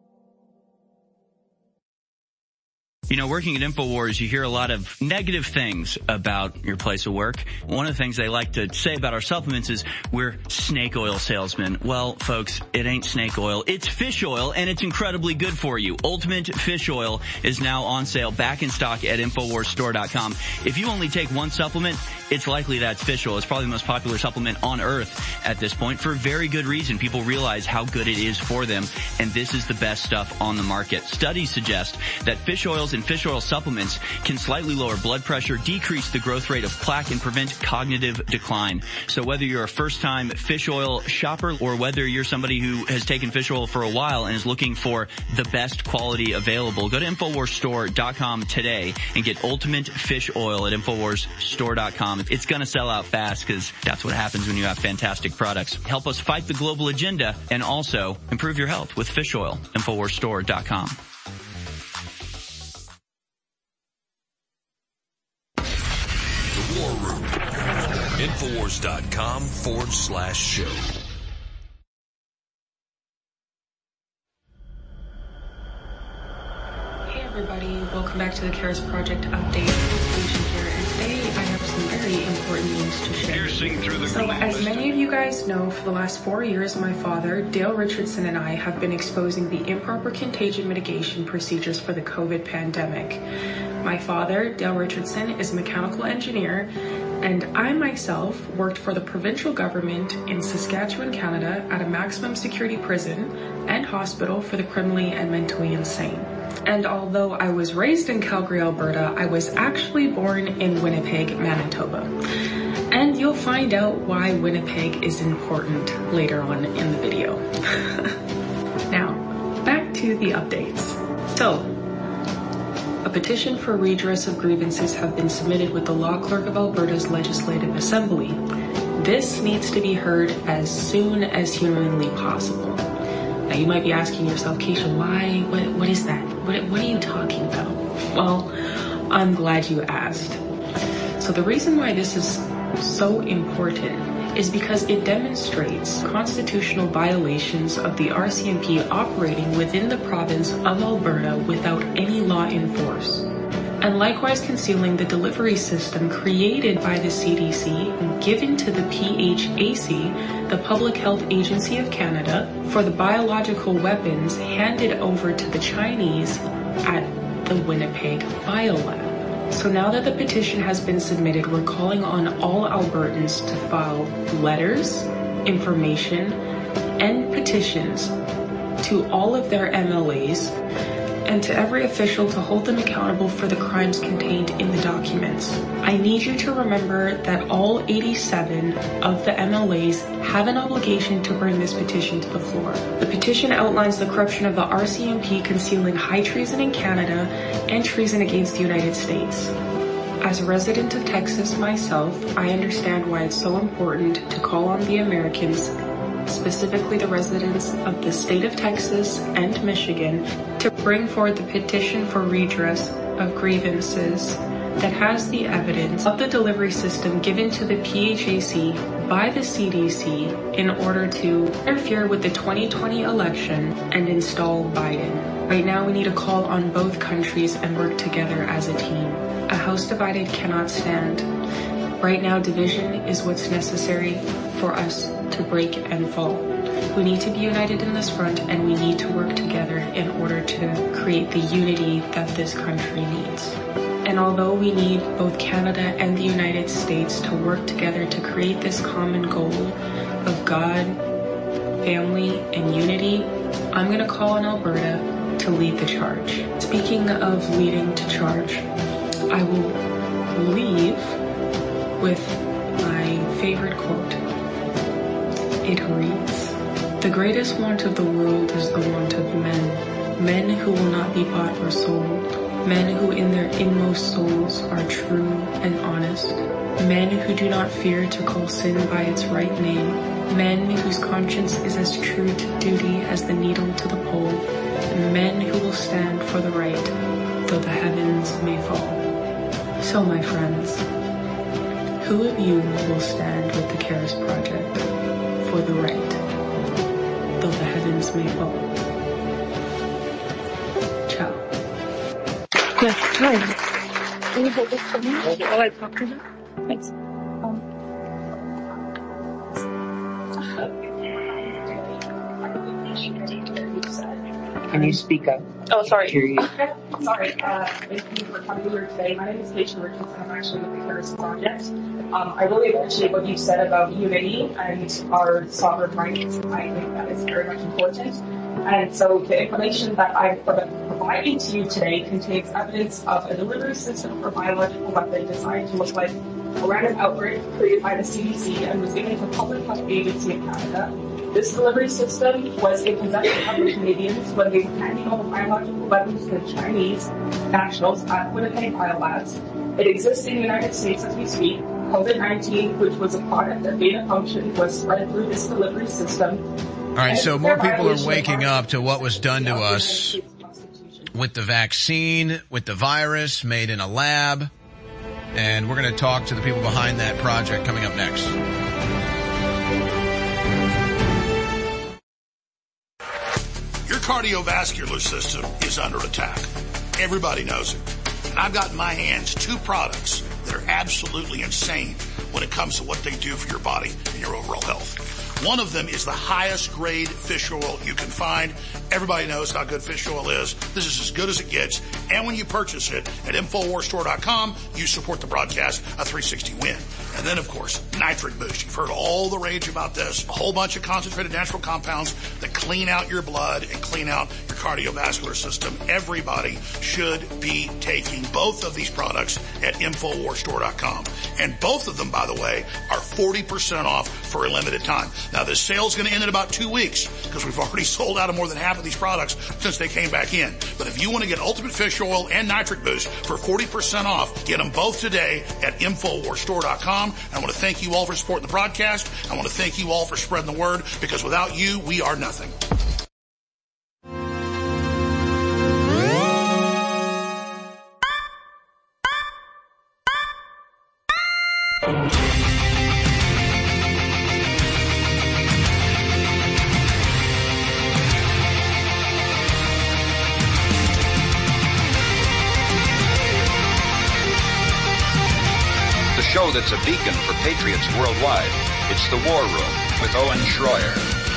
You know, working at InfoWars, you hear a lot of negative things about your place of work. One of the things they like to say about our supplements is we're snake oil salesmen. Well, folks, it ain't snake oil. It's fish oil, and it's incredibly good for you. Ultimate Fish Oil is now on sale, back in stock at InfoWars Store dot com. If you only take one supplement, it's likely that's fish oil. It's probably the most popular supplement on earth at this point for very good reason. People realize how good it is for them, and this is the best stuff on the market. Studies suggest that fish oils oils and fish oil supplements can slightly lower blood pressure, decrease the growth rate of plaque, and prevent cognitive decline. So whether you're a first-time fish oil shopper or whether you're somebody who has taken fish oil for a while and is looking for the best quality available, go to Infowars Store dot com today and get Ultimate Fish Oil at Infowars Store dot com. It's going to sell out fast because that's what happens when you have fantastic products. Help us fight the global agenda and also improve your health with fish oil. Infowars Store dot com. The War Room. Infowars.com forward slash show. Hey everybody, welcome back to the CARES Project update. Station here, and today I have some very important news to share. Piercing through the so as many of you guys know, for the last four years, my father, Dale Richardson, and I have been exposing the improper contagion mitigation procedures for the COVID pandemic. My father, Dale Richardson, is a mechanical engineer, and I myself worked for the provincial government in Saskatchewan, Canada at a maximum security prison and hospital for the criminally and mentally insane. And although I was raised in Calgary, Alberta, I was actually born in Winnipeg, Manitoba. And you'll find out why Winnipeg is important later on in the video. Now, back to the updates. So, a petition for redress of grievances have been submitted with the Law Clerk of Alberta's Legislative Assembly. This needs to be heard as soon as humanly possible. Now you might be asking yourself, Keisha, why? What, what is that? What, what are you talking about? Well, I'm glad you asked. So the reason why this is so important is because it demonstrates constitutional violations of the R C M P operating within the province of Alberta without any law in force, and likewise concealing the delivery system created by the C D C and given to the P H A C, the Public Health Agency of Canada, for the biological weapons handed over to the Chinese at the Winnipeg Biolab. So now that the petition has been submitted, we're calling on all Albertans to file letters, information, and petitions to all of their M L As and to every official to hold them accountable for the crimes contained in the documents. I need you to remember that all eighty-seven of the M L As have an obligation to bring this petition to the floor. The petition outlines the corruption of the R C M P concealing high treason in Canada and treason against the United States. As a resident of Texas myself, I understand why it's so important to call on the Americans, specifically the residents of the state of Texas and Michigan, to bring forward the petition for redress of grievances that has the evidence of the delivery system given to the P H A C by the C D C in order to interfere with the twenty twenty election and install Biden. Right now we need to call on both countries and work together as a team. A house divided cannot stand. Right now division is what's necessary for us to break and fall. We need to be united in this front, and we need to work together in order to create the unity that this country needs. And although we need both Canada and the United States to work together to create this common goal of God, family, and unity, I'm going to call on Alberta to lead the charge. Speaking of leading to charge, I will leave with my favorite quote. It reads, "The greatest want of the world is the want of men, men who will not be bought or sold, men who in their inmost souls are true and honest, men who do not fear to call sin by its right name, men whose conscience is as true to duty as the needle to the pole, and men who will stand for the right, though the heavens may fall." So my friends, who of you will stand with the CARES Project for the right, though the heavens may fall? Ciao. Yes, hi. Can you hold this for me while I talk to them? Thanks. Um, Can you speak up? oh, sorry. Hear you. Okay. Sorry. Uh, thank you for coming here today. My name is Keisha Richardson. I'm actually with the CARES Project. Um, I really appreciate what you said about unity and our sovereign rights. I think that is very much important. And so the information that I've providing to you today contains evidence of a delivery system for biological weapon designed to look like a random outbreak created by the C D C and was given to a public health agency in Canada. This delivery system was in possession of the Canadians when they were handing over biological weapons to the Chinese nationals at Winnipeg Biolabs. It exists in the United States as we speak. COVID nineteen, which was a product of gain of function, was spread through this delivery system. All right, so more people are waking up to what was done to us with the vaccine, with the virus made in a lab, and we're going to talk to the people behind that project coming up next. Your cardiovascular system is under attack. Everybody knows it. And I've got in my hands two products that are absolutely insane when it comes to what they do for your body and your overall health. One of them is the highest grade fish oil you can find. Everybody knows how good fish oil is. This is as good as it gets. And when you purchase it at Infowars Store dot com, you support the broadcast, a three sixty win. And then, of course, Nitric Boost. You've heard all the rage about this. A whole bunch of concentrated natural compounds that clean out your blood and clean out your cardiovascular system. Everybody should be taking both of these products at Infowars Store dot com. And both of them, by the way, are forty percent off for a limited time. Now, this sale's going to end in about two weeks because we've already sold out of more than half of these products since they came back in. But if you want to get Ultimate Fish Oil and Nitric Boost for forty percent off, get them both today at Infowars Store dot com. I want to thank you all for supporting the broadcast. I want to thank you all for spreading the word because without you, we are nothing. Show that's a beacon for patriots worldwide. It's The War Room with Owen Schroyer.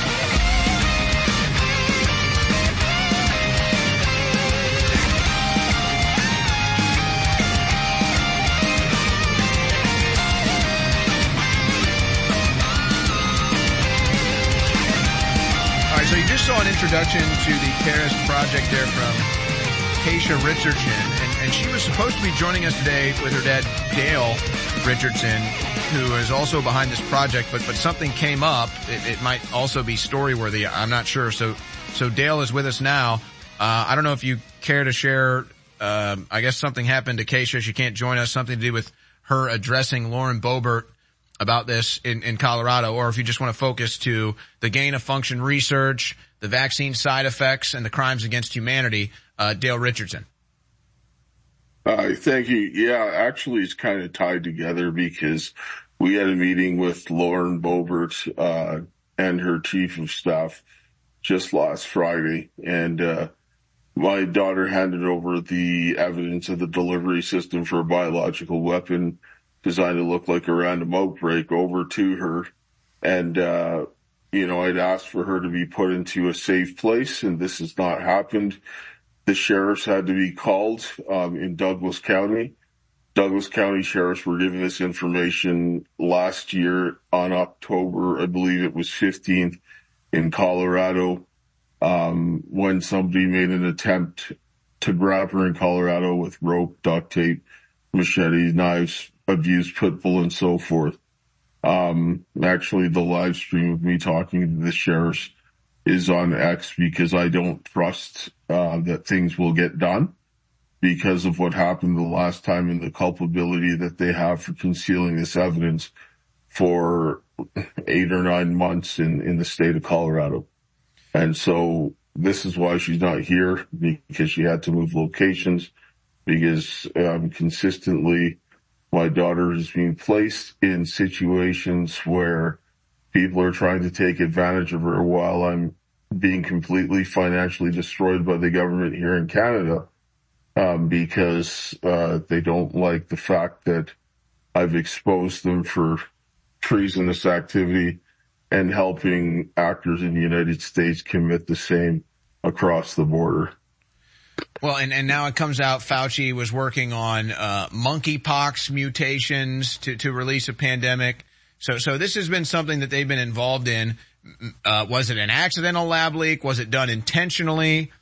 All right, so you just saw an introduction to the CARES project there from Keisha Richardson, and, and she was supposed to be joining us today with her dad, Dale Richardson, who is also behind this project, but, but something came up. It, it might also be story-worthy. I'm not sure. So, so Dale is with us now. Uh, I don't know if you care to share, um, I guess something happened to Keisha. She can't join us, something to do with her addressing Lauren Boebert about this in, in Colorado, or if you just want to focus to the gain-of-function research, the vaccine side effects, and the crimes against humanity. Uh, Dale Richardson. Uh, thank you. Yeah, actually it's kind of tied together because we had a meeting with Lauren Boebert, uh, and her chief of staff just last Friday. And, uh, my daughter handed over the evidence of the delivery system for a biological weapon designed to look like a random outbreak over to her. And, uh, you know, I'd asked for her to be put into a safe place, and this has not happened. The sheriffs had to be called um, in Douglas County. Douglas County sheriffs were given this information last year on October, I believe it was fifteenth, in Colorado, um, when somebody made an attempt to grab her in Colorado with rope, duct tape, machetes, knives, abused pit bull, and so forth. Um, actually, the live stream of me talking to the sheriffs is on X because I don't trust uh, that things will get done because of what happened the last time and the culpability that they have for concealing this evidence for eight or nine months in, in the state of Colorado. And so this is why she's not here, because she had to move locations, because um, consistently my daughter is being placed in situations where people are trying to take advantage of her while I'm being completely financially destroyed by the government here in Canada, um, because, uh, they don't like the fact that I've exposed them for treasonous activity and helping actors in the United States commit the same across the border. Well, and, and now it comes out Fauci was working on, uh, monkeypox mutations to, to release a pandemic. So, so this has been something that they've been involved in. Uh, was it an accidental lab leak? Was it done intentionally?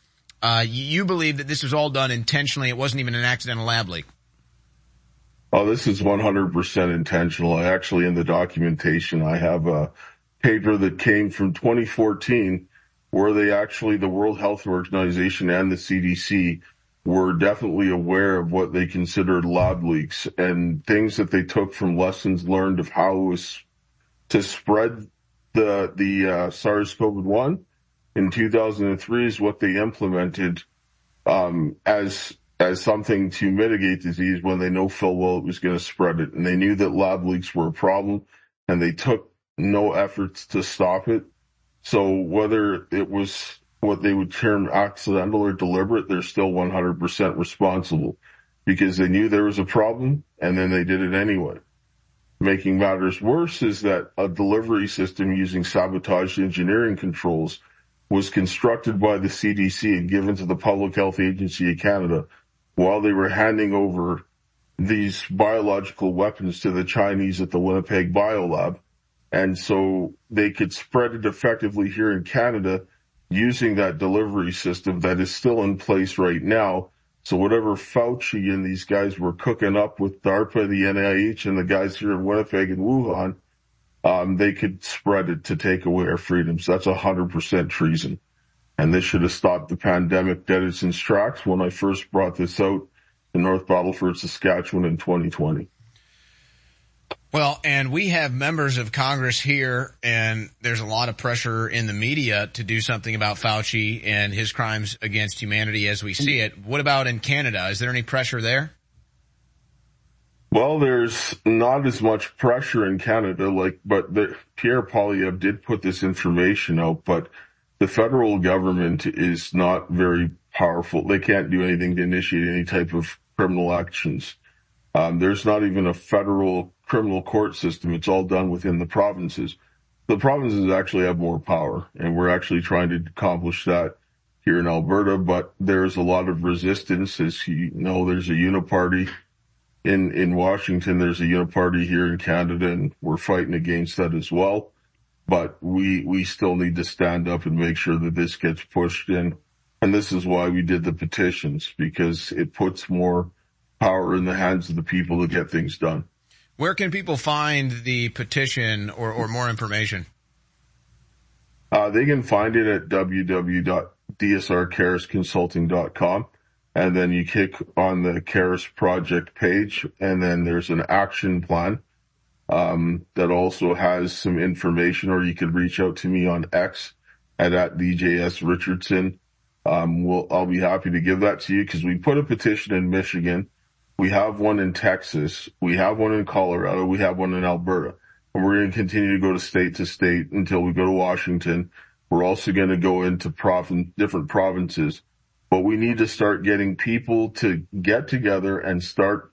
Uh, you believe that this was all done intentionally. It wasn't even an accidental lab leak. Oh, this is one hundred percent intentional. I actually, in the documentation, I have a paper that came from twenty fourteen where they actually, the World Health Organization and the C D C were definitely aware of what they considered lab leaks and things that they took from lessons learned of how it was to spread the, the, uh, SARS-C o V one. In two thousand three is what they implemented, um, as, as something to mitigate disease when they know full well it was going to spread it. And they knew that lab leaks were a problem and they took no efforts to stop it. So whether it was what they would term accidental or deliberate, they're still one hundred percent responsible because they knew there was a problem and then they did it anyway. Making matters worse is that a delivery system using sabotage engineering controls was constructed by the C D C and given to the Public Health Agency of Canada while they were handing over these biological weapons to the Chinese at the Winnipeg Biolab. And so they could spread it effectively here in Canada using that delivery system that is still in place right now. So whatever Fauci and these guys were cooking up with DARPA, the N I H, and the guys here in Winnipeg and Wuhan, um, they could spread it to take away our freedoms. That's one hundred percent treason. And this should have stopped the pandemic dead in its tracks when I first brought this out in North Battleford, Saskatchewan in twenty twenty. Well, and we have members of Congress here, and there's a lot of pressure in the media to do something about Fauci and his crimes against humanity as we see it. What about in Canada? Is there any pressure there? Well, there's not as much pressure in Canada, like, but the, Pierre Poilievre did put this information out, but the federal government is not very powerful. They can't do anything to initiate any type of criminal actions. Um, there's not even a federal criminal court system. It's all done within the provinces. The provinces actually have more power, and we're actually trying to accomplish that here in Alberta, but there's a lot of resistance. As you know, there's a uniparty in, in Washington. There's a uniparty here in Canada, and we're fighting against that as well. But we, we still need to stand up and make sure that this gets pushed in. And this is why we did the petitions, because it puts more power in the hands of the people to get things done. Where can people find the petition or, or more information? Uh, they can find it at w w w dot d s r caris consulting dot com. And then you click on the Caris project page, and then there's an action plan, um, that also has some information, or you could reach out to me on X at, at D J S Richardson. Um, we'll, I'll be happy to give that to you because we put a petition in Michigan. We have one in Texas. We have one in Colorado. We have one in Alberta. And we're going to continue to go to state to state until we go to Washington. We're also going to go into province, different provinces. But we need to start getting people to get together and start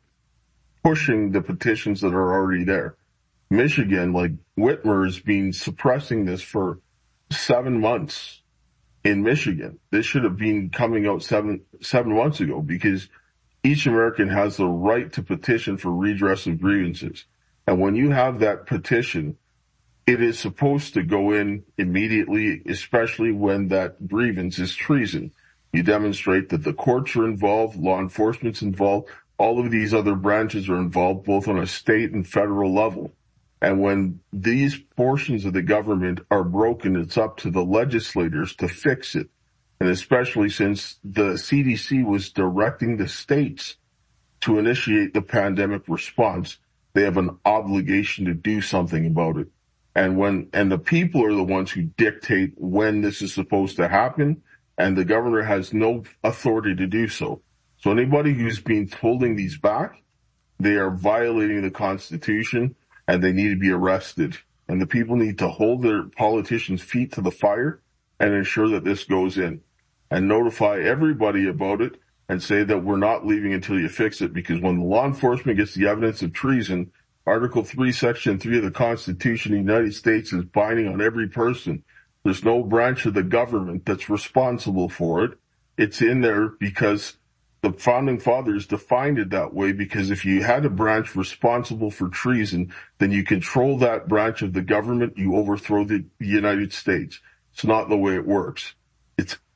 pushing the petitions that are already there. Michigan, like Whitmer, has been suppressing this for seven months in Michigan. This should have been coming out seven, seven months ago because each American has the right to petition for redress of grievances. And when you have that petition, it is supposed to go in immediately, especially when that grievance is treason. You demonstrate that the courts are involved, law enforcement's involved, all of these other branches are involved, both on a state and federal level. And when these portions of the government are broken, it's up to the legislators to fix it. And especially since the C D C was directing the states to initiate the pandemic response, they have an obligation to do something about it. And when, and the people are the ones who dictate when this is supposed to happen, and the governor has no authority to do so. So anybody who's been holding these back, they are violating the Constitution, and they need to be arrested. And the people need to hold their politicians' feet to the fire and ensure that this goes in. And notify everybody about it and say that we're not leaving until you fix it, because when the law enforcement gets the evidence of treason, Article three, Section three of the Constitution of the United States is binding on every person. There's no branch of the government that's responsible for it. It's in there because the founding fathers defined it that way, because if you had a branch responsible for treason, then you control that branch of the government, you overthrow the United States. It's not the way it works. It's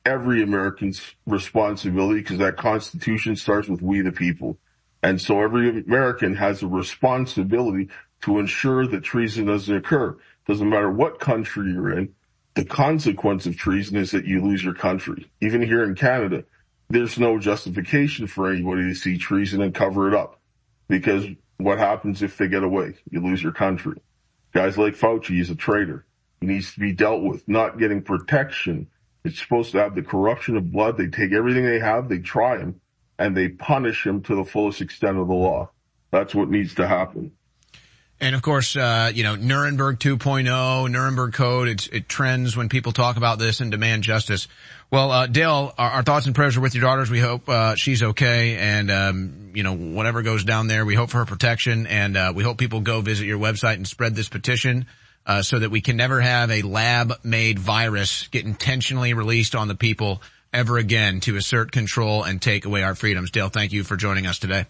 every American's responsibility because that Constitution starts with we the people. And so every American has a responsibility to ensure that treason doesn't occur. Doesn't matter what country you're in, the consequence of treason is that you lose your country. Even here in Canada, there's no justification for anybody to see treason and cover it up. Because what happens if they get away? You lose your country. Guys like Fauci, he's a traitor. He needs to be dealt with, not getting protection. It's supposed to have the corruption of blood. They take everything they have, they try him, and they punish him to the fullest extent of the law. That's what needs to happen. And of course, uh, you know, Nuremberg two point oh, Nuremberg Code, it's, it trends when people talk about this and demand justice. Well, uh, Dale, our, our thoughts and prayers are with your daughters. We hope, uh, she's okay. And, um, you know, whatever goes down there, we hope for her protection. And, uh, we hope people go visit your website and spread this petition, uh, so that we can never have a lab-made virus get intentionally released on the people ever again to assert control and take away our freedoms. Dale, thank you for joining us today.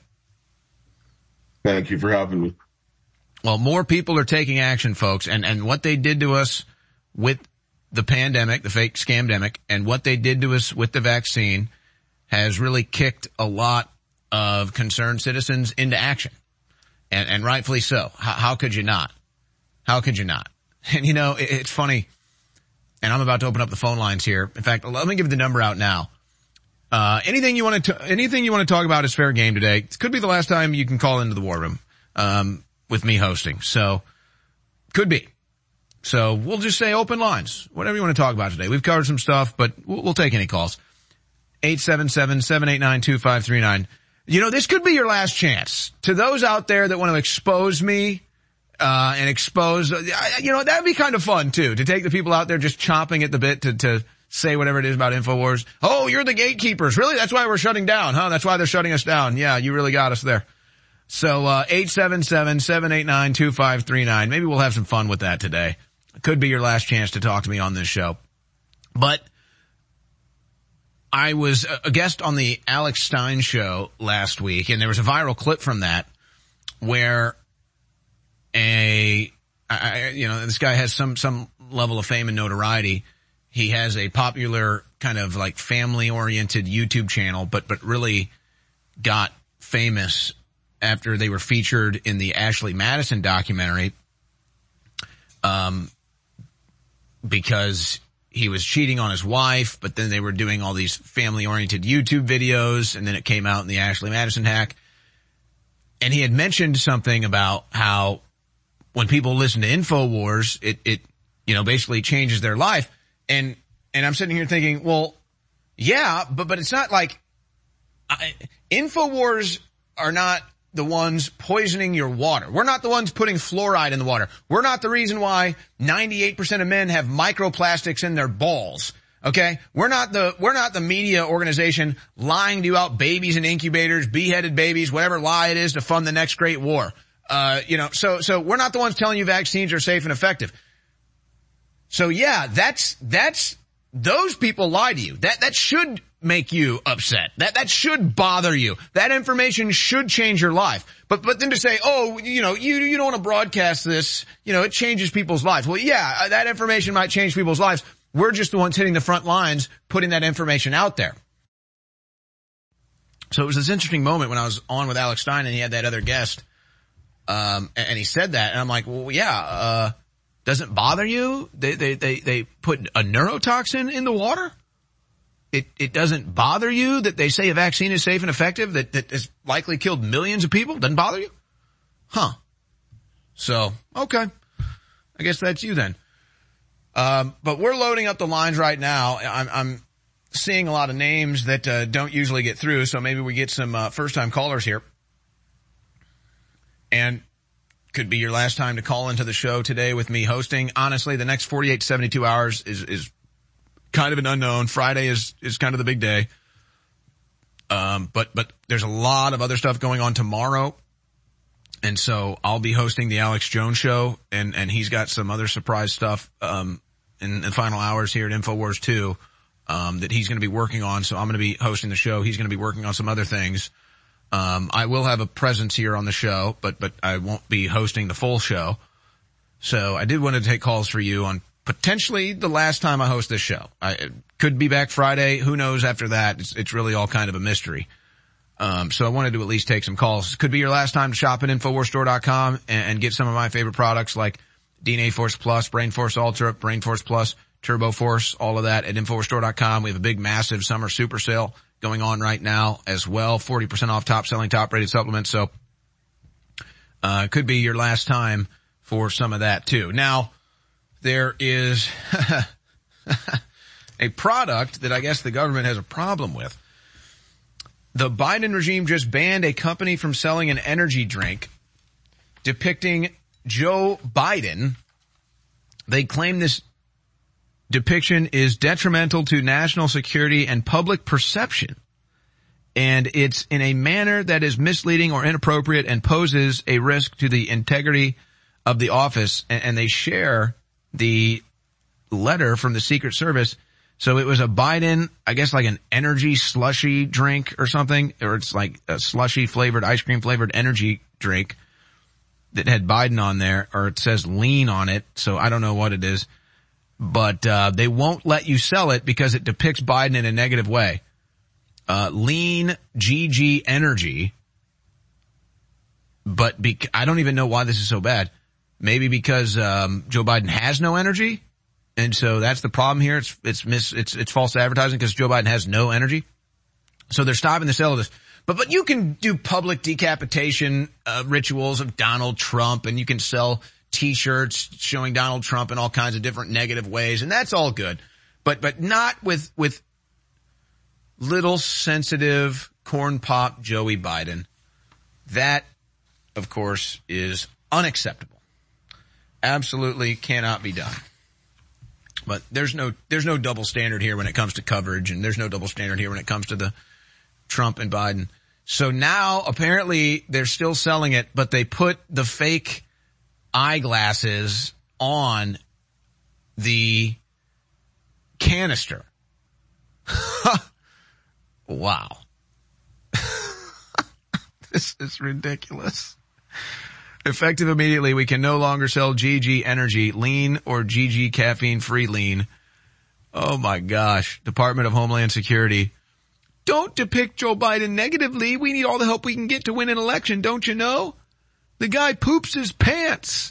Thank you for having me. Well, more people are taking action, folks, and, and what they did to us with the pandemic, the fake scamdemic, and what they did to us with the vaccine has really kicked a lot of concerned citizens into action. And, and rightfully so. How, how could you not? How could you not? And you know, it, it's funny, and I'm about to open up the phone lines here. In fact, let me give the number out now. Uh, anything you want to, anything you want to talk about is fair game today. It could be the last time you can call into the War Room. Um, with me hosting. So, could be. So, we'll just say open lines. Whatever you want to talk about today. We've covered some stuff, but we'll, we'll take any calls. eight seven seven, seven eight nine, two five three nine. You know, this could be your last chance. To those out there that want to expose me, uh, and expose, you know, that'd be kind of fun too, to take the people out there just chomping at the bit to, to say whatever it is about InfoWars. Oh, you're the gatekeepers. Really? That's why we're shutting down, huh? That's why they're shutting us down. Yeah, you really got us there. So, uh, eight seven seven, seven eight nine, two five three nine. Maybe we'll have some fun with that today. It could be your last chance to talk to me on this show. But I was a guest on the Alex Stein show last week, and there was a viral clip from that where a, I, you know, this guy has some, some level of fame and notoriety. He has a popular kind of like family-oriented YouTube channel, but, but really got famous after they were featured in the Ashley Madison documentary, um, because he was cheating on his wife, but then they were doing all these family-oriented YouTube videos, and then it came out in the Ashley Madison hack. And he had mentioned something about how when people listen to InfoWars, it, it, you know, basically changes their life. And, and I'm sitting here thinking, well, yeah, but, but it's not like, I, InfoWars are not the ones poisoning your water. We're not the ones putting fluoride in the water. We're not the reason why ninety-eight percent of men have microplastics in their balls. Okay? We're not the, we're not the media organization lying to you about babies in incubators, beheaded babies, whatever lie it is to fund the next great war. Uh, you know, so, so we're not the ones telling you vaccines are safe and effective. So yeah, that's, that's, those people lie to you. That, that should make you upset. That, that should bother you. That information should change your life. But, but then to say, oh, you know, you, you don't want to broadcast this, you know, it changes people's lives. Well, yeah, that information might change people's lives. We're just the ones hitting the front lines, putting that information out there. So it was this interesting moment when I was on with Alex Stein and he had that other guest, um, and, and he said that, and I'm like, well, yeah, uh, doesn't bother you? They, they, they, they put a neurotoxin in the water? It, it doesn't bother you that they say a vaccine is safe and effective, that, that has likely killed millions of people? Doesn't bother you? Huh. So, okay. I guess that's you then. Um, but we're loading up the lines right now. I'm, I'm seeing a lot of names that, uh, don't usually get through, so maybe we get some, uh, first-time callers here. And could be your last time to call into the show today with me hosting. Honestly, the next forty-eight to seventy-two hours is, is kind of an unknown. Friday is, is kind of the big day. Um, but, but there's a lot of other stuff going on tomorrow. And so I'll be hosting the Alex Jones show, and, and he's got some other surprise stuff, um, in the final hours here at InfoWars two, um, that he's going to be working on. So I'm going to be hosting the show. He's going to be working on some other things. Um, I will have a presence here on the show, but, but I won't be hosting the full show. So I did want to take calls for you on potentially the last time I host this show. I could be back Friday. Who knows after that? It's, it's really all kind of a mystery. Um, so I wanted to at least take some calls. Could be your last time to shop at Infowars Store dot com and, and get some of my favorite products like D N A Force Plus, Brain Force Ultra, Brain Force Plus, Turbo Force, all of that at Infowars Store dot com. We have a big, massive summer super sale going on right now as well. forty percent off top selling, top rated supplements. So, uh, could be your last time for some of that too. Now, there is a product that I guess the government has a problem with. The Biden regime just banned a company from selling an energy drink depicting Joe Biden. They claim this depiction is detrimental to national security and public perception, and it's in a manner that is misleading or inappropriate and poses a risk to the integrity of the office. And they share the letter from the Secret Service. So it was a Biden, I guess like an energy slushy drink or something, or it's like a slushy flavored, ice cream flavored energy drink that had Biden on there, or it says lean on it. So I don't know what it is, but, uh, they won't let you sell it because it depicts Biden in a negative way. Uh, lean G G energy. But bec- I don't even know why this is so bad. Maybe because, um, Joe Biden has no energy. And so that's the problem here. It's, it's mis, it's, it's false advertising because Joe Biden has no energy. So they're stopping the sale of this. But, but you can do public decapitation, uh, rituals of Donald Trump, and you can sell t-shirts showing Donald Trump in all kinds of different negative ways. And that's all good. But, but not with, with little sensitive corn pop Joey Biden. That, of course, is unacceptable. Absolutely cannot be done. But there's no, there's no double standard here when it comes to coverage, and there's no double standard here when it comes to the Trump and Biden. So now apparently they're still selling it, but they put the fake eyeglasses on the canister. Wow. This is ridiculous. Effective immediately, we can no longer sell G G Energy, lean or G G caffeine-free lean. Oh my gosh. Department of Homeland Security. Don't depict Joe Biden negatively. We need all the help we can get to win an election, don't you know? The guy poops his pants.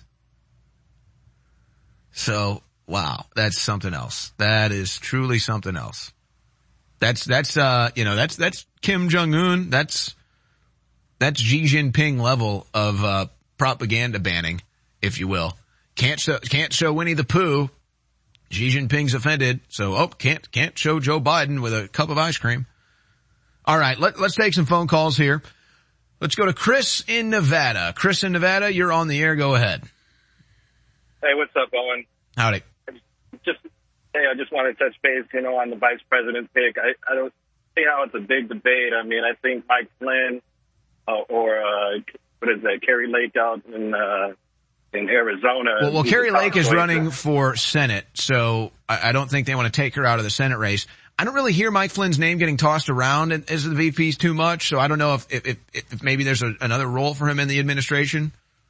So, wow, that's something else. That is truly something else. That's, that's, uh, you know, that's, that's Kim Jong-un. That's, that's Xi Jinping level of, uh, propaganda banning, if you will. Can't show, can't show Winnie the Pooh. Xi Jinping's offended. So, oh, can't, can't show Joe Biden with a cup of ice cream. All right. Let, let's take some phone calls here. Let's go to Chris in Nevada. Chris in Nevada, you're on the air. Go ahead. Hey, what's up, Owen? Howdy. Just, hey, I just want to touch base, you know, on the vice president pick. I, I don't see how it's a big debate. I mean, I think Mike Flynn, uh, or, uh, what is that, Kerry Lake out in, uh, in Arizona. Well, well Kerry Lake is running for Senate, so I, I don't think they want to take her out of the Senate race. I don't really hear Mike Flynn's name getting tossed around as the V Ps too much, so I don't know if, if, if, if maybe there's a, another role for him in the administration.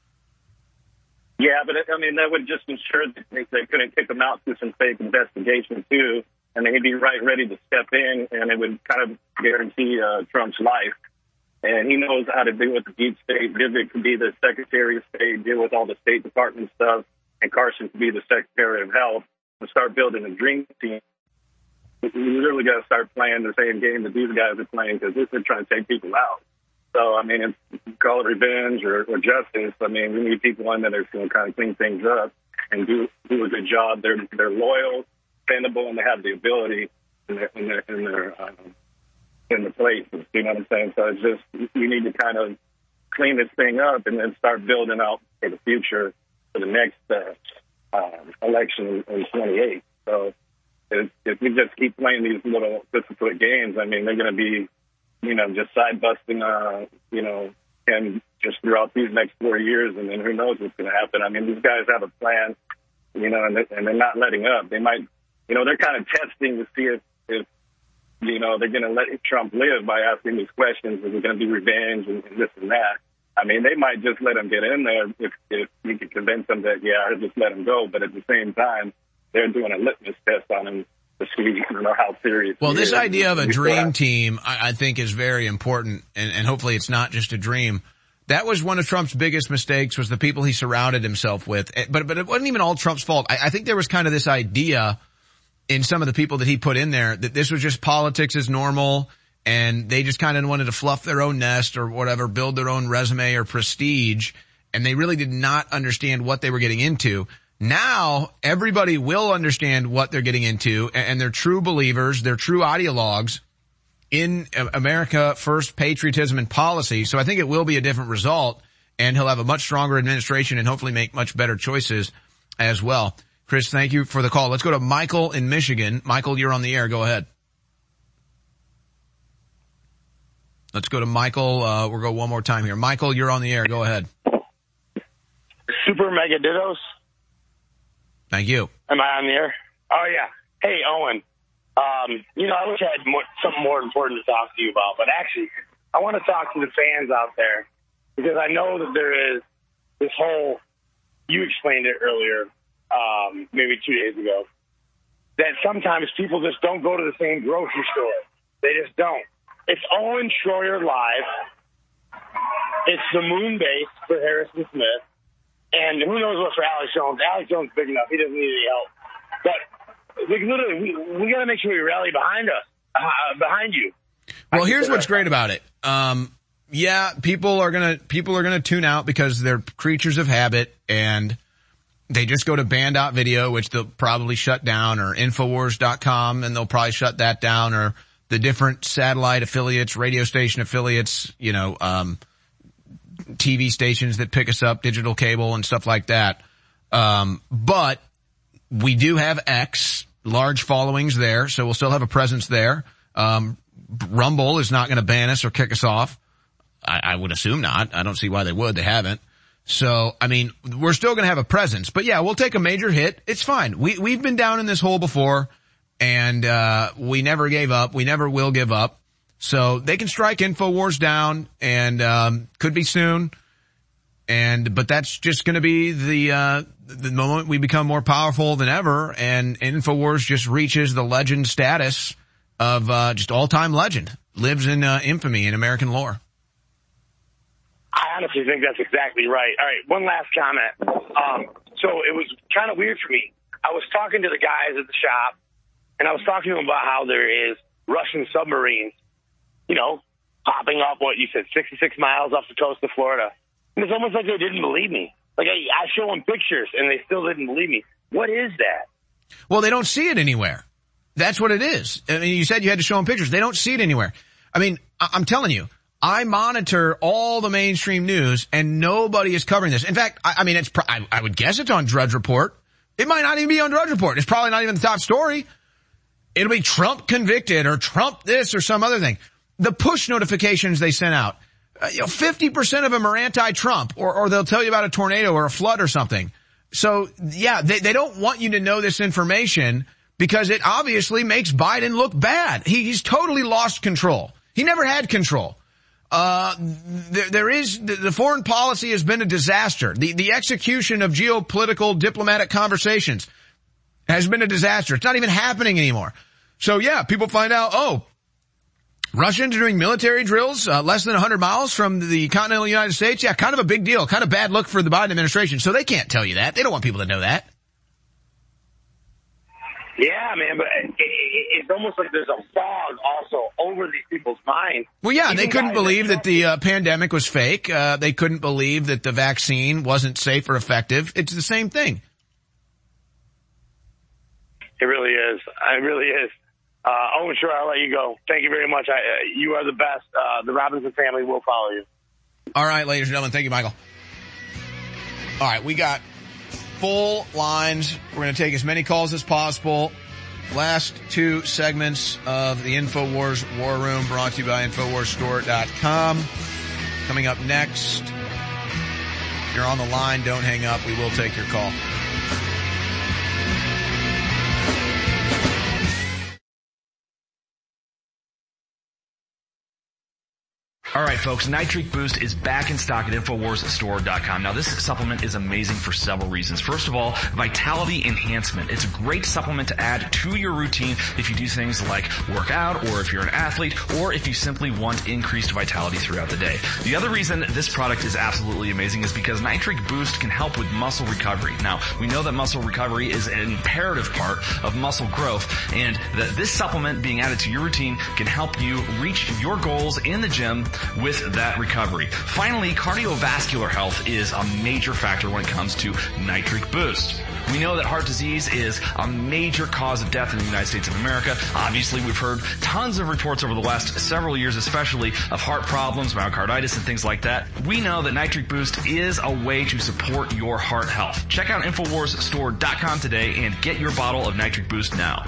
Yeah, but I mean, that would just ensure that they, they couldn't kick him out through some fake investigation too, and he'd be right ready to step in, and it would kind of guarantee uh, Trump's life. And he knows how to deal with the deep state. Vivek could be the Secretary of State, deal with all the State Department stuff, and Carson could be the Secretary of Health, and start building a dream team. We really got to start playing the same game that these guys are playing, because they're trying to take people out. So, I mean, it's, call it revenge or, or justice. I mean, we need people in there that's going to kind of clean things up and do do a good job. They're they're loyal, dependable, and they have the ability in their in their, in their um, in the place. You know what I'm saying? So it's just, you need to kind of clean this thing up and then start building out for the future, for the next uh, uh, election in twenty-eight. So if, if we just keep playing these little disparate games, I mean, they're going to be, you know, just side busting, uh, you know, and just throughout these next four years, and then who knows what's going to happen. I mean, these guys have a plan, you know, and, they, and they're not letting up. They might, you know, they're kind of testing to see if, if you know, they're going to let Trump live by asking these questions. Is it going to be revenge and, and this and that? I mean, they might just let him get in there if, if you can convince them that, yeah, I'll just let him go. But at the same time, they're doing a litmus test on him to see, you know, how serious. Well, he this is. idea of a We still dream have- team, I, I think, is very important, and, and hopefully it's not just a dream. That was one of Trump's biggest mistakes, was the people he surrounded himself with. But but it wasn't even all Trump's fault. I, I think there was kind of this idea in some of the people that he put in there that this was just politics as normal, and they just kind of wanted to fluff their own nest or whatever, build their own resume or prestige, and they really did not understand what they were getting into. Now, everybody will understand what they're getting into, and they're true believers, they're true ideologues in America First patriotism and policy. So I think it will be a different result, and he'll have a much stronger administration and hopefully make much better choices as well. Chris, thank you for the call. Let's go to Michael in Michigan. Michael, you're on the air. Go ahead. Let's go to Michael. Uh, we'll go one more time here. Michael, you're on the air. Go ahead. Super Mega Dittos. Thank you. Am I on the air? Oh, yeah. Hey, Owen. Um, you know, I wish I had more, something more important to talk to you about, but actually, I want to talk to the fans out there, because I know that there is this whole, you explained it earlier, um, maybe two days ago, that sometimes people just don't go to the same grocery store. They just don't. It's Owen Schroyer Live. It's the moon base for Harrison Smith. And who knows what for Alex Jones. Alex Jones is big enough. He doesn't need any help. But we literally, we, we got to make sure we rally behind us, uh, behind you. Well, here's what's great about it. Um, yeah, people are gonna, people are gonna tune out because they're creatures of habit, and they just go to band dot video, which they'll probably shut down, or infowars dot com, and they'll probably shut that down, or the different satellite affiliates, radio station affiliates, you know, um, T V stations that pick us up, digital cable and stuff like that. Um, but we do have X, large followings there, so we'll still have a presence there. Um, Rumble is not going to ban us or kick us off. I, I would assume not. I don't see why they would. They haven't. So, I mean, we're still going to have a presence. But yeah, we'll take a major hit. It's fine. We, we've been down in this hole before, and uh we never gave up. We never will give up. So they can strike InfoWars down, and um could be soon. And but that's just going to be the uh the moment we become more powerful than ever, and InfoWars just reaches the legend status of uh just all-time legend. Lives in uh, infamy in American lore. I honestly think that's exactly right. All right, one last comment. Um, so it was kind of weird for me. I was talking to the guys at the shop, and I was talking to them about how there is Russian submarines, you know, popping up, what you said, sixty-six miles off the coast of Florida. And it's almost like they didn't believe me. Like, I, I show them pictures, and they still didn't believe me. What is that? Well, they don't see it anywhere. That's what it is. I mean, you said you had to show them pictures. They don't see it anywhere. I mean, I- I'm telling you, I monitor all the mainstream news, and nobody is covering this. In fact, I, I mean, it's. Pro- I, I would guess it's on Drudge Report. It might not even be on Drudge Report. It's probably not even the top story. It'll be Trump convicted, or Trump this, or some other thing. The push notifications they sent out, uh, you know, fifty percent of them are anti-Trump, or, or they'll tell you about a tornado or a flood or something. So, yeah, they, they don't want you to know this information because it obviously makes Biden look bad. He, he's totally lost control. He never had control. Uh, there, there is, the, the foreign policy has been a disaster. The, the execution of geopolitical diplomatic conversations has been a disaster. It's not even happening anymore. So yeah, people find out, oh, Russians are doing military drills, uh, less than one hundred miles from the continental United States. Yeah, kind of a big deal. Kind of bad look for the Biden administration. So they can't tell you that. They don't want people to know that. Yeah, man, but it, it, it's almost like there's a fog also over these people's minds. Well, yeah, Even they couldn't guys believe that that the uh, pandemic was fake. Uh, they couldn't believe that the vaccine wasn't safe or effective. It's the same thing. It really is. It really is. Uh, Owen, sure, I'll let you go. Thank you very much. I, uh, you are the best. Uh, the Robinson family will follow you. All right, ladies and gentlemen. Thank you, Michael. All right, we got full lines. We're going to take as many calls as possible. Last two segments of the InfoWars War Room, brought to you by Infowars Store dot com. Coming up next, if you're on the line, don't hang up. We will take your call. All right, folks, Nitric Boost is back in stock at Infowars Store dot com. Now, this supplement is amazing for several reasons. First of all, vitality enhancement. It's a great supplement to add to your routine if you do things like work out, or if you're an athlete, or if you simply want increased vitality throughout the day. The other reason this product is absolutely amazing is because Nitric Boost can help with muscle recovery. Now, we know that muscle recovery is an imperative part of muscle growth, and that this supplement being added to your routine can help you reach your goals in the gym with that recovery. Finally, cardiovascular health is a major factor when it comes to Nitric Boost. We know that heart disease is a major cause of death in the United States of America. Obviously, we've heard tons of reports over the last several years, especially of heart problems, myocarditis, and things like that. We know that Nitric Boost is a way to support your heart health. Check out Infowars Store dot com today and get your bottle of Nitric Boost now.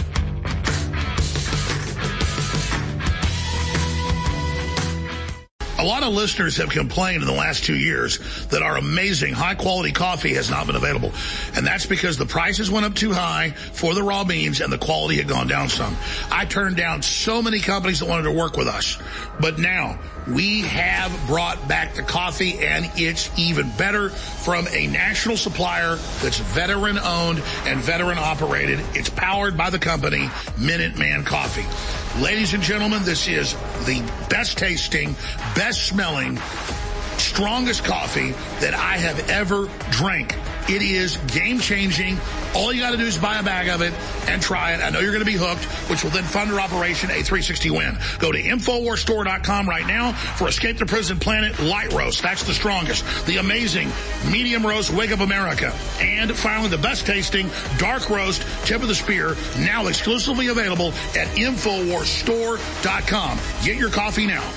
A lot of listeners have complained in the last two years that our amazing high-quality coffee has not been available. And that's because the prices went up too high for the raw beans and the quality had gone down some. I turned down so many companies that wanted to work with us. But now we have brought back the coffee, and it's even better from a national supplier that's veteran-owned and veteran-operated. It's powered by the company Minuteman Coffee. Ladies and gentlemen, this is the best tasting, best smelling, strongest coffee that I have ever drank. It is game-changing. All you got to do is buy a bag of it and try it. I know you're going to be hooked, which will then fund our Operation A three sixty Win. Go to Infowars Store dot com right now for Escape the Prison Planet Light Roast. That's the strongest. The amazing Medium Roast Wake Up America. And finally, the best tasting Dark Roast Tip of the Spear, now exclusively available at Infowars Store dot com. Get your coffee now.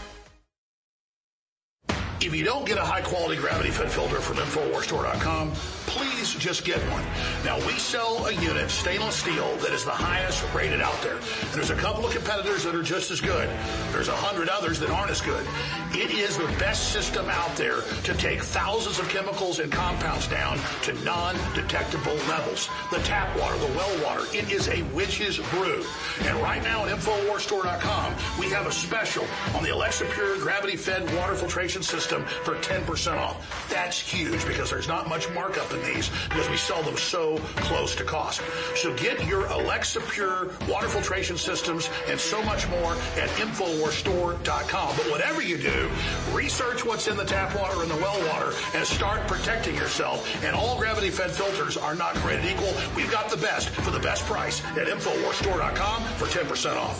If you don't get a high-quality gravity-fed filter from Infowars Store dot com, please just get one. Now, we sell a unit, stainless steel, that is the highest rated out there. And there's a couple of competitors that are just as good. There's a hundred others that aren't as good. It is the best system out there to take thousands of chemicals and compounds down to non-detectable levels. The tap water, the well water, it is a witch's brew. And right now at Infowars Store dot com, we have a special on the Alexa Pure gravity-fed water filtration system for ten percent off. That's huge because there's not much markup in these because we sell them so close to cost. So get your Alexa Pure water filtration systems and so much more at Infowars Store dot com. But whatever you do, research what's in the tap water and the well water and start protecting yourself. And all gravity-fed filters are not created equal. We've got the best for the best price at Infowars Store dot com for ten percent off.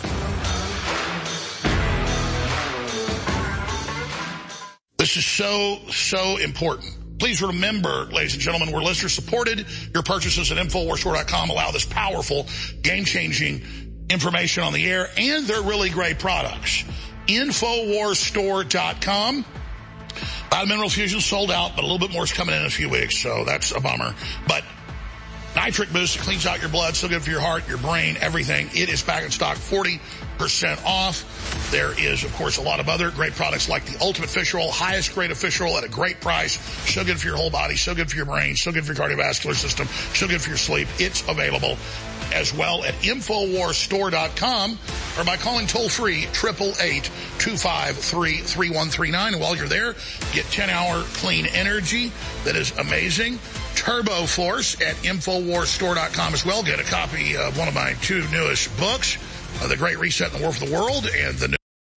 This is so, so important. Please remember, ladies and gentlemen, we're listener supported. Your purchases at Infowars Store dot com allow this powerful, game-changing information on the air, and they're really great products. Infowars Store dot com. Mineral Fusion sold out, but a little bit more is coming in, in a few weeks, so that's a bummer. But Nitric Boost, it cleans out your blood, so good for your heart, your brain, everything. It is back in stock, forty percent off. There is, of course, a lot of other great products like the Ultimate Fish Roll, highest grade of fish roll at a great price. So good for your whole body, so good for your brain, so good for your cardiovascular system, so good for your sleep. It's available as well at Infowars Store dot com or by calling toll-free eight eight eight, two five three, three one three nine. And while you're there, get ten-hour clean energy that is amazing. Turbo Force at Infowars Store dot com as well. Get a copy of one of my two newest books, uh, The Great Reset and the War for the World, and the new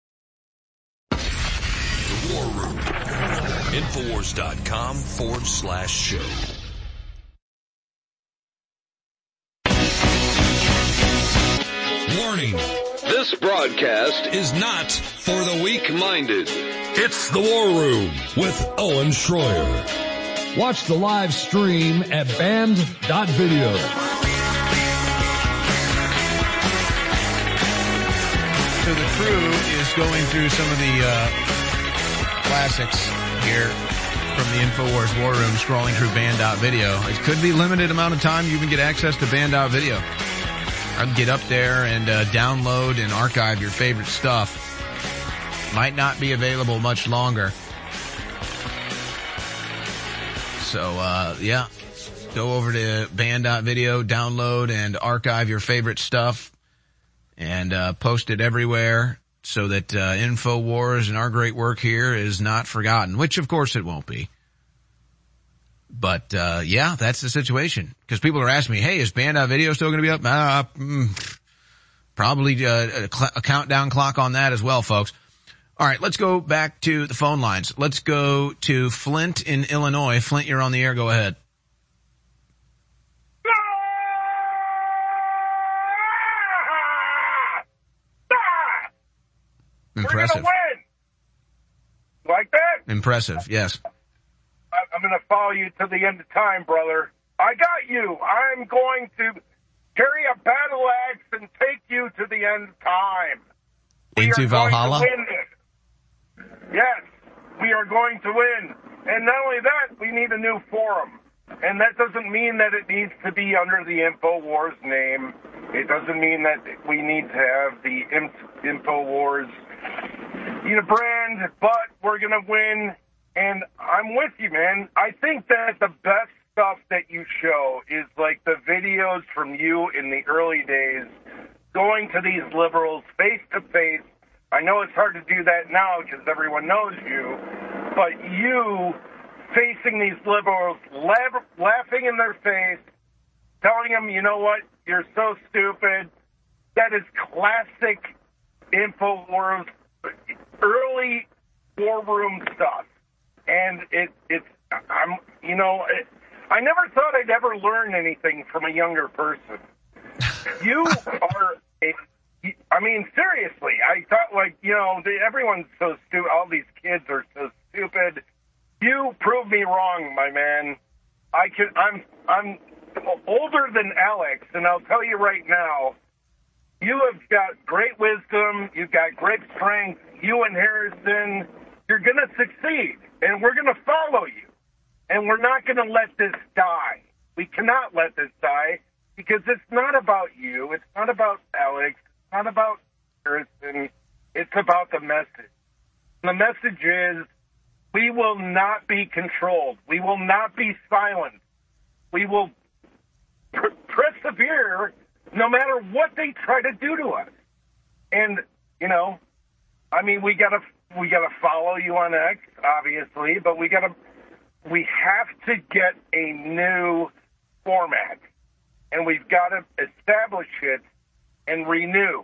The War Room. Infowars dot com forward slash show. Warning. This broadcast is not for the weak-minded. It's The War Room with Owen Schroyer. Watch the live stream at band dot video. So the crew is going through some of the uh, classics here from the Infowars War Room, scrolling through band dot video. It could be limited amount of time you can get access to band dot video. I'd get up there and uh, download and archive your favorite stuff. Might not be available much longer. So, uh, yeah, go over to band dot video, download and archive your favorite stuff, and uh, post it everywhere so that uh, InfoWars and our great work here is not forgotten, which of course it won't be. But uh yeah, that's the situation. Because people are asking me, hey, is Band.video still going to be up? Uh, mm, probably uh, a, cl- a countdown clock on that as well, folks. All right, let's go back to the phone lines. Let's go to Flint in Illinois. Flint, you're on the air. Go ahead. Impressive. We're going to win. Like that? Impressive, yes. I'm going to follow you to the end of time, brother. I got you. I'm going to carry a battle axe and take you to the end of time. Into we are Valhalla? Going to win this. Yes, we are going to win. And not only that, we need a new forum. And that doesn't mean that it needs to be under the InfoWars name. It doesn't mean that we need to have the InfoWars, you know, brand, but we're going to win. And I'm with you, man. I think that the best stuff that you show is like the videos from you in the early days, going to these liberals face to face. I know it's hard to do that now because everyone knows you, but you facing these liberals, laugh, laughing in their face, telling them, you know what, you're so stupid. That is classic InfoWars, early war room stuff. And it, it's, I'm, you know, it, I never thought I'd ever learn anything from a younger person. You are, a, I mean, seriously, I thought like, you know, the, everyone's so stupid. All these kids are so stupid. You proved me wrong, my man. I can, I'm, I'm older than Alex, and I'll tell you right now, you have got great wisdom. You've got great strength. You and Harrison, you're going to succeed. And we're going to follow you. And we're not going to let this die. We cannot let this die because it's not about you. It's not about Alex. It's not about Harrison. It's about the message. And the message is we will not be controlled. We will not be silenced. We will per- persevere no matter what they try to do to us. And, you know, I mean, we got to We got to follow you on X, obviously, but we got to, we have to get a new format, and we've got to establish it and renew,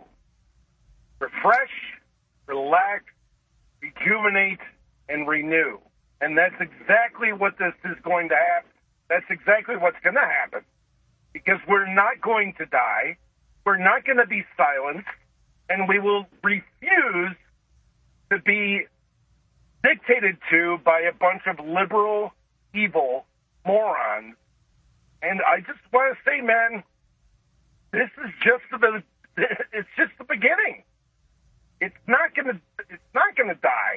refresh, relax, rejuvenate, and renew. And that's exactly what this is going to happen. That's exactly what's going to happen, because we're not going to die, we're not going to be silenced, and we will refuse to be dictated to by a bunch of liberal, evil morons. And I just want to say, man, this is just the it's just the beginning. It's not gonna it's not gonna die.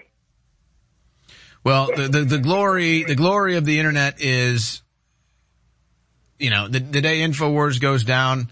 Well, the, the the glory the glory of the internet is, you know, the, the day InfoWars goes down,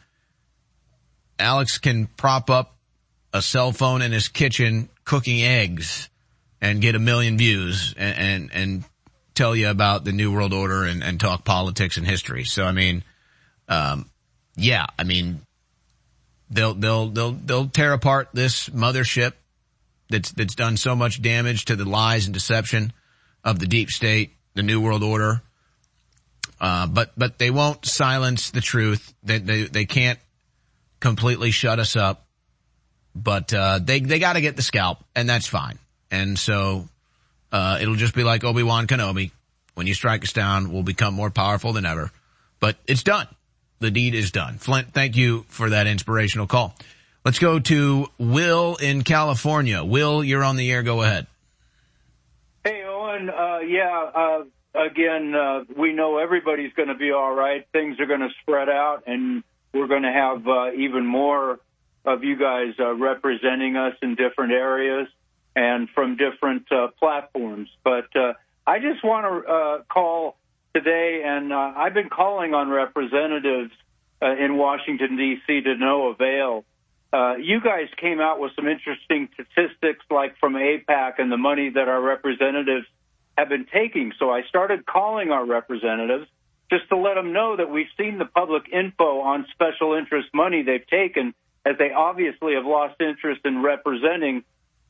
Alex can prop up a cell phone in his kitchen cooking eggs and get a million views and, and, and tell you about the New World Order and, and talk politics and history. So, I mean, um, yeah, I mean, they'll, they'll, they'll, they'll tear apart this mothership that's, that's done so much damage to the lies and deception of the deep state, the New World Order. Uh, but, but they won't silence the truth. They, they, they can't completely shut us up. But, uh, they, they gotta get the scalp, and that's fine. And so, uh, it'll just be like Obi-Wan Kenobi. When you strike us down, we'll become more powerful than ever. But it's done. The deed is done. Flint, thank you for that inspirational call. Let's go to Will in California. Will, you're on the air. Go ahead. Hey, Owen. Uh, yeah, uh, again, uh, we know everybody's going to be all right. Things are going to spread out, and we're going to have uh, even more of you guys uh, representing us in different areas and from different uh, platforms. But uh, I just want to uh, call today, and uh, I've been calling on representatives uh, in Washington, D C to no avail. Uh, you guys came out with some interesting statistics, like from AIPAC and the money that our representatives have been taking. So I started calling our representatives just to let them know that we've seen the public info on special interest money they've taken, as they obviously have lost interest in representing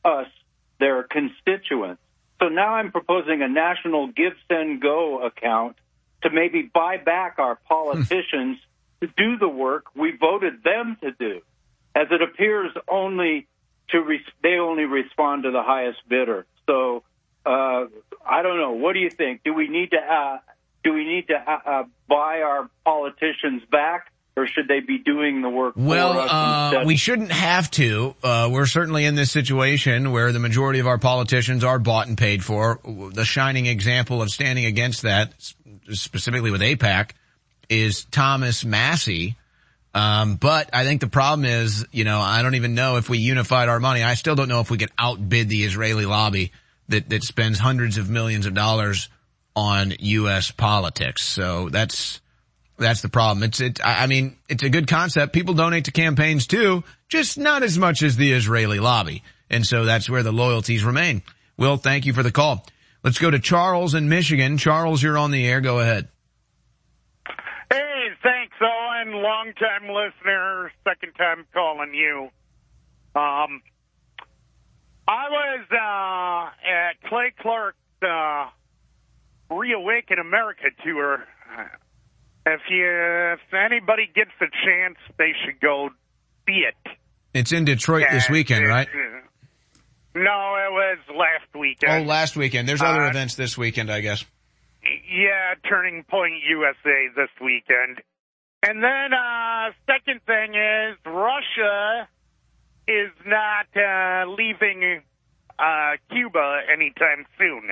us, their constituents. So now I'm proposing a national Give, Send, Go account to maybe buy back our politicians to do the work we voted them to do, as it appears only to re- they only respond to the highest bidder. So uh, I don't know. What do you think? Do we need to uh, do we need to uh, uh, buy our politicians back, or should they be doing the work well, for us uh, instead? we shouldn't have to. Uh, we're certainly in this situation where the majority of our politicians are bought and paid for. The shining example of standing against that, specifically with AIPAC, is Thomas Massie. Um, but I think the problem is, you know, I don't even know if we unified our money. I still don't know if we could outbid the Israeli lobby that, that spends hundreds of millions of dollars on U S politics. So that's, that's the problem. It's, it, I mean, it's a good concept. People donate to campaigns too, just not as much as the Israeli lobby. And so that's where the loyalties remain. Will, thank you for the call. Let's go to Charles in Michigan. Charles, you're on the air. Go ahead. Hey, thanks, Owen. Long-time listener, second time calling you. Um, I was uh, at Clay Clark's uh, Reawaken America tour. If you, if anybody gets a chance, they should go see it. It's in Detroit this weekend, right? No, it was last weekend. Oh, last weekend. There's other Uh, events this weekend, I guess. Yeah, Turning Point U S A this weekend. And then, uh, second thing is Russia is not, uh, leaving, uh, Cuba anytime soon.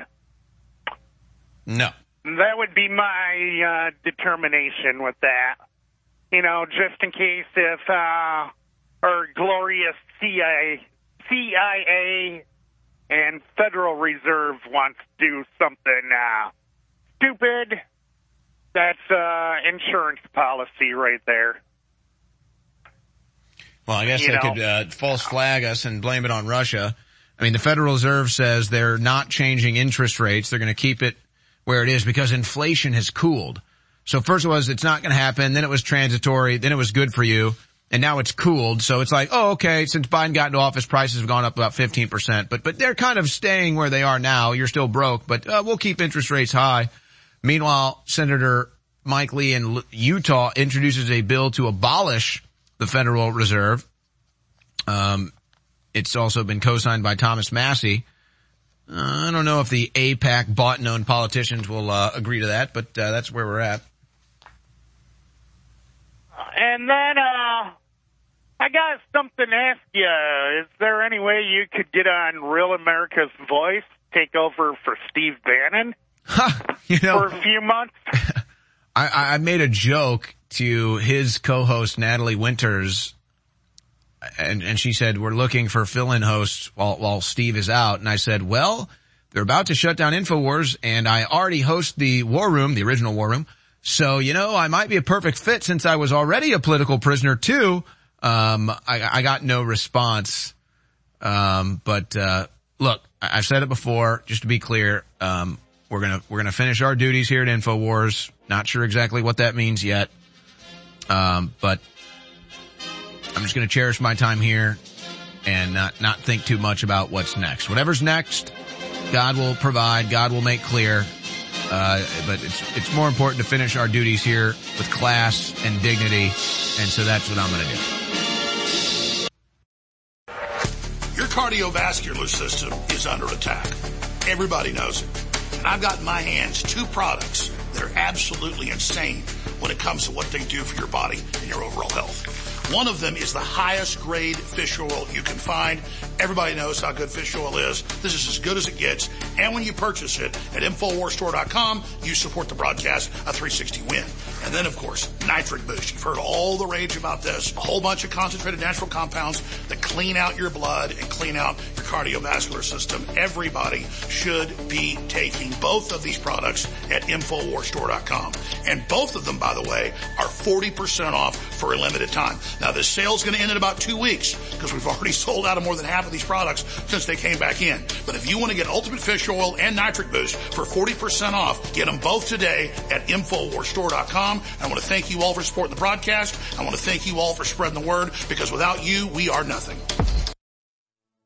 No. That would be my, uh, determination with that. You know, just in case if, uh, our glorious C I A, C I A and Federal Reserve wants to do something, uh, stupid. That's uh insurance policy right there. Well, I guess You they know. could uh, false flag us and blame it on Russia. I mean, the Federal Reserve says they're not changing interest rates. They're going to keep it where it is because inflation has cooled. So first it was it's not going to happen, then it was transitory, then it was good for you, and now it's cooled. So it's like, oh, okay, since Biden got into office, prices have gone up about fifteen percent. But but they're kind of staying where they are now. You're still broke, but uh, we'll keep interest rates high. Meanwhile, Senator Mike Lee in L- Utah introduces a bill to abolish the Federal Reserve. Um, it's also been co-signed by Thomas Massie. Uh, I don't know if the AIPAC bought and owned politicians will uh, agree to that, but uh, that's where we're at. And then, uh, I got something to ask you. Is there any way you could get on Real America's Voice, take over for Steve Bannon? You know, for a few months? I, I made a joke to his co-host Natalie Winters, and, and she said, we're looking for fill-in hosts while, while Steve is out. And I said, well, they're about to shut down InfoWars, and I already host the War Room, the original War Room. So, you know, I might be a perfect fit since I was already a political prisoner too. Um, I, I got no response. Um, but, uh, look, I, I've said it before, just to be clear, um, we're gonna, we're gonna finish our duties here at InfoWars. Not sure exactly what that means yet. Um, but I'm just gonna cherish my time here and not, not think too much about what's next. Whatever's next, God will provide, God will make clear. Uh, but it's, it's more important to finish our duties here with class and dignity. And so that's what I'm going to do. Your cardiovascular system is under attack. Everybody knows it. And I've got in my hands two products that are absolutely insane when it comes to what they do for your body and your overall health. One of them is the highest grade fish oil you can find. Everybody knows how good fish oil is. This is as good as it gets. And when you purchase it at Infowars Store dot com, you support the broadcast, a three sixty win. And then, of course, Nitric Boost. You've heard all the rage about this. A whole bunch of concentrated natural compounds that clean out your blood and clean out your cardiovascular system. Everybody should be taking both of these products at Infowars Store dot com. And both of them, by the way, are forty percent off for a limited time. Now, this sale's going to end in about two weeks because we've already sold out of more than half of these products since they came back in. But if you want to get Ultimate Fish Oil and Nitric Boost for forty percent off, get them both today at Infowars Store dot com. I want to thank you all for supporting the broadcast. I want to thank you all for spreading the word because without you, we are nothing.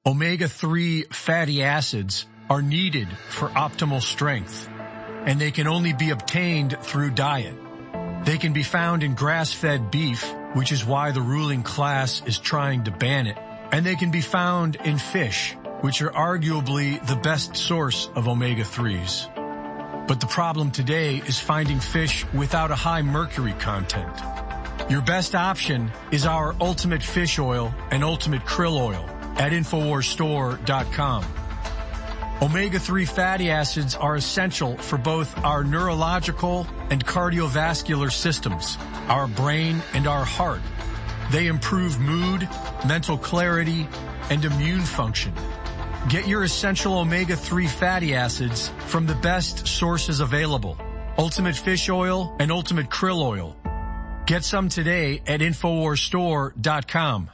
Omega three fatty acids are needed for optimal strength, and they can only be obtained through diet. They can be found in grass-fed beef, which is why the ruling class is trying to ban it, and they can be found in fish, which are arguably the best source of omega threes. But the problem today is finding fish without a high mercury content. Your best option is our Ultimate Fish Oil and Ultimate Krill Oil at Infowars Store dot com. Omega three fatty acids are essential for both our neurological and cardiovascular systems, our brain and our heart. They improve mood, mental clarity, and immune function. Get your essential omega three fatty acids from the best sources available, Ultimate Fish Oil and Ultimate Krill Oil. Get some today at Infowars Store dot com.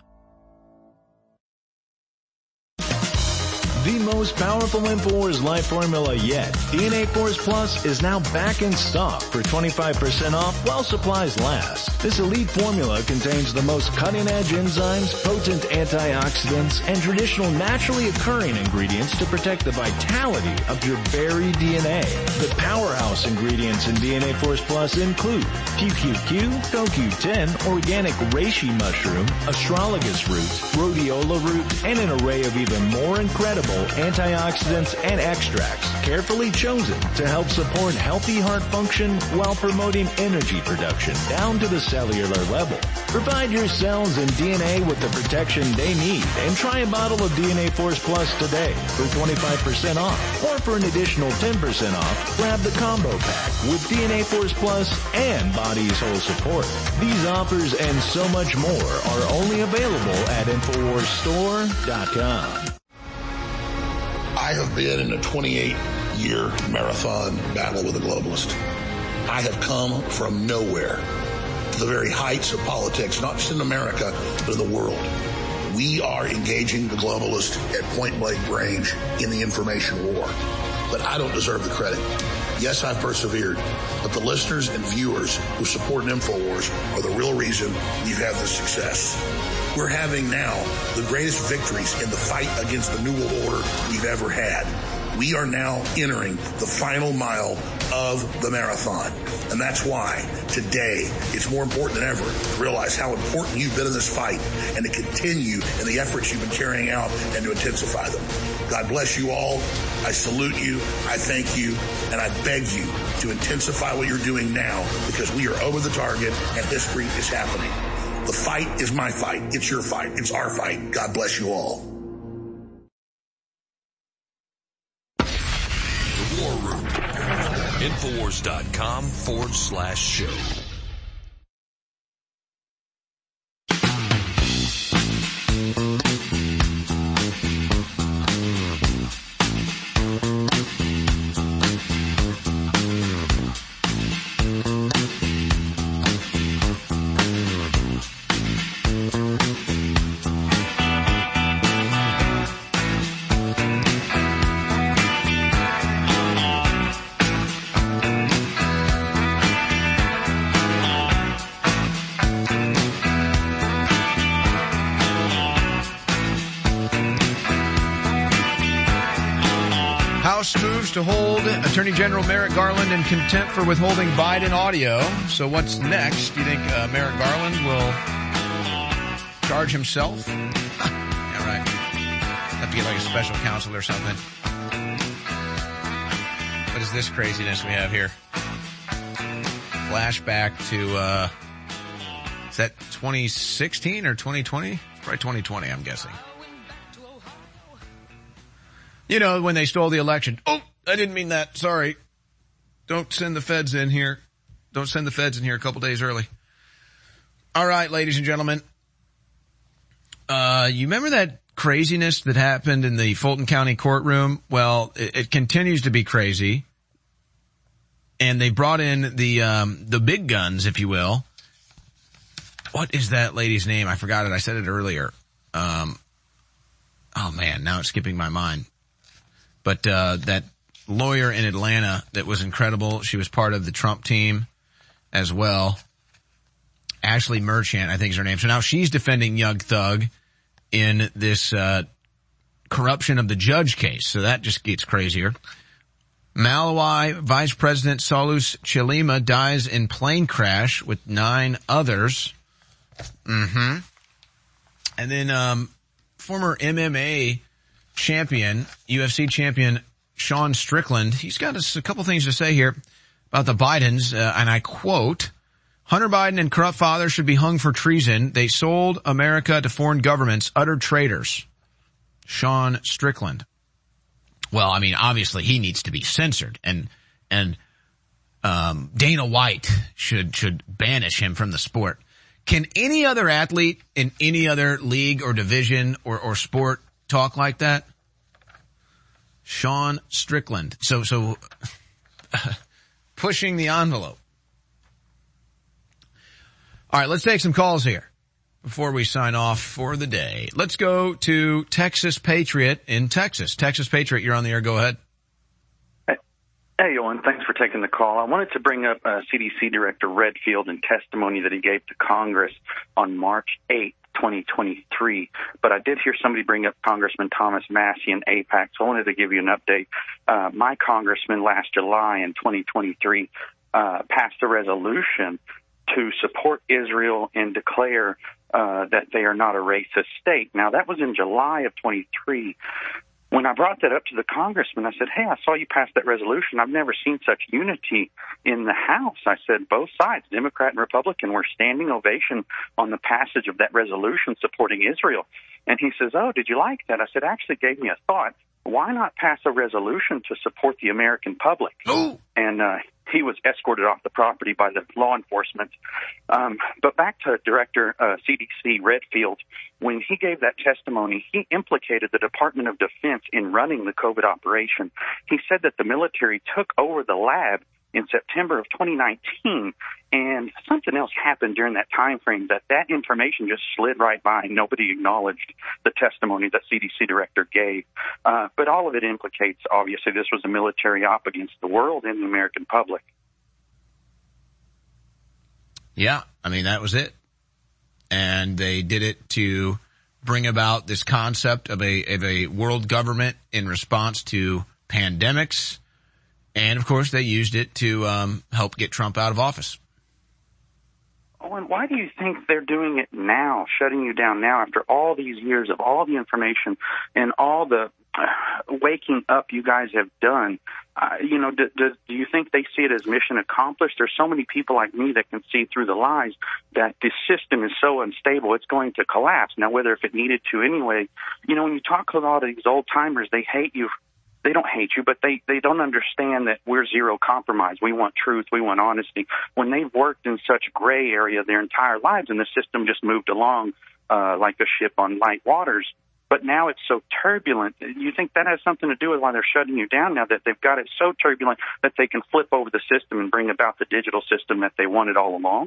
The most powerful InfoWars Life formula yet, D N A Force Plus, is now back in stock for twenty-five percent off while supplies last. This elite formula contains the most cutting-edge enzymes, potent antioxidants, and traditional naturally occurring ingredients to protect the vitality of your very D N A. The powerhouse ingredients in D N A Force Plus include Q Q Q, Co Q ten, organic reishi mushroom, astragalus root, rhodiola root, and an array of even more incredible antioxidants and extracts carefully chosen to help support healthy heart function while promoting energy production down to the cellular level. Provide your cells and D N A with the protection they need and try a bottle of D N A Force Plus today for twenty-five percent off, or for an additional ten percent off, grab the combo pack with D N A Force Plus and Body's Whole Support. These offers and so much more are only available at Infowars Store dot com. I have been in a twenty-eight year marathon battle with a globalist. I have come from nowhere to the very heights of politics, not just in America, but in the world. We are engaging the globalist at point blank range in the information war. But I don't deserve the credit. Yes, I've persevered, but the listeners and viewers who support InfoWars are the real reason we've had this success. We're having now the greatest victories in the fight against the New World Order we've ever had. We are now entering the final mile of the marathon. And that's why today it's more important than ever to realize how important you've been in this fight and to continue in the efforts you've been carrying out and to intensify them. God bless you all. I salute you. I thank you. And I beg you to intensify what you're doing now, because we are over the target and history is happening. The fight is my fight. It's your fight. It's our fight. God bless you all. The War Room. Infowars.com forward slash show. Moves to hold Attorney General Merrick Garland in contempt for withholding Biden audio. So what's next? Do you think uh, Merrick Garland will charge himself? Yeah, right. Have to get like a special counsel or something. What is this craziness we have here? Flashback to, uh, is that twenty sixteen or twenty twenty? Probably twenty twenty, I'm guessing. You know, when they stole the election. Oh, I didn't mean that. Sorry. Don't send the feds in here. Don't send the feds in here a couple days early. All right, ladies and gentlemen. Uh, you remember that craziness that happened in the Fulton County courtroom? Well, it, it continues to be crazy. And they brought in the, um, the big guns, if you will. What is that lady's name? I forgot it. I said it earlier. Um, oh man, now it's skipping my mind. But, uh, that lawyer in Atlanta that was incredible. She was part of the Trump team as well. Ashley Merchant, I think is her name. So now she's defending Young Thug in this, uh, corruption of the Judge case. So that just gets crazier. Malawi Vice President Salus Chilima dies in plane crash with nine others. Mm-hmm. And then, um, former M M A champion, U F C champion Sean Strickland, he's got a, a couple things to say here about the Bidens, uh, and I quote, Hunter Biden and corrupt father should be hung for treason. They sold America to foreign governments, utter traitors. Sean Strickland. Well, I mean, obviously he needs to be censored, and, and, um, Dana White should, should banish him from the sport. Can any other athlete in any other league or division or, or sport talk like that? Sean Strickland. So, so, pushing the envelope. All right, let's take some calls here before we sign off for the day. Let's go to Texas Patriot in Texas. Texas Patriot, you're on the air. Go ahead. Hey, Owen, thanks for taking the call. I wanted to bring up uh, C D C Director Redfield and testimony that he gave to Congress on March eighth, twenty twenty-three. But I did hear somebody bring up Congressman Thomas Massie in AIPAC, so I wanted to give you an update. Uh, my congressman last July in twenty twenty-three uh, passed a resolution to support Israel and declare uh, that they are not a racist state. Now, that was in July of twenty-three. When I brought that up to the congressman, I said, hey, I saw you pass that resolution. I've never seen such unity in the House. I said, both sides, Democrat and Republican, were standing ovation on the passage of that resolution supporting Israel. And he says, oh, did you like that? I said, actually gave me a thought. Why not pass a resolution to support the American public? Ooh. And uh, he was escorted off the property by the law enforcement. Um, but back to Director uh, C D C Redfield, when he gave that testimony, he implicated the Department of Defense in running the COVID operation. He said that the military took over the lab in September of twenty nineteen, and something else happened during that time frame that that information just slid right by. Nobody acknowledged the testimony that C D C director gave. Uh, but all of it implicates, obviously, this was a military op against the world and the American public. Yeah, I mean, that was it. And they did it to bring about this concept of a, of a world government in response to pandemics. And, of course, they used it to um, help get Trump out of office. Oh, and why do you think they're doing it now, shutting you down now after all these years of all the information and all the uh, waking up you guys have done? Uh, you know, do, do, do you think they see it as mission accomplished? There's so many people like me that can see through the lies that this system is so unstable, it's going to collapse. Now, whether if it needed to anyway, you know, when you talk to a lot of these old-timers, they hate you. They don't hate you, but they, they don't understand that we're zero compromise. We want truth. We want honesty. When they've worked in such gray area their entire lives and the system just moved along uh, like a ship on light waters, but now it's so turbulent. You think that has something to do with why they're shutting you down now, that they've got it so turbulent that they can flip over the system and bring about the digital system that they wanted all along?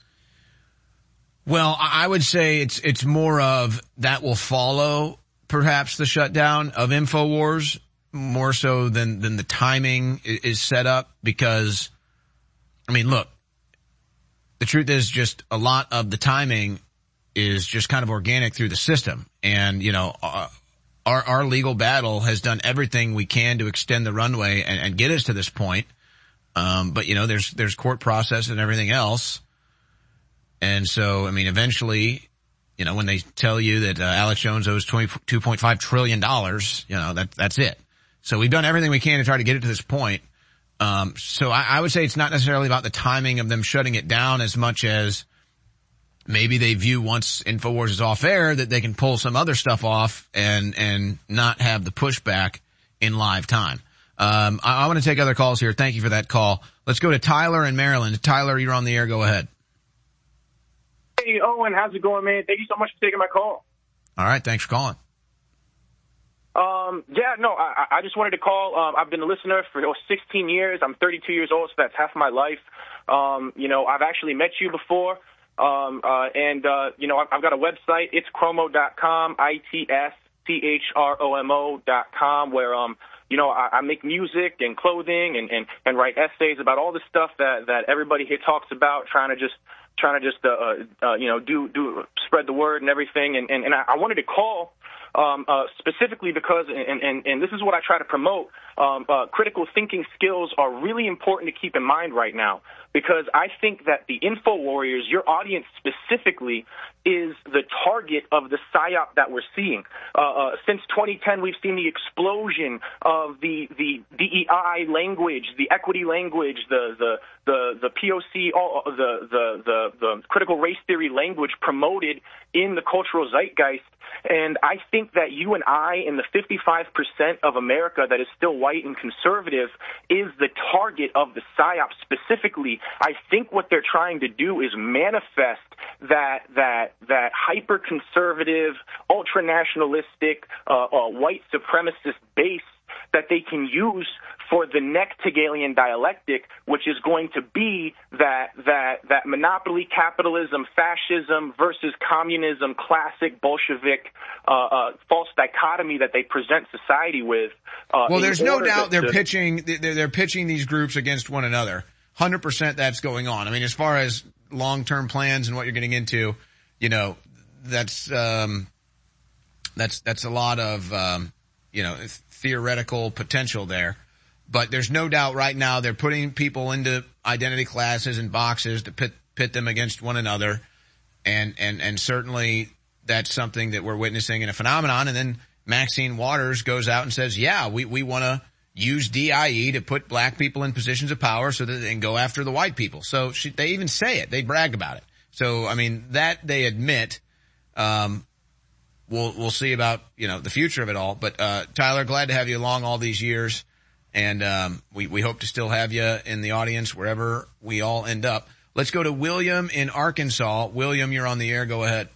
Well, I would say it's it's more of that will follow perhaps the shutdown of InfoWars, more so than, than the timing is set up, because, I mean, look, the truth is just a lot of the timing is just kind of organic through the system. And, you know, uh, our, our legal battle has done everything we can to extend the runway and, and get us to this point. Um, but, you know, there's, there's court process and everything else. And so, I mean, eventually, you know, when they tell you that uh, Alex Jones owes twenty-two point five trillion dollars, you know, that, that's it. So we've done everything we can to try to get it to this point. Um, so I, I would say it's not necessarily about the timing of them shutting it down as much as maybe they view once InfoWars is off air that they can pull some other stuff off and, and not have the pushback in live time. Um, I, I want to take other calls here. Thank you for that call. Let's go to Tyler in Maryland. Tyler, you're on the air. Go ahead. Hey, Owen, how's it going, man? Thank you so much for taking my call. All right. Thanks for calling. Um, yeah, no, I, I just wanted to call. Um, I've been a listener for sixteen years. I'm thirty-two years old, so that's half my life. Um, you know, I've actually met you before. Um, uh, and, uh, you know, I've, I've got a website. It's chromo dot com, I T S C H R O M O dot com, where, um, you know, I, I make music and clothing and, and, and write essays about all the stuff that, that everybody here talks about, trying to just, trying to just, uh, uh, you know, do, do, spread the word and everything. And, and, and I, I wanted to call, um, uh, specifically because, and, and, and this is what I try to promote, um, uh, critical thinking skills are really important to keep in mind right now, because I think that the info warriors, your audience specifically, is the target of the psyop that we're seeing. Uh, uh, since twenty ten, we've seen the explosion of the, the D E I language, the equity language, the the the, the P O C, all, the, the the the critical race theory language promoted in the cultural zeitgeist. And I think that you and I, in the fifty-five percent of America that is still white and conservative, is the target of the psyop specifically. I think what they're trying to do is manifest that that that hyper-conservative, ultra-nationalistic, uh, uh, white supremacist base that they can use for the next Hegelian dialectic, which is going to be that that that monopoly capitalism, fascism versus communism, classic Bolshevik uh, uh, false dichotomy that they present society with. Uh, well, there's no doubt to, they're to, pitching they're, they're pitching these groups against one another. one hundred percent that's going on. I mean, as far as long-term plans and what you're getting into, you know, that's um, that's that's a lot of um, you know theoretical potential there. But there's no doubt right now they're putting people into identity classes and boxes to pit, pit them against one another. And, and, and certainly that's something that we're witnessing in a phenomenon. And then Maxine Waters goes out and says, yeah, we, we want to use D I E to put black people in positions of power so that they can go after the white people. So she, they even say it. They brag about it. So, I mean, that they admit. Um, we'll, we'll see about, you know, the future of it all. But, uh, Tyler, glad to have you along all these years. And um, we, we hope to still have you in the audience wherever we all end up. Let's go to William in Arkansas. William, you're on the air. Go ahead.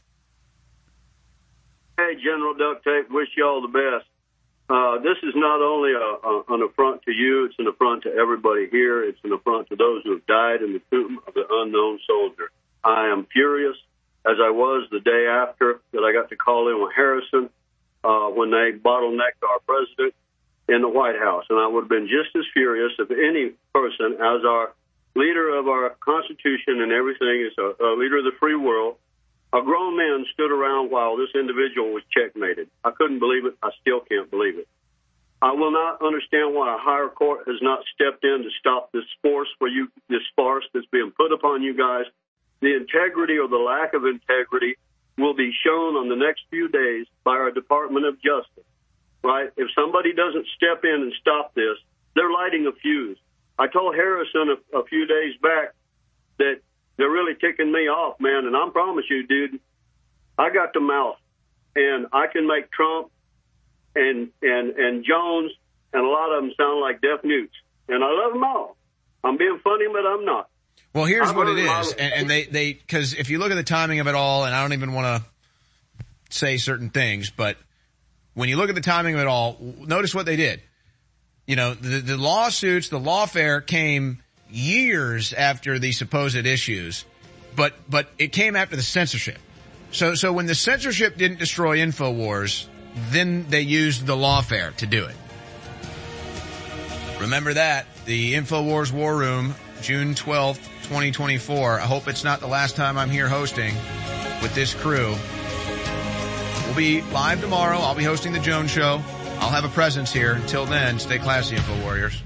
Hey, General Duct Tape, wish you all the best. Uh, this is not only a, a, an affront to you, it's an affront to everybody here. It's an affront to those who have died in the tomb of the unknown soldier. I am furious, as I was the day after that I got to call in with Harrison uh, when they bottlenecked our president in the White House. And I would have been just as furious if any person, as our leader of our Constitution and everything, is a, a leader of the free world, a grown man stood around while this individual was checkmated. I couldn't believe it. I still can't believe it. I will not understand why a higher court has not stepped in to stop this force for you, this farce that's being put upon you guys. The integrity or the lack of integrity will be shown on the next few days by our Department of Justice. Right? If somebody doesn't step in and stop this, they're lighting a fuse. I told Harrison a, a few days back that they're really ticking me off, man, and I promise you, dude, I got the mouth, and I can make Trump and and and Jones and a lot of them sound like deaf mutes, and I love them all. I'm being funny, but I'm not. Well, here's I've what it heard is, my- and, and they they because if you look at the timing of it all, and I don't even want to say certain things, but when you look at the timing of it all, notice what they did. You know, the, the lawsuits, the lawfare came years after the supposed issues, but, but it came after the censorship. So, so when the censorship didn't destroy InfoWars, then they used the lawfare to do it. Remember that. The InfoWars War Room, June twelfth, twenty twenty-four. I hope it's not the last time I'm here hosting with this crew. We'll be live tomorrow. I'll be hosting the Jones Show. I'll have a presence here. Until then, stay classy, Info Warriors.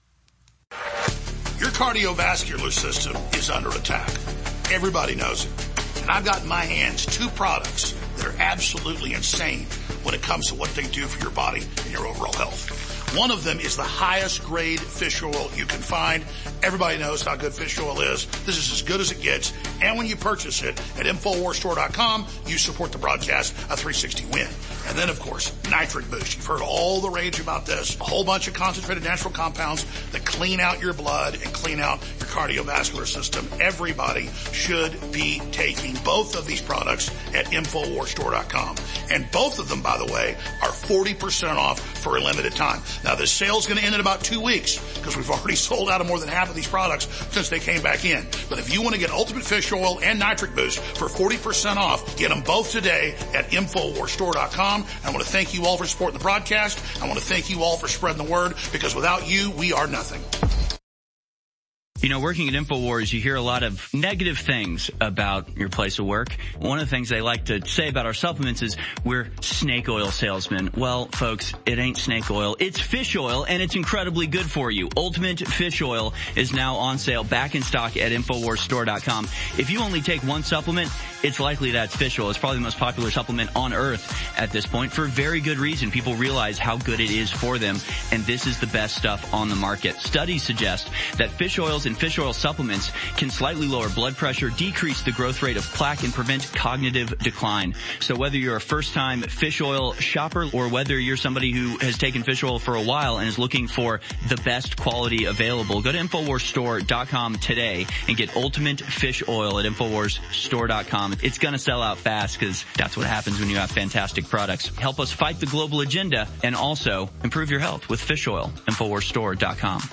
Your cardiovascular system is under attack. Everybody knows it. And I've got in my hands two products that are absolutely insane when it comes to what they do for your body and your overall health. One of them is the highest grade fish oil you can find. Everybody knows how good fish oil is. This is as good as it gets. And when you purchase it at Infowars Store dot com, you support the broadcast of three sixty Win. And then, of course, Nitric Boost. You've heard all the rage about this. A whole bunch of concentrated natural compounds that clean out your blood and clean out your cardiovascular system. Everybody should be taking both of these products at Infowars Store dot com. And both of them, by the way, are forty percent off for a limited time. Now, this sale's going to end in about two weeks because we've already sold out of more than half of these products since they came back in. But if you want to get Ultimate Fish Oil and Nitric Boost for forty percent off, get them both today at Infowars Store dot com. I want to thank you all for supporting the broadcast. I want to thank you all for spreading the word because without you, we are nothing. You know, working at InfoWars, you hear a lot of negative things about your place of work. One of the things they like to say about our supplements is we're snake oil salesmen. Well, folks, it ain't snake oil. It's fish oil, and it's incredibly good for you. Ultimate Fish Oil is now on sale, back in stock at Infowars Store dot com. If you only take one supplement, it's likely that's fish oil. It's probably the most popular supplement on earth at this point for very good reason. People realize how good it is for them, and this is the best stuff on the market. Studies suggest that fish oils and fish oil supplements can slightly lower blood pressure, decrease the growth rate of plaque, and prevent cognitive decline. So whether you're a first-time fish oil shopper or whether you're somebody who has taken fish oil for a while and is looking for the best quality available, go to Infowars Store dot com today and get Ultimate Fish Oil at Infowars Store dot com. It's going to sell out fast because that's what happens when you have fantastic products. Help us fight the global agenda and also improve your health with fish oil. Infowars Store dot com.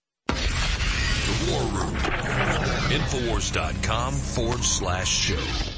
Infowars dot com forward slash show.